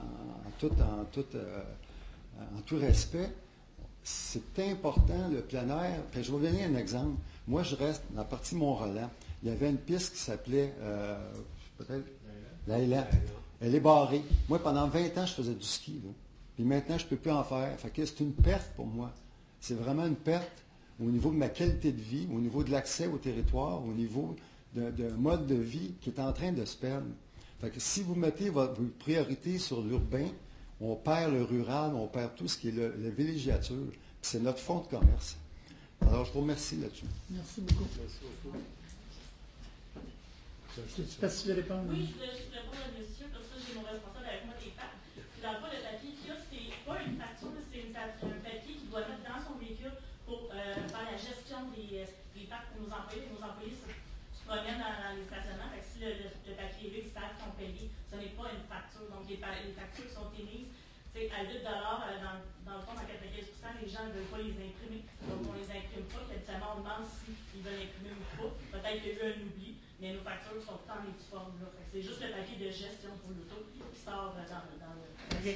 S16: tout respect, c'est important, le plein air. Puis je vais vous donner un exemple. Moi, je reste dans la partie Mont-Roland. Il y avait une piste qui s'appelait, peut-être, la Hélan. Elle est barrée. Moi, pendant 20 ans, je faisais du ski. Là. Puis maintenant, je ne peux plus en faire. Fait que c'est une perte pour moi. C'est vraiment une perte au niveau de ma qualité de vie, au niveau de l'accès au territoire, au niveau d'un mode de vie qui est en train de se perdre. Fait que si vous mettez vos priorités sur l'urbain, on perd le rural, on perd tout ce qui est la villégiature. C'est notre fonds de commerce. Alors, je vous remercie là-dessus.
S1: Merci beaucoup.
S3: Merci beaucoup.
S1: C'est pas si tu veux répondre.
S6: Oui, je voulais juste répondre à monsieur, comme ça j'ai mon responsable avec moi des parcs. Dans le fond, le papier qu'il y a, c'est pas une facture, c'est un papier qu'il doit mettre dans son véhicule pour faire la gestion des parcs pour nos employés. Nos employés se promènent dans les stationnements. Fait que si le papier est là, ils savent qu'ils sont payés. Ce n'est pas une facture. Donc les factures qui sont émises, c'est à 8 dans le fond, à 95 les gens ne veulent pas les imprimer. Donc on les imprime pas. Puis habituellement, on demande s'ils veulent imprimer ou pas. Peut-être qu'il y a eu un oubli. Mais nos factures sont en uniforme. C'est juste le papier de gestion pour l'auto qui sort dans le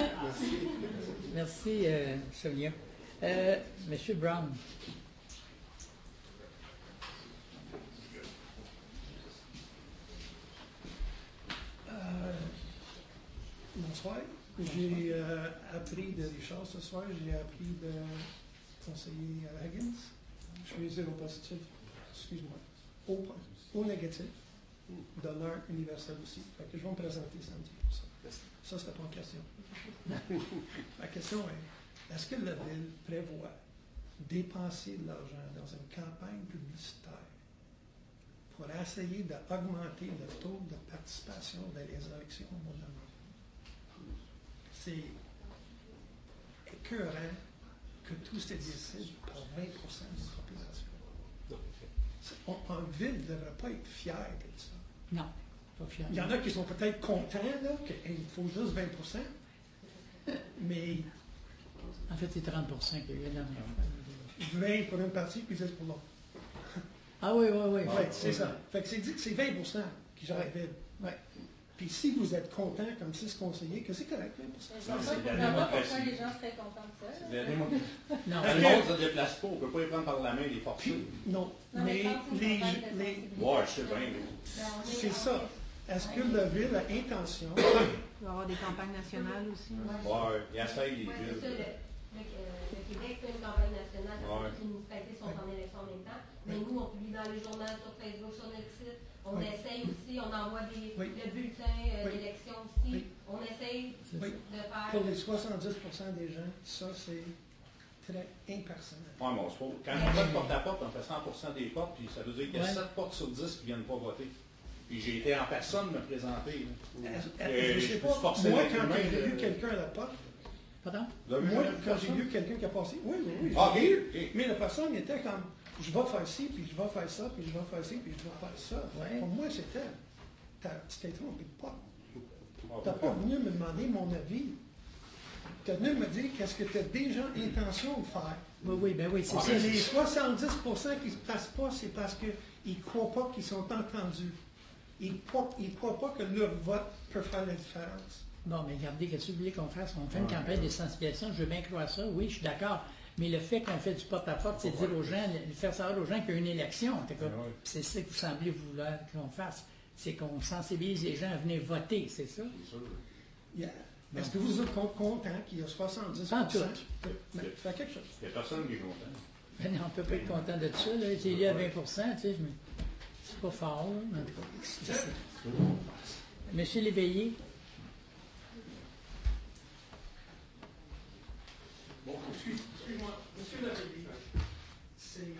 S1: Merci, Sonia. Monsieur Brown.
S17: Bonsoir. J'ai appris de Richard ce soir, j'ai appris de conseiller Higgins. Je suis zéro positif, excuse-moi, au négatif, donneur universel aussi. Fait que je vais me présenter samedi pour ça. Ça, c'était ton question. Ma question est que la Ville prévoit dépenser de l'argent dans une campagne publicitaire pour essayer d'augmenter le taux de participation dans les élections au mois de novembre? C'est écœurant que tout se décide par 20% de la population. En ville ne devrait pas être fier de ça.
S1: Non, pas fier.
S17: Il y en a qui sont peut-être contents qu'il faut juste 20%, mais...
S1: En fait, c'est 30% qu'il y a dans
S17: 20 pour une partie, puis 10 pour l'autre.
S1: Ah oui.
S17: C'est ça. Fait que c'est dit que c'est 20% qui gèrent la ville. Puis si vous êtes content comme 6 conseillers, que c'est correct, 20%.
S4: Je ne sais pas pourquoi les gens seraient contents de ça.
S5: C'est la démocratie. Quand le monde ne se déplace pas, on ne peut pas les prendre par la main et les forcer.
S17: Non, mais les...
S5: Ouais, je sais bien.
S17: C'est ça. Est-ce que la Ville a intention...
S8: Il va y avoir des campagnes nationales aussi.
S5: Oui, il essaye les villes.
S18: Le Québec fait une campagne nationale, toutes les municipalités sont en élection en même temps, mais nous, on publie dans les journaux, sur Facebook, sur notre site, on essaye aussi, on envoie le bulletin d'élection aussi, on essaye de faire...
S17: Pour les 70% des gens, ça, c'est très impersonnel.
S5: Oui, mais on se pose. Quand on fait porte-à-porte, on fait 100% des portes, puis ça veut dire qu'il y a 7 portes sur 10 qui ne viennent pas voter. Puis j'ai été en personne me présenter.
S17: Je ne sais pas, moi, quand j'ai vu quelqu'un à la porte,
S1: pardon?
S17: Moi, quand j'ai vu quelqu'un qui a passé, oui. Mais la personne était comme, je vais faire ci, puis je vais faire ça, puis je vais faire ci, puis je vais faire ça. Pour moi, c'était, tu t'es trompé de porte. Tu n'as pas venu me demander mon avis. Tu es venu me dire qu'est-ce que tu as déjà intention de faire.
S1: Oui, c'est ça.
S17: Les 70% qui ne se passent pas, c'est parce qu'ils ne croient pas qu'ils sont entendus. Ils ne croient pas que leur vote peut faire la différence.
S1: Bon, mais regardez, qu'est-ce que vous voulez qu'on fasse? On fait une campagne de sensibilisation, je veux bien croire ça, oui, je suis d'accord. Mais le fait qu'on fait du porte-à-porte, c'est de dire aux gens, de faire savoir aux gens qu'il y a une élection. C'est ça que vous semblez vouloir qu'on fasse. C'est qu'on sensibilise les gens à venir voter, c'est ça?
S5: C'est sûr.
S17: Est-ce que vous êtes content qu'il y a 70%?
S1: Pas tout.
S17: Fais quelque chose.
S5: Il n'y a personne qui est content.
S1: Ben non, on ne peut pas être content de ça. Là. C'est lié à 20%, tu sais, mais c'est pas fort, là, en tout cas. Monsieur Léveillé.
S17: Bon, excuse-moi. Monsieur Léveillé, c'est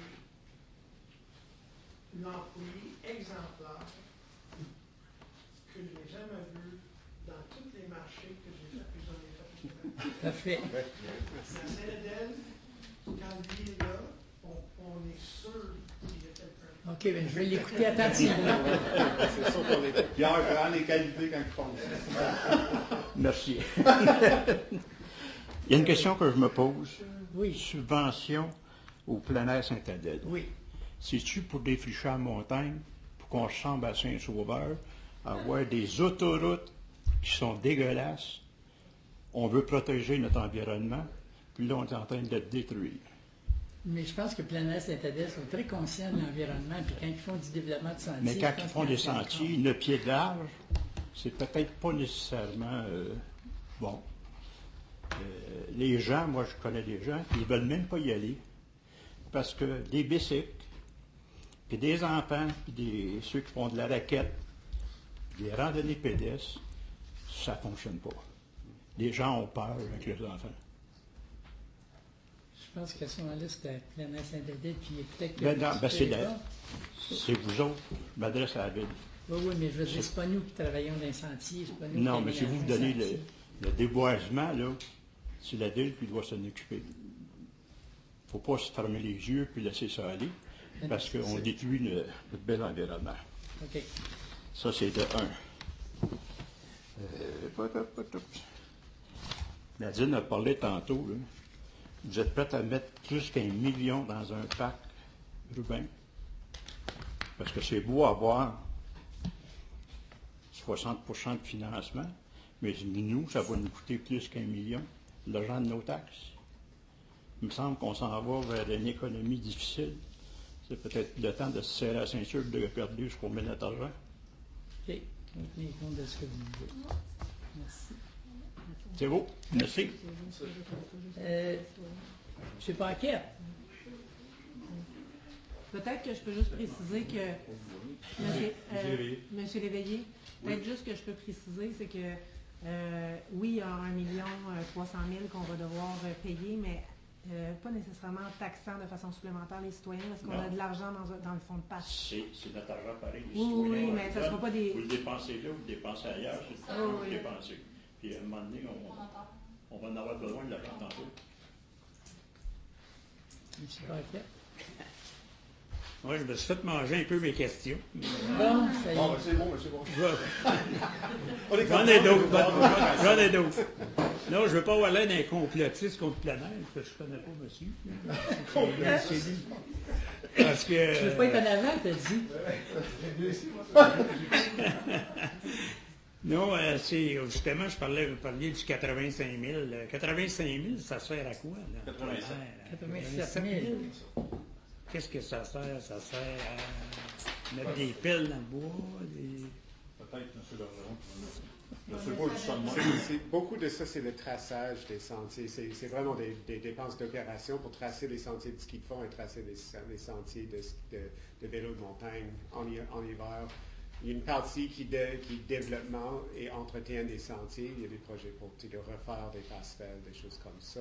S17: l'employé exemplaire que je n'ai jamais vu dans tous les marchés que j'ai fait, puis j'en ai fait.
S1: Parfait.
S17: À Saint-Adèle, quand lui est là, on est sûr qu'il y a quelqu'un.
S1: OK, bien, je vais l'écouter attentivement.
S5: C'est sûr qu'on est. Pierre prend les qualités quand il pense.
S19: Merci. Il y a une question que je me pose.
S1: Oui.
S19: Subvention au plein air Saint-Adèle.
S1: Oui.
S19: C'est-tu pour défricher la montagne, pour qu'on ressemble à Saint-Sauveur, avoir des autoroutes qui sont dégueulasses? On veut protéger notre environnement, puis là, on est en train de le détruire.
S1: Mais je pense que plein air Saint-Adèle sont très conscients de l'environnement, puis quand ils font du développement de sentiers...
S19: Mais quand ils font des sentiers, le pied de large, c'est peut-être pas nécessairement bon. Les gens, moi je connais des gens, qui ne veulent même pas y aller, parce que des bicycles, puis des enfants, puis ceux qui font de la raquette, des randonnées pédestres, ça ne fonctionne pas. Les gens ont peur avec leurs enfants.
S1: Je pense qu'à ce moment-là, c'était plein air Saint-Adèle, puis peut-être que...
S19: C'est vous autres, je m'adresse à la ville.
S1: Oui, mais je veux dire, c'est pas nous qui travaillons dans les sentiers, c'est pas nous
S19: Non,
S1: qui
S19: mais si vous
S1: aménageons
S19: donnez
S1: les sentiers.
S19: le déboisement, là, c'est la ville qui doit s'en occuper. Il ne faut pas se fermer les yeux puis laisser ça aller, parce qu'on détruit notre bel environnement.
S1: OK.
S19: Ça, c'est de 1. Nadine a parlé tantôt, là. Vous êtes prête à mettre plus qu'1 million dans un parc urbain? Parce que c'est beau avoir 60% de financement, mais nous, ça va nous coûter plus qu'1 million, l'argent de nos taxes. Il me semble qu'on s'en va vers une économie difficile. C'est peut-être le temps de se serrer la ceinture de perdre ce qu'on met notre argent.
S1: OK. On tient compte de ce que vous dites. Merci.
S19: C'est beau. Merci.
S1: M. Paquette.
S8: Peut-être que je peux juste préciser que, Monsieur Léveillé, peut-être juste que je peux préciser, c'est que oui, il y a 1,3 million qu'on va devoir payer, mais pas nécessairement taxant de façon supplémentaire les citoyens, parce qu'on a de l'argent dans le fonds de parc.
S19: C'est notre argent pareil. Les
S8: Oui,
S19: citoyens,
S8: oui, mais ça ne sera pas des...
S19: Vous le dépensez là, vous le dépensez ailleurs, c'est ça que vous le dépensez. Puis à un moment donné, on va en avoir besoin de l'argent tantôt.
S1: M. Paquette.
S20: Oui, je me suis fait manger un peu mes questions.
S1: Bon, ça y est.
S3: C'est bon.
S20: J'en ai d'autres. Non, je ne veux pas avoir l'air d'un complotiste contre plein air, parce que je ne connais pas monsieur. C'est lui. Parce que...
S1: Je ne veux pas être en avant, t'as dit.
S20: Non, c'est justement, vous parliez du 85 000. 85 000, ça sert à quoi? Là?
S1: 87 000.
S20: Qu'est-ce que ça sert? Ça sert à mettre des piles dans le bois?
S9: Peut-être, M. Bergeron.
S3: Beaucoup de ça, c'est le traçage des sentiers. C'est vraiment des dépenses d'opération pour tracer les sentiers de ski de fond et tracer les sentiers de vélo de montagne en hiver. Il y a une partie qui développement et entretien des sentiers. Il y a des projets pour refaire des pastels, des choses comme ça.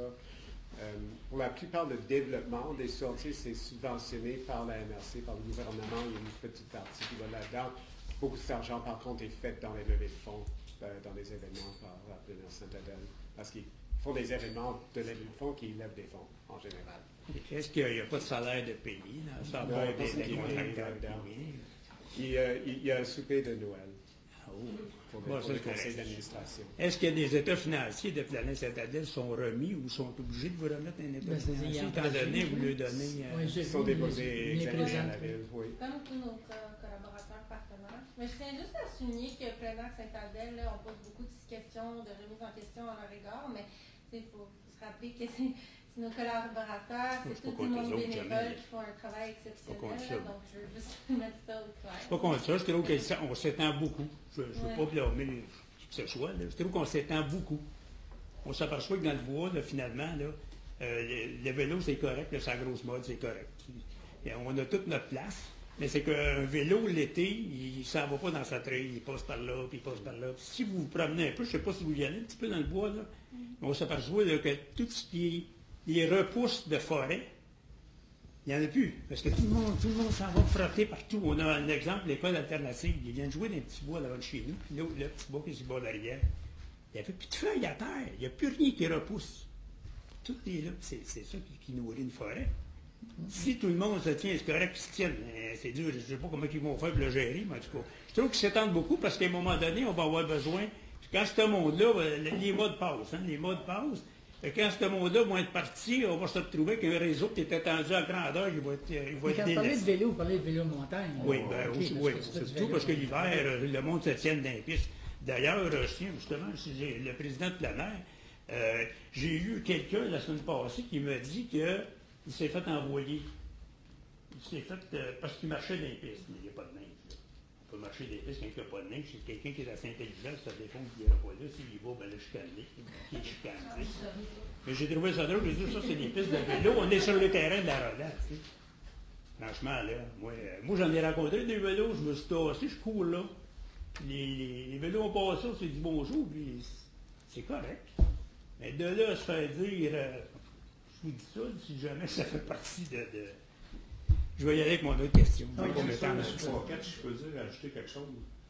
S3: Pour la plupart, le développement des sentiers, c'est subventionné par la MRC, par le gouvernement. Il y a une petite partie qui va là-dedans. Beaucoup d'argent, par contre, est fait dans les levées de fonds, dans les événements par la Plénière Sainte-Adèle. Parce qu'ils font des événements de levée de fonds qui lèvent des fonds, en général.
S20: Est-ce qu'il n'y a pas de salaire de payer? Ça va être des contracteurs payés.
S3: Il y a un souper de Noël pour le conseil d'administration.
S20: Est-ce que les états financiers de Plénière Sainte-Adèle sont remis ou sont obligés de vous remettre un état financier étant donné vous le donnez?
S3: Ils sont déposés examinés à la ville, oui.
S4: Comme tous nos collaborateurs partenaires. Mais je tiens juste à souligner que Plénière Sainte-Adèle, on pose beaucoup de questions, de remises en question à leur égard, mais il faut se rappeler que c'est nos collaborateurs, c'est tout le monde bénévole qui font un travail exceptionnel. Donc, je veux juste mettre ça au clair.
S20: C'est pas contre ça, je trouve qu'on s'étend beaucoup. Je ne veux pas blâmer qui que ce soit. Là. Je trouve qu'on s'étend beaucoup. On s'aperçoit que dans le bois, là, finalement, là, le vélo, c'est correct, là, sa grosse mode, c'est correct. Et on a toute notre place, mais c'est qu'un vélo, l'été, il ne s'en va pas dans sa treille, il passe par là, puis il passe par là. Puis si vous vous promenez un peu, je ne sais pas si vous y allez un petit peu dans le bois, là, on s'aperçoit là, que tout ce qui est les repousses de forêt, il n'y en a plus. Parce que tout le monde s'en va frotter partout. On a un exemple, l'école alternative. Ils viennent jouer dans un petit bois devant chez nous. Puis là, le petit bois qui est sur le bord derrière. Il n'y avait plus de feuilles à terre. Il n'y a plus rien qui repousse. Tout est là. C'est ça qui nourrit une forêt. Si tout le monde se tient, c'est correct qu'ils se tiennent. C'est dur. Je ne sais pas comment ils vont faire pour le gérer, mais en tout cas, je trouve qu'ils s'étendent beaucoup parce qu'à un moment donné, on va avoir besoin. Quand ce monde-là, les modes passent. Hein, les modes passent. Et quand ce monde-là va être parti, on va se retrouver avec un réseau qui est étendu à grandeur, il va être
S1: Quand vous parlez de vélo, vous parlez de vélo de montagne.
S20: Oui, surtout parce que l'hiver, le monde se tient dans les pistes. D'ailleurs, justement, le président de plein air, j'ai eu quelqu'un la semaine passée qui m'a dit qu'il s'est fait envoyer. Il s'est fait, parce qu'il marchait dans les pistes, mais il n'y a pas de neige. On peut marcher des pistes quand il n'y a pas de neige. C'est quelqu'un qui est assez intelligent, ça défend qu'il n'ira pas là. S'il y va, ben là, chicaner. Il est chicané. Mais j'ai trouvé ça drôle. J'ai dit, ça, c'est des pistes de vélo. On est sur le terrain de la relance. Tu sais. Franchement, là, moi j'en ai rencontré des vélos. Je me suis tassé, je cours là. Les vélos ont passé, c'est du bonjour, puis c'est correct. Mais de là à se faire dire, je vous dis ça, si jamais ça fait partie de... Je vais y aller avec mon autre question.
S5: Si je peux dire, ajouter quelque chose.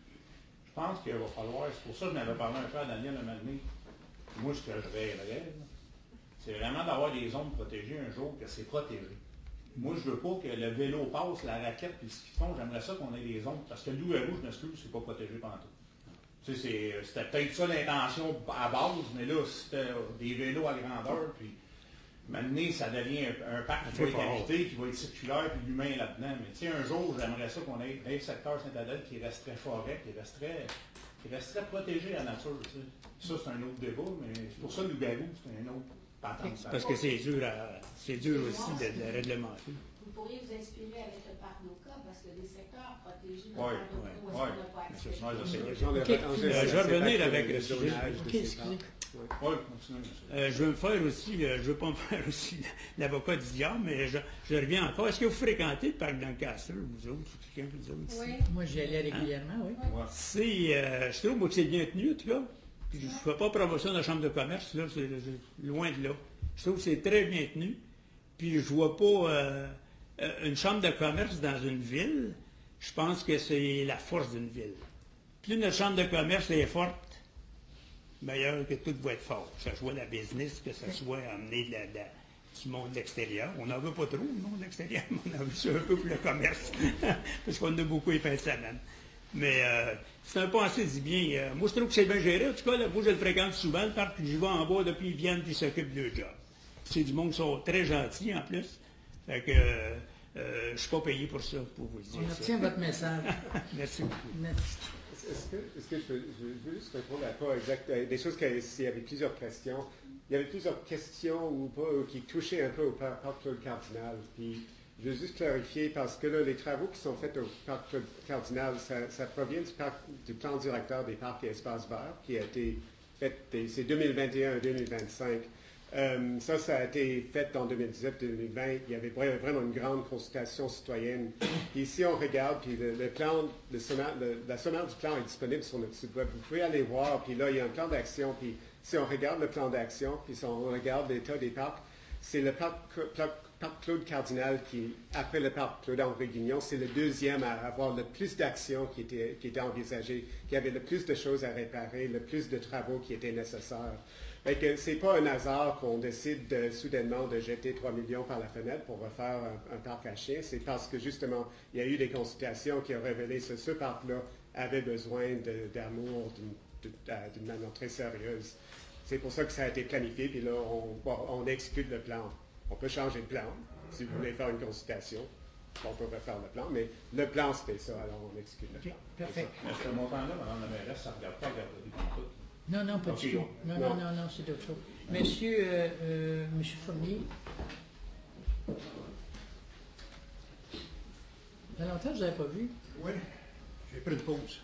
S5: pense qu'il va falloir, c'est pour ça que je m'avais parlé un peu à Daniel un moment donné. Moi, ce que je rêverais, c'est vraiment d'avoir des zones protégées un jour, que c'est protégé. Moi, je veux pas que le vélo passe, la raquette, puis ce qu'ils font, j'aimerais ça qu'on ait des zones, parce que le loup-garou, je m'excuse, c'est pas protégé pendant tout. Tu sais, c'était peut-être ça l'intention à base, mais là, c'était des vélos à grandeur, puis maintenant, ça devient un parc qui va être habité, qui va être circulaire, puis l'humain là-dedans. Mais tu sais, un jour, j'aimerais ça qu'on ait un secteur Saint-Adèle qui resterait forêt, qui resterait protégé à la nature. Tu sais. Ça, c'est un autre débat, mais c'est pour ça le loup-garou, c'est un autre patente.
S20: Parce que c'est dur aussi de réglementer.
S18: Vous pourriez vous inspirer avec le parc Noca, parce que des secteurs protégés dans
S20: Oui,
S18: le parc Noca, où est-ce qu'on n'a pas accès.
S20: Je vais revenir avec le zonage. Je veux me faire aussi, je veux pas me faire aussi l'avocat du diable, mais je reviens encore. Est-ce que vous fréquentez le parc Lancaster, vous autres, quelqu'un vous autres ici?
S1: Oui. Moi, j'y allais régulièrement, oui.
S20: Je trouve moi, que c'est bien tenu, en tout cas. Puis je ne fais pas promotion de la chambre de commerce, là, c'est loin de là. Je trouve que c'est très bien tenu. Puis je vois pas une chambre de commerce dans une ville. Je pense que c'est la force d'une ville. Plus notre chambre de commerce est forte, meilleur que tout va être fort. Que ce soit la business, que ce soit amener du monde de l'extérieur. On n'en veut pas trop, le monde de l'extérieur, mais on en veut ça un peu pour le commerce. Parce qu'on a beaucoup les fins de semaine. Mais c'est un pensée dit bien. Moi, je trouve que c'est bien géré. En tout cas, là, moi, je le fréquente souvent, le parc, puis j'y vais en bas, depuis ils viennent, puis ils s'occupent de leur job. C'est du monde qui sont très gentils, en plus. Fait que je ne suis pas payé pour ça, pour vous le dire.
S1: On obtient votre message.
S20: Merci beaucoup.
S1: Merci.
S3: Est-ce que je veux juste répondre à pas exact, des choses s'il y avait plusieurs questions. Il y avait plusieurs questions ou pas qui touchaient un peu au parc Claude Cardinal. Puis je veux juste clarifier parce que là, les travaux qui sont faits au parc Claude Cardinal, ça provient du plan directeur des parcs et espaces verts qui a été fait, c'est 2021-2025. Ça a été fait en 2019-2020. Il y avait vraiment une grande consultation citoyenne. Puis ici, on regarde, puis la sommaire du plan est disponible sur notre site web. Vous pouvez aller voir, puis là, il y a un plan d'action. Puis si on regarde le plan d'action, puis si on regarde l'état des parcs, c'est le parc Claude Cardinal qui, après le parc Claude-Henri Guignon, c'est le deuxième à avoir le plus d'actions qui étaient envisagées, qui avait le plus de choses à réparer, le plus de travaux qui étaient nécessaires. Ce n'est pas un hasard qu'on décide soudainement de jeter 3 millions par la fenêtre pour refaire un parc à chiens. C'est parce que justement, il y a eu des consultations qui ont révélé que ce parc-là avait besoin d'amour d'une manière très sérieuse. C'est pour ça que ça a été planifié, puis là, on exclut le plan. On peut changer le plan. Si vous voulez faire une consultation, on peut refaire le plan, mais le plan, c'était ça, alors on exclut le plan.
S1: Parfait.
S5: Mais ce montant-là, Mme la mairesse, ça ne regarde pas garder comme tout.
S1: Non, pas du tout. Non, c'est d'autres choses. Monsieur Fournier. Ça fait longtemps que je ne l'avais pas vu.
S21: Oui, j'ai pris une pause.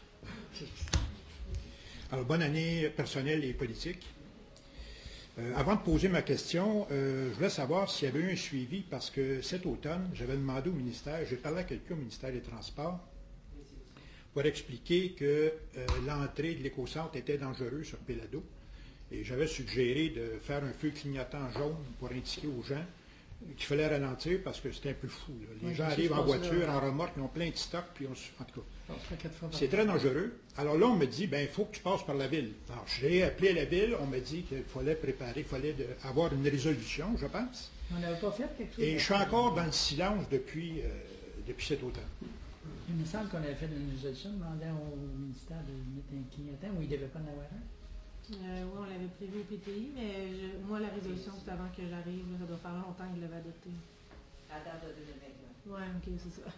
S21: Alors, bonne année personnelle et politique. Avant de poser ma question, je voulais savoir s'il y avait eu un suivi, parce que cet automne, j'avais demandé au ministère, j'ai parlé à quelqu'un au ministère des Transports, pour expliquer que l'entrée de l'écocentre était dangereuse sur Pélado. Et j'avais suggéré de faire un feu clignotant jaune pour indiquer aux gens qu'il fallait ralentir parce que c'était un peu fou. Là. Les gens arrivent en voiture, en remorque, ils ont plein de stocks, puis en tout cas, c'est très dangereux. Alors là, on me dit, il faut que tu passes par la ville. Alors, j'ai appelé à la ville, on m'a dit qu'il fallait préparer, il fallait avoir une résolution, je pense.
S1: On n'avait pas fait quelque chose.
S21: Et je suis encore dans le silence depuis cet automne.
S1: Il me semble qu'on avait fait une résolution demandant au ministère de mettre un clignotant où il ne devait pas en avoir un.
S8: Oui, on l'avait prévu au PTI, mais moi, la résolution, c'est avant que j'arrive. Ça doit faire longtemps que je l'avais adoptée.
S13: À date de 2021.
S8: Oui, ok, c'est ça.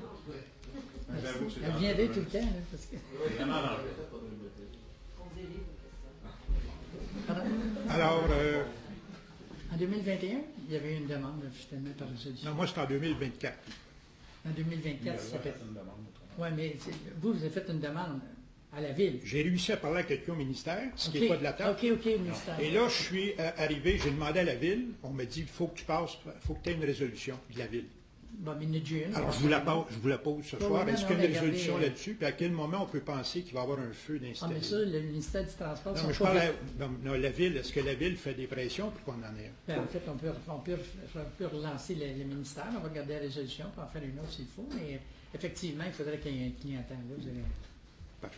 S1: Elle viendrait tout le temps, là, parce que...
S21: Alors...
S1: En 2021, il y avait une demande, justement, par résolution.
S21: Non, moi, c'est en 2024.
S1: En 2024, ça fait... Oui, mais vous avez fait une demande à la ville.
S21: J'ai réussi à parler à quelqu'un au ministère, ce qui n'est pas de la table.
S1: OK, ministère.
S21: Et là, je suis arrivé, j'ai demandé à la ville, on m'a dit, il faut que tu passes, il faut que tu aies une résolution de la ville.
S1: Bon, mais il y en a déjà une.
S21: Alors, je vous la pose ce soir. Est-ce qu'il y a une résolution là-dessus? Puis à quel moment on peut penser qu'il va y avoir un feu d'installer?
S1: Ah, mais ça, le ministère du Transport...
S21: Non, mais je parle la ville. Est-ce que la ville fait des pressions pour qu'on en ait un?
S1: Bien, en fait, on peut relancer le ministère, on va regarder la résolution, puis en faire une autre s'il faut, mais effectivement, il faudrait qu'il y ait un clignotant là.
S21: Parfait.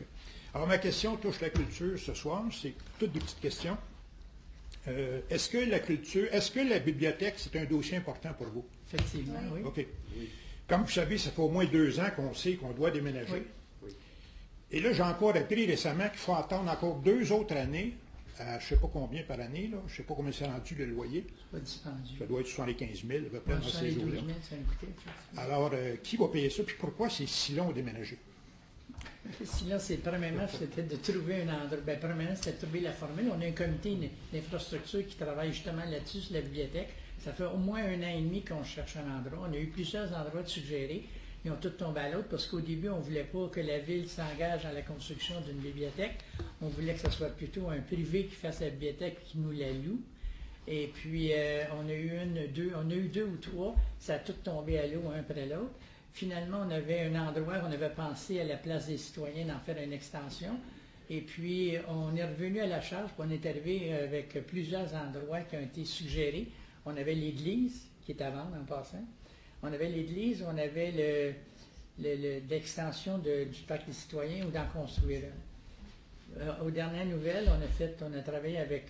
S21: Alors, ma question touche la culture ce soir. C'est toutes des petites questions. Est-ce que la bibliothèque, c'est un dossier important pour vous?
S1: Effectivement, oui.
S21: OK. Comme vous savez, ça fait au moins 2 ans qu'on sait qu'on doit déménager.
S3: Oui.
S21: Et là, j'ai encore appris récemment qu'il faut attendre encore 2 autres années, je ne sais pas combien par année, là, je ne sais pas combien c'est rendu le loyer.
S1: C'est pas dispendieux.
S21: Ça doit être 75 000 à peu près dans ces eaux-là.
S1: 12 000, ça a coûté.
S21: Alors, qui va payer ça? Puis pourquoi c'est si long à déménager?
S1: Sinon, premièrement, c'était de trouver un endroit. Bien, premièrement, c'était de trouver la formule. On a un comité d'infrastructure qui travaille justement là-dessus, sur la bibliothèque. Ça fait au moins 1 an et demi qu'on cherche un endroit. On a eu plusieurs endroits de suggérer. Ils ont tous tombé à l'autre parce qu'au début, on ne voulait pas que la ville s'engage à la construction d'une bibliothèque. On voulait que ce soit plutôt un privé qui fasse la bibliothèque qui nous la loue. Et puis, on a eu 2 ou 3. Ça a tout tombé à l'eau, un après l'autre. Finalement, on avait un endroit où on avait pensé à la place des citoyens d'en faire une extension. Et puis, on est revenu à la charge, puis on est arrivé avec plusieurs endroits qui ont été suggérés. On avait l'église, qui est à vendre en passant. On avait l'église, on avait l'extension du parc des citoyens ou d'en construire une. Aux dernières nouvelles, on a travaillé avec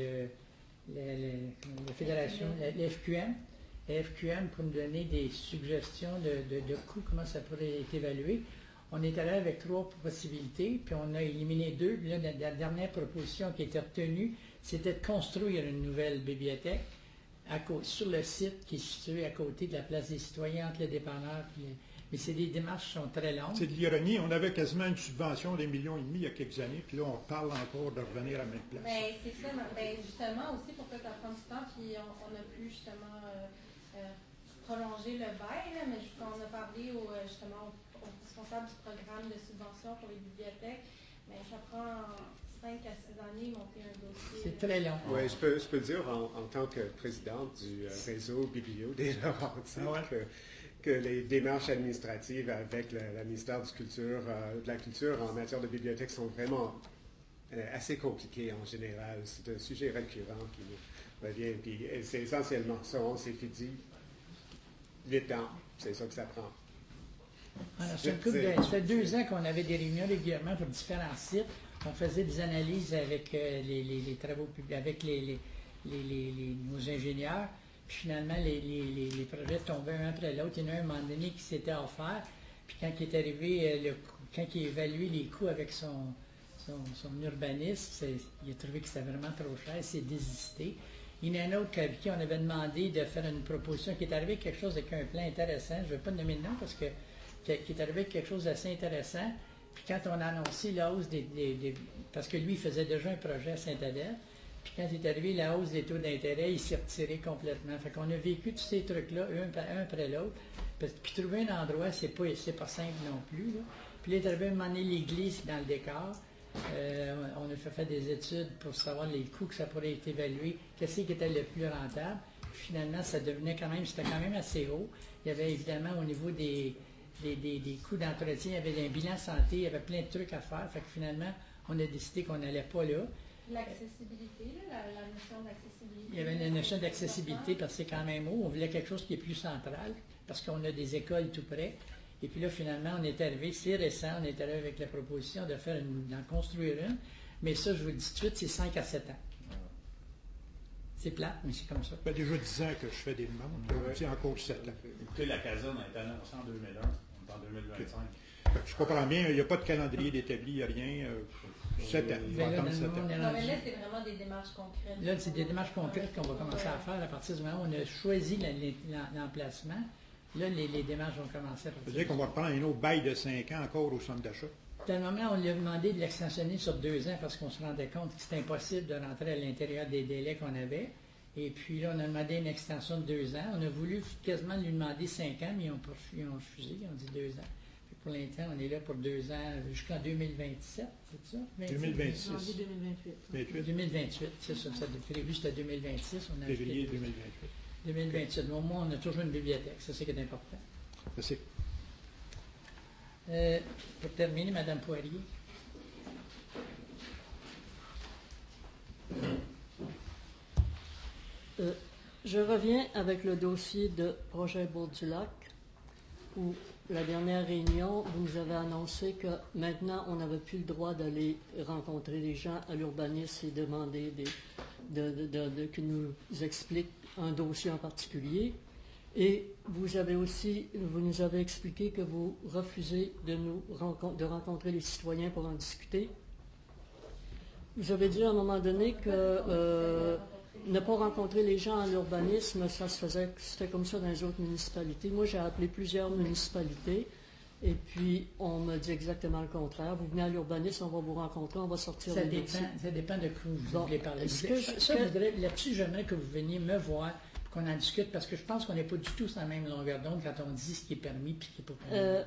S1: la fédération, la FQM. La FQM pour nous donner des suggestions de coûts, comment ça pourrait être évalué. On est allé avec 3 possibilités, puis on a éliminé 2. Là, la dernière proposition qui était retenue, c'était de construire une nouvelle bibliothèque sur le site qui est situé à côté de la place des citoyens, entre les dépanneurs. Mais des démarches qui sont très longues.
S21: C'est de l'ironie. On avait quasiment une subvention d'1,5 million il y a quelques années, puis là, on parle encore de revenir à la même place.
S4: Bien, c'est ça. Ben, justement, aussi, pour que ça prenne du temps, puis on a pu justement prolonger le bail, là, mais quand on a parlé justement aux responsables du programme de subvention pour les bibliothèques, bien, ça prend 5 à 6 années monter un dossier.
S1: C'est très long.
S3: Oui, je peux dire en tant que présidente du réseau Biblio des Laurentides que les démarches administratives avec le ministère de la Culture en matière de bibliothèque sont vraiment assez compliquées en général. C'est un sujet récurrent qui nous revient. Puis c'est essentiellement ça. On s'est dit 8 ans, c'est ça que ça prend.
S1: Alors, ça fait 2 ans qu'on avait des réunions régulièrement pour différents sites. On faisait des analyses avec les travaux publics, avec nos ingénieurs. Puis finalement, les projets tombaient un après l'autre. Il y en a un à un moment donné qui s'était offert. Puis quand il est arrivé, quand il a évalué les coûts avec son urbaniste, il a trouvé que c'était vraiment trop cher. Il s'est désisté. Il y en a un autre avec qui on avait demandé de faire une proposition qui est arrivé quelque chose avec un plan intéressant. Je ne vais pas nommer le nom parce que qui est arrivé quelque chose d'assez intéressant. Puis quand on a annoncé la hausse parce que lui, il faisait déjà un projet à Saint-Adèle, puis quand il est arrivé la hausse des taux d'intérêt, il s'est retiré complètement. Fait qu'on a vécu tous ces trucs-là, un après l'autre. Puis trouver un endroit, c'est pas simple non plus. Là. Puis là, il est arrivé à un moment donné l'église dans le décor. On a fait des études pour savoir les coûts que ça pourrait être évalué, qu'est-ce qui était le plus rentable. Puis finalement, c'était quand même assez haut. Il y avait évidemment au niveau des coûts d'entretien, il y avait un bilan santé, il y avait plein de trucs à faire. Fait que finalement, on a décidé qu'on n'allait pas là.
S4: L'accessibilité, la notion d'accessibilité.
S1: Il y avait une notion d'accessibilité parce que c'est quand même haut. On voulait quelque chose qui est plus central parce qu'on a des écoles tout près. Et puis là, finalement, on est arrivé, c'est récent, on est arrivé avec la proposition d'en construire une. Mais ça, je vous le dis tout de suite, c'est 5 à 7 ans. C'est plate, mais c'est comme ça.
S21: Ça fait déjà 10 ans que je fais des demandes. C'est encore 7 ans.
S5: Écoutez, la caserne a été annoncée en 2001. On est en 2025.
S21: Je comprends bien, il n'y a pas de calendrier d'établi, il n'y a rien. 7 ans.
S4: Non, mais là, c'est vraiment des démarches concrètes.
S1: Là, c'est des démarches concrètes qu'on va commencer à faire à partir du moment où on a choisi l'emplacement. Là, les démarches vont commencer à partir.
S21: Ça veut dire qu'on va reprendre un autre bail de 5 ans encore au centre d'achat.
S1: À un moment, on lui a demandé de l'extensionner sur 2 ans parce qu'on se rendait compte que c'était impossible de rentrer à l'intérieur des délais qu'on avait. Et puis là, on a demandé une extension de 2 ans. On a voulu quasiment lui demander 5 ans, mais ils ont refusé. Ils ont dit 2 ans. Pour l'instant, on est là pour 2 ans jusqu'en 2027, c'est ça?
S21: 2026.
S8: 2028.
S1: 2028, c'est ça. Ça a prévu jusqu'à 2026. On a
S21: Février 2028.
S1: 2028. Au moins, on a toujours une bibliothèque. Ça, c'est ce qui est important.
S21: Merci.
S1: Pour terminer, Mme Poirier.
S2: Je reviens avec le dossier de projet Bourg-du-Lac, où la dernière réunion, vous nous avez annoncé que maintenant, on n'avait plus le droit d'aller rencontrer les gens à l'urbanisme et demander qu'ils nous expliquent un dossier en particulier. Et vous nous avez expliqué que vous refusez de rencontrer les citoyens pour en discuter. Vous avez dit à un moment donné que ne pas rencontrer les gens à l'urbanisme, c'était comme ça dans les autres municipalités. Moi, j'ai appelé plusieurs municipalités et puis on me dit exactement le contraire. Vous venez à l'urbanisme, on va vous rencontrer, on va sortir
S1: ça dépend de quoi vous voulez parler. Là-dessus, j'aimerais que vous veniez me voir, qu'on en discute, parce que je pense qu'on n'est pas du tout sur la même longueur d'onde quand on dit ce qui est permis et ce qui n'est pas permis.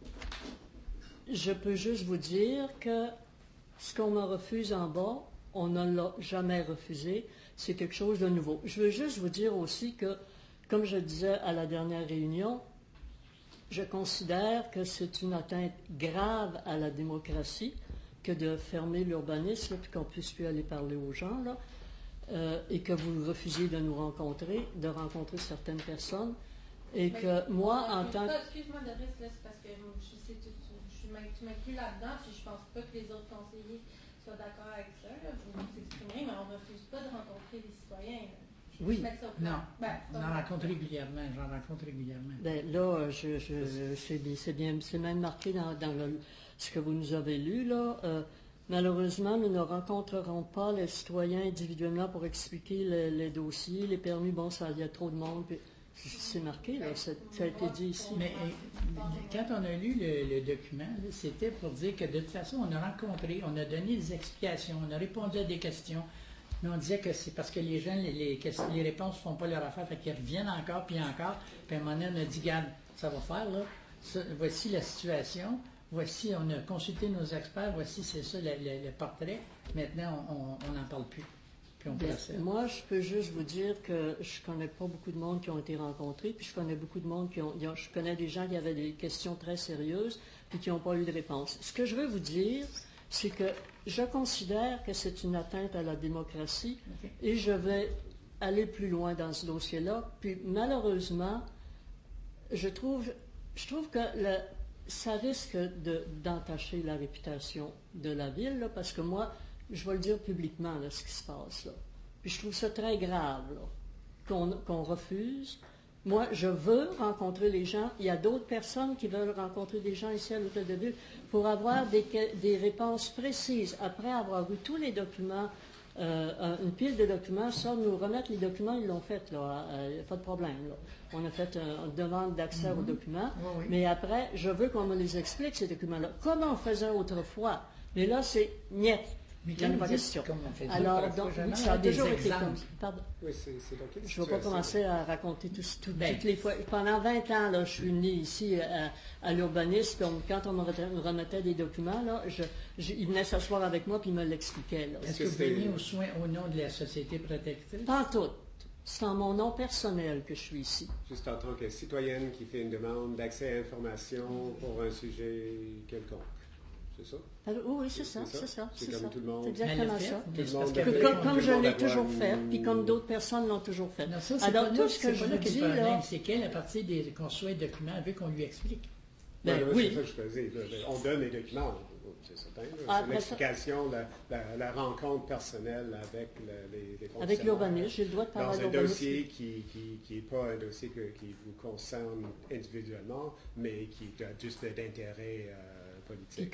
S2: Je peux juste vous dire que ce qu'on me refuse en bas, on ne l'a jamais refusé. C'est quelque chose de nouveau. Je veux juste vous dire aussi que, comme je disais à la dernière réunion, je considère que c'est une atteinte grave à la démocratie que de fermer l'urbanisme et qu'on ne puisse plus aller parler aux gens, là, et que vous refusiez de nous rencontrer, de rencontrer certaines personnes, et que moi, en tant que...
S4: Excuse-moi, Doris, c'est parce que tu m'inclus là-dedans, puis je pense pas que les autres conseillers soient d'accord avec ça. Là. Vous vous exprimez, mais on ne refuse pas de rencontrer les citoyens. Là.
S1: Oui, non, on en rencontre régulièrement, j'en rencontre régulièrement.
S2: Ben, là, c'est même marqué dans ce que vous nous avez lu, là. Malheureusement, nous ne rencontrerons pas les citoyens individuellement pour expliquer les dossiers, les permis, bon, il y a trop de monde, puis c'est marqué, là, ça a été dit ici.
S1: Mais quand on a lu le document, c'était pour dire que de toute façon, on a rencontré, on a donné des explications, on a répondu à des questions, mais on disait que c'est parce que les gens, les réponses ne font pas leur affaire, fait qu'ils reviennent encore, puis à un moment donné, on a dit, regarde, ça va faire, là, voici la situation. Voici, on a consulté nos experts, voici, c'est ça le portrait. Maintenant, on n'en parle plus. Puis on
S2: moi, je peux juste vous dire que je ne connais pas beaucoup de monde qui ont été rencontrés, puis je connais beaucoup de monde je connais des gens qui avaient des questions très sérieuses, puis qui n'ont pas eu de réponse. Ce que je veux vous dire, c'est que je considère que c'est une atteinte à la démocratie, et je vais aller plus loin dans ce dossier-là. Puis malheureusement, je trouve que ça risque d'entacher la réputation de la ville, là, parce que moi, je vais le dire publiquement, là, ce qui se passe là. Puis je trouve ça très grave, là, qu'on refuse. Moi, je veux rencontrer les gens. Il y a d'autres personnes qui veulent rencontrer des gens ici à l'Hôtel de Ville pour avoir des réponses précises. Après avoir vu tous les documents, une pile de documents, ça, nous remettre les documents, ils l'ont fait, là, pas de problème, là. On a fait une demande d'accès aux documents, mais après, je veux qu'on me les explique, ces documents-là. Comment on faisait autrefois? Mais là, c'est niet.
S1: Mais quand pas question.
S2: Alors, donc, ça a toujours été comme ça. Pardon.
S3: Oui, c'est
S2: je ne vais pas commencer à raconter toutes les fois. Pendant 20 ans, là, je suis venu ici à l'urbanisme. Quand on me remettait des documents, là, il venait s'asseoir avec moi et il me l'expliquait.
S1: Est-ce que vous veniez aux soins au nom de la Société protectrice?
S2: Pas tout. C'est en mon nom personnel que je suis ici.
S3: Juste en tant que citoyenne qui fait une demande d'accès à l'information pour un sujet quelconque. C'est ça?
S2: Oui, c'est ça.
S3: C'est comme tout le monde.
S2: C'est exactement ça.
S1: Comme
S2: je l'ai toujours fait, puis comme d'autres personnes l'ont toujours fait.
S1: Non, ça,
S2: alors, tout ce que je vous dis là,
S1: c'est qu'elle, à partir qu'on reçoit les documents, elle veut qu'on lui explique.
S3: Oui. C'est ça que je faisais. On donne les documents, c'est certain. C'est l'explication, la rencontre personnelle avec les fonctionnaires.
S2: Avec l'urbanisme, j'ai le droit de parler à l'urbanisme.
S3: Dans un dossier qui n'est pas un dossier qui vous concerne individuellement, mais qui a juste d'intérêt politique.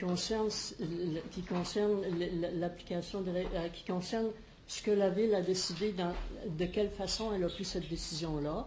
S2: Qui concerne l'application, qui concerne ce que la Ville a décidé, de quelle façon elle a pris cette décision-là.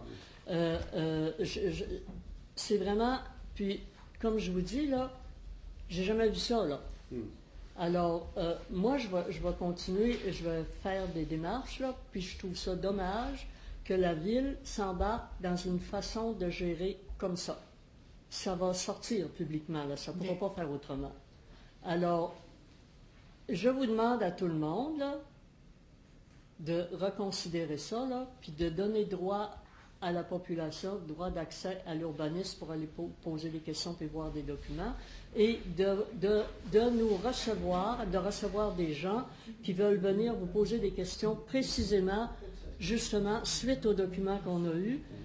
S2: C'est vraiment... Puis, comme je vous dis, là, j'ai jamais vu ça, là. Alors, moi, je vais continuer, je vais faire des démarches, là, puis je trouve ça dommage que la Ville s'embarque dans une façon de gérer comme ça. Ça va sortir publiquement, là, ça ne pourra pas faire autrement. Alors, je vous demande à tout le monde, là, de reconsidérer ça, là, puis de donner droit à la population, droit d'accès à l'urbanisme pour aller poser des questions et voir des documents, et de nous recevoir, de recevoir des gens qui veulent venir vous poser des questions précisément, justement, suite aux documents qu'on a eus,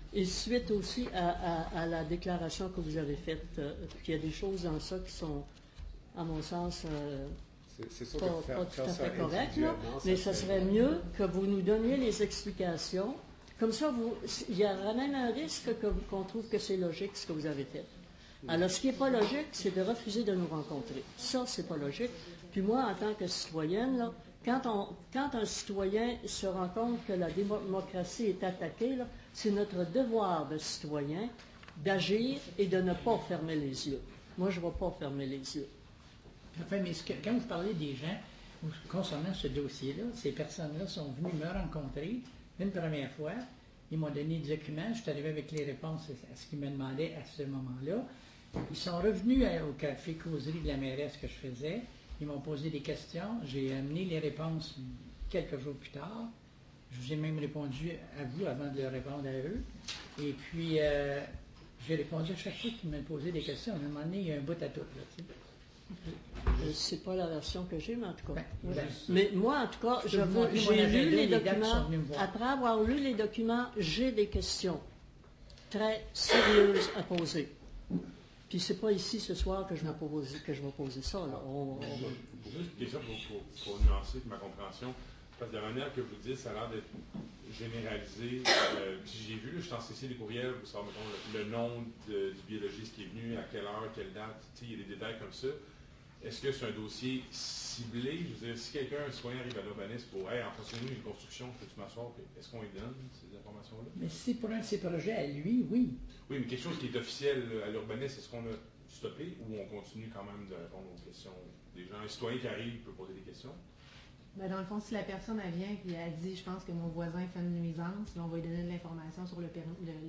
S2: Et suite aussi à la déclaration que vous avez faite, qu'il y a des choses dans ça qui sont, à mon sens,
S3: C'est sûr
S2: pas
S3: que
S2: tout à fait correctes, là,
S3: individuellement,
S2: mais ça serait mieux que vous nous donniez les explications. Comme ça, il y aura même un risque qu'on trouve que c'est logique ce que vous avez fait. Alors, ce qui n'est pas logique, c'est de refuser de nous rencontrer. Ça, c'est pas logique. Puis moi, en tant que citoyenne, là, quand un citoyen se rend compte que la démocratie est attaquée, là, c'est notre devoir de citoyen d'agir et de ne pas fermer les yeux. Moi, je ne vais pas fermer les yeux.
S1: Enfin, mais quand vous parlez des gens concernant ce dossier-là, ces personnes-là sont venues me rencontrer une première fois. Ils m'ont donné des documents. Je suis arrivé avec les réponses à ce qu'ils me demandaient à ce moment-là. Ils sont revenus au café causerie de la mairesse que je faisais. Ils m'ont posé des questions. J'ai amené les réponses quelques jours plus tard. Je vous ai même répondu à vous avant de leur répondre à eux. Et puis, j'ai répondu à chaque fois qu'ils me posaient des questions. À un moment donné, il y a un bout à tout.
S2: C'est pas la version que j'ai, mais en tout cas.
S1: Ben,
S2: mais moi, en tout cas, j'ai lu les documents. Après avoir lu les documents, j'ai des questions très sérieuses à poser. Puis c'est pas ici ce soir que je vais poser ça. Là.
S9: Juste une question pour nuancer ma compréhension. Parce que la manière que vous dites, ça a l'air d'être généralisé. Puis j'ai vu, je suis en CC des courriels, vous savez, mettons, le nom du biologiste qui est venu, à quelle heure, quelle date, il y a des détails comme ça. Est-ce que c'est un dossier ciblé? Je veux dire, si quelqu'un, un citoyen arrive à l'urbanisme pour, en face de nous, une construction, peux-tu m'asseoir? Est-ce qu'on lui donne ces informations-là?
S1: Mais si pour un de ses projets à lui, oui.
S9: Oui, mais quelque chose qui est officiel à l'urbanisme, est-ce qu'on a stoppé ou on continue quand même de répondre aux questions des gens? Un citoyen qui arrive peut poser des questions?
S8: Ben, dans le fond, si la personne elle vient et elle dit, je pense que mon voisin fait une nuisance, on va lui donner de l'information sur la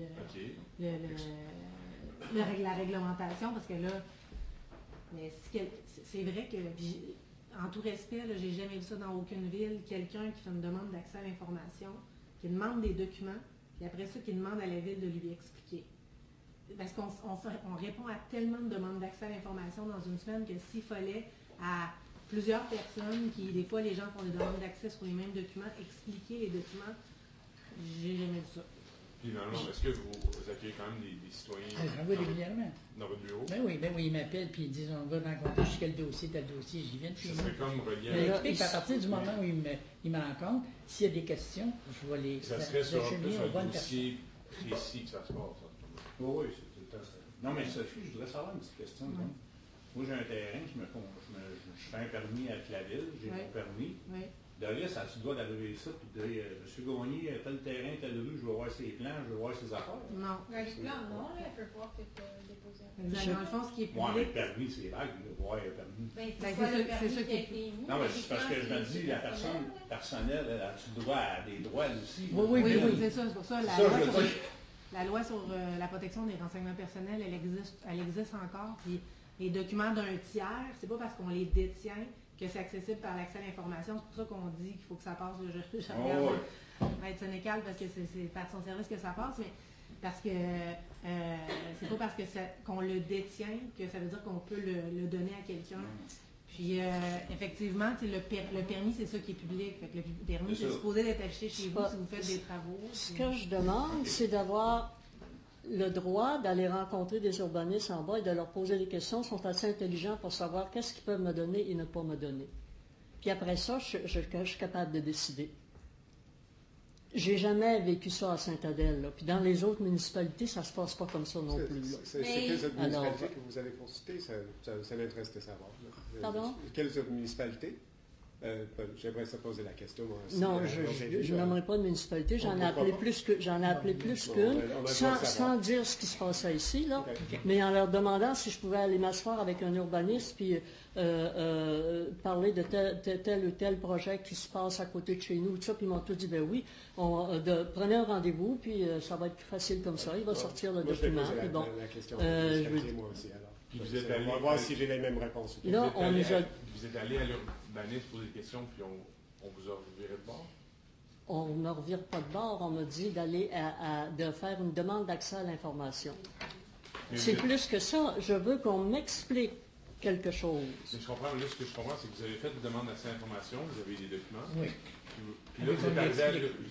S8: réglementation, parce que là, mais c'est vrai que, en tout respect, j'ai jamais vu ça dans aucune ville, quelqu'un qui fait une demande d'accès à l'information, qui demande des documents, et après ça, qui demande à la ville de lui expliquer. Parce qu'on répond à tellement de demandes d'accès à l'information dans une semaine que s'il fallait à plusieurs personnes, qui des fois les gens font des demandes d'accès sur les mêmes documents, expliquer les documents, j'ai jamais vu ça.
S9: Puis normalement, est-ce que vous accueillez quand même des citoyens
S1: j'en vois régulièrement.
S9: Dans votre bureau?
S1: Ben oui, ils m'appellent et ils disent on va rencontrer jusqu'à tel dossier, j'y viens.
S9: Ça serait comme relié
S1: à partir du moment où ils me rencontrent, s'il y a des questions, je vais les
S9: ça serait sur un dossier précis que ça se passe.
S5: Oui, c'est tout le temps ça. Non, mais Sophie, je voudrais savoir une petite question. Moi, j'ai un terrain, je fais un permis avec la ville, j'ai mon permis.
S8: Oui.
S5: De là, ça se doit d'arriver ça, puis de dire, M. Gagné, tel terrain, telle rue, je veux voir ses plans, je veux voir ses affaires.
S8: Non.
S4: Les plans, non, elle peut voir que tu as déposé un
S8: permis. Dans le fond, ce qui est public...
S5: Oui, mais le permis, c'est vague, de voir un permis.
S8: C'est ça qui est mis.
S5: Non, mais c'est parce que je me dis, la personne personnelle, elle a du droit à des droits aussi.
S8: Oui, c'est ça. C'est pour ça, la loi sur la protection des renseignements personnels, elle existe encore. Puis les documents d'un tiers, c'est pas parce qu'on les détient que c'est accessible par l'accès à l'information. C'est pour ça qu'on dit qu'il faut que ça passe. Je regarde Maître Sénécal parce que c'est par son service que ça passe, mais parce que c'est pas parce que qu'on le détient que ça veut dire qu'on peut le donner à quelqu'un. Puis, effectivement, le permis, c'est ça qui est public. Fait que le permis, c'est supposé d'être affiché chez vous si vous faites des travaux.
S2: Ce que je demande, c'est d'avoir le droit d'aller rencontrer des urbanistes en bas et de leur poser des questions. Ils sont assez intelligents pour savoir qu'est-ce qu'ils peuvent me donner et ne pas me donner. Puis après ça, je suis capable de décider. J'ai jamais vécu ça à Saint-Adèle. Puis dans les autres municipalités, ça ne se passe pas comme ça non plus.
S3: C'est quelles autres municipalités que vous avez consultées? Ça m'intéresse de savoir.
S2: Pardon?
S3: Quelles autres municipalités? J'aimerais ça poser la question. Moi aussi.
S2: Non, je n'aimerais pas de municipalité. J'en ai appelé plus qu'une, sans dire ce qui se passait ici, là, mais en leur demandant si je pouvais aller m'asseoir avec un urbaniste puis parler de tel ou tel projet qui se passe à côté de chez nous. Tout ça, puis ils m'ont tout dit, ben oui, prenez un rendez-vous, puis ça va être plus facile comme ça. Il va sortir le document.
S3: Je vais poser la question moi aussi, alors. On va voir si j'ai les mêmes réponses.
S2: Là,
S9: vous êtes allé à l'urbanisme poser des questions, puis on vous a reviré de bord?
S2: On ne me revire pas de bord. On m'a dit de faire une demande d'accès à l'information. C'est plus que ça. Je veux qu'on m'explique quelque chose.
S9: Mais je comprends. Là, ce que je comprends, c'est que vous avez fait une demande d'accès à l'information, vous avez des documents.
S1: Oui.
S9: Puis là, vous êtes arrivé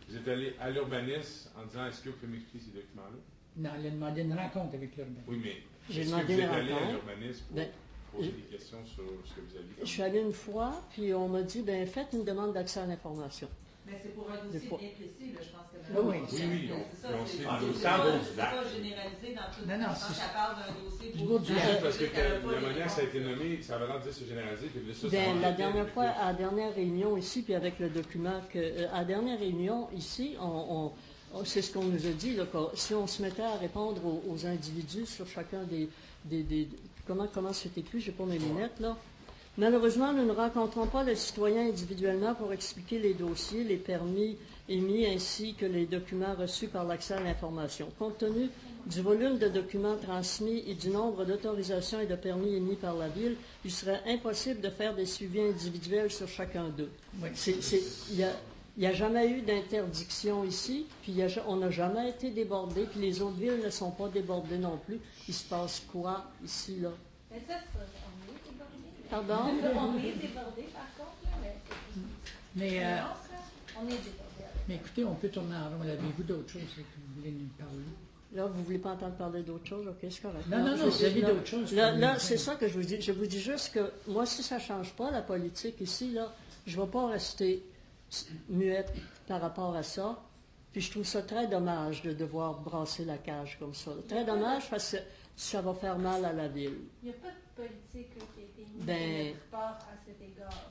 S9: Vous êtes allé à l'urbanisme en disant est-ce que vous pouvez m'expliquer ces documents-là?
S1: Non, il a demandé une rencontre avec l'urbanisme.
S9: Oui, mais
S2: J'ai
S9: est-ce que
S2: demandé
S9: vous
S2: une
S9: êtes allé à
S2: rencontre.
S9: l'urbanisme pour poser des questions sur ce que vous aviez fait?
S2: Je suis allée une fois, puis on m'a dit, ben faites une demande d'accès à l'information.
S13: Mais c'est pour un dossier bien précis, là, je pense que
S1: Oui,
S13: c'est ça. C'est pas généralisé dans tout le monde. Quand ça parle d'un dossier pour
S9: parce que la manière que ça a été nommé, ça avait l'air de dire c'est généralisé. Puis ça,
S2: La dernière fois, à la dernière réunion ici, puis avec le document, à la dernière réunion ici, c'est ce qu'on nous a dit, là, si on se mettait à répondre aux individus sur chacun des comment c'est écrit, je n'ai pas mes lunettes, là. Malheureusement, nous ne rencontrons pas le citoyen individuellement pour expliquer les dossiers, les permis émis ainsi que les documents reçus par l'accès à l'information. Compte tenu du volume de documents transmis et du nombre d'autorisations et de permis émis par la Ville, il serait impossible de faire des suivis individuels sur chacun d'eux.
S1: Oui.
S2: Il n'y a jamais eu d'interdiction ici, puis on n'a jamais été débordé, puis les autres villes ne sont pas débordées non plus. Il se passe quoi ici, là?
S4: Mais ça, on est débordé.
S2: Pardon?
S4: On est débordé, par contre, là, mais on est débordé.
S1: Mais écoutez, on peut tourner en rond. Avez-vous d'autres choses que vous voulez nous parler?
S2: Là, vous ne voulez pas entendre parler d'autre chose? OK, c'est correct.
S1: Non, vous avez d'autres choses.
S2: Là, c'est ça que je vous dis. Je vous dis juste que moi, si ça ne change pas, la politique ici, là, je ne vais pas rester muette par rapport à ça. Puis je trouve ça très dommage de devoir brasser la cage comme ça. Très dommage parce que ça va faire mal à la Ville.
S4: Il n'y a pas de politique là, qui a été mise
S2: Ben,
S4: de notre part à cet égard.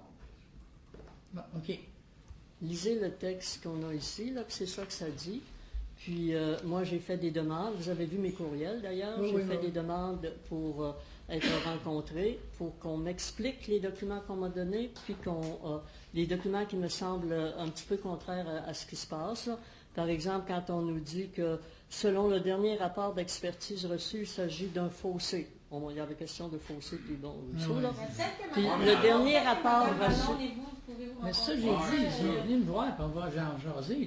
S1: Bon, OK.
S2: Lisez le texte qu'on a ici, là, puis c'est ça que ça dit. Puis moi, j'ai fait des demandes. Vous avez vu mes courriels, d'ailleurs.
S1: Oui,
S2: j'ai
S1: oui,
S2: fait
S1: oui.
S2: des demandes pour être rencontré, pour qu'on m'explique les documents qu'on m'a donnés, puis les documents qui me semblent un petit peu contraires à ce qui se passe, là. Par exemple, quand on nous dit que, selon le dernier rapport d'expertise reçu, il s'agit d'un fossé. Bon, il y avait question de fossé, puis bon, tout, là. Puis le dernier rapport reçu...
S1: Mais ça, j'ai dit, venez me voir, puis on va en jaser.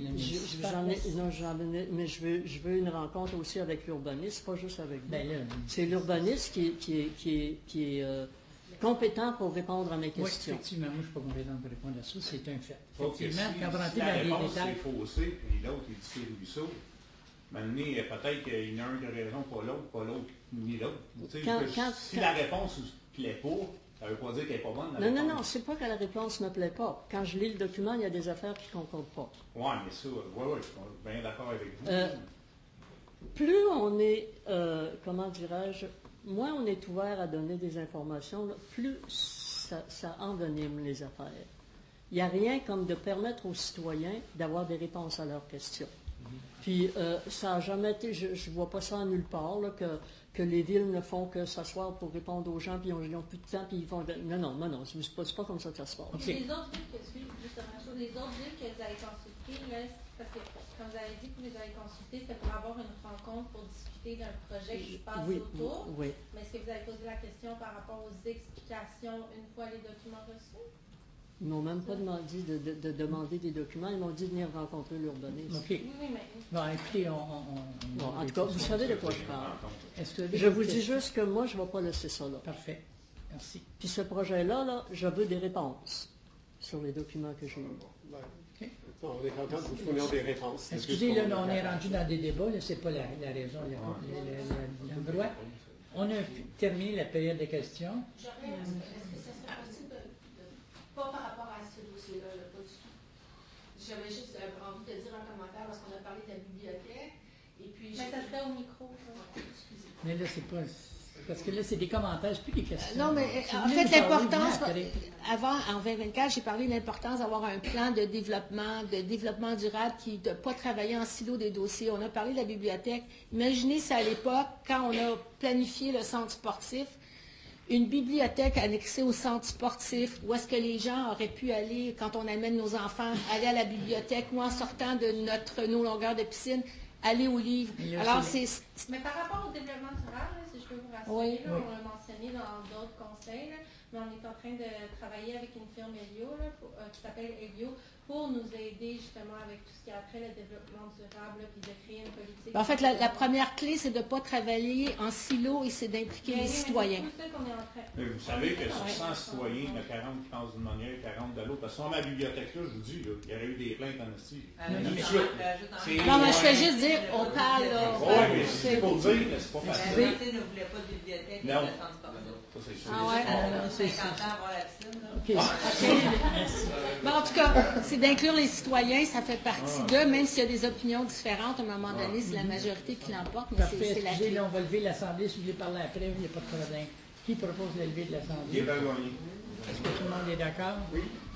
S2: Mais je veux une rencontre aussi avec l'urbaniste, pas juste avec vous.
S1: Ben là,
S2: c'est l'urbaniste qui est compétent pour répondre à mes
S1: oui,
S2: questions.
S1: effectivement, moi, je ne suis pas compétent pour répondre à ça, c'est un fait.
S5: Sauf que
S1: Effectivement, quand on rentre
S5: si la
S1: dans les
S5: réponse
S1: détails...
S5: c'est faussé, puis l'autre, il dit c'est ruisseau, maintenant, peut-être qu'il y en a un qui a raison, pas l'autre, ni l'autre. Tu sais, si la réponse ne plaît pas, ça ne veut pas dire qu'elle n'est pas bonne.
S2: Non, c'est pas que la réponse ne me plaît pas. Quand je lis le document, il y a des affaires qui ne concordent pas.
S5: Oui, mais ça, je suis bien d'accord avec vous.
S2: Plus on est, comment dirais-je, moins on est ouvert à donner des informations, là, plus ça envenime les affaires. Il n'y a rien comme de permettre aux citoyens d'avoir des réponses à leurs questions. Puis ça n'a jamais été, je ne vois pas ça nulle part, là, que les villes ne font que s'asseoir pour répondre aux gens, puis ils n'ont plus de temps, puis ils font... Non, c'est pas comme ça que ça se passe.
S4: Okay. Les autres villes les autres villes que vous avez consultées, là, parce que quand vous avez dit que vous les avez consultées, c'était pour avoir une rencontre pour discuter d'un projet qui se passe autour.
S2: Oui.
S4: Mais est-ce que vous avez posé la question par rapport aux explications une fois les documents reçus?
S2: Ils ne m'ont même pas demandé de demander des documents, ils m'ont dit de venir rencontrer l'urbaniste.
S1: OK.
S4: Oui, mais...
S1: Bon, écoutez,
S2: Bon, en tout cas, vous savez de quoi je parle. Je vous dis juste que moi, je ne vais pas laisser ça là.
S1: Parfait. Merci.
S2: Puis ce projet-là, je veux des réponses sur les documents que j'ai eus.
S3: Okay. On est content de vous fournir des réponses.
S1: Excusez, là, on est rendu dans des débats, ce n'est pas la raison, l'endroit. On a terminé la période de questions.
S10: Est-ce que ça serait possible pas par rapport à ce dossier-là, pas du tout. J'avais juste envie de dire un commentaire parce qu'on a parlé de la bibliothèque. Et puis
S4: mais ça serait au micro.
S1: Mais là, c'est pas... Parce que là, c'est des commentaires, c'est plus des questions.
S15: Non, mais en fait, l'importance... Avant, en 2024, j'ai parlé de l'importance d'avoir un plan de développement durable qui de ne pas travailler en silo des dossiers. On a parlé de la bibliothèque. Imaginez si à l'époque, quand on a planifié le centre sportif, une bibliothèque annexée au centre sportif, où est-ce que les gens auraient pu aller, quand on amène nos enfants, aller à la bibliothèque, ou en sortant de nos longueurs de piscine, aller au livre. Alors,
S4: Mais par rapport au développement durable, si je peux vous rassurer, on l'a mentionné dans d'autres conseils, mais on est en train de travailler avec une firme Elio, là, qui s'appelle Elio, pour nous aider justement avec tout ce qui a trait le développement durable, là, puis de créer une politique.
S15: En fait, la première clé, c'est de ne pas travailler en silo et c'est d'impliquer les citoyens.
S5: Mais vous savez que sur 100 citoyens, il y en a 40 qui pensent d'une manière et 40 de l'autre. Parce que sur ma bibliothèque, là, je vous dis, là, il y aurait eu des plaintes en esti.
S15: Non, mais je fais juste dire, on parle.
S5: Oui, mais c'est pour dire, c'est pas facile.
S13: La majorité ne voulait pas de bibliothèque et de transport.
S15: Ah ouais?
S13: C'est 50 ans à voir la piscine.
S15: Bon, en tout cas, c'est d'inclure les citoyens, ça fait partie d'eux, même s'il y a des opinions différentes, à un moment donné, c'est la majorité qui l'emporte, mais c'est la clé.
S1: Là, on va lever l'Assemblée, si vous voulez parler après, il n'y a pas de problème. Qui propose de lever de l'Assemblée?
S5: Est-ce
S1: que tout le monde est d'accord? Oui.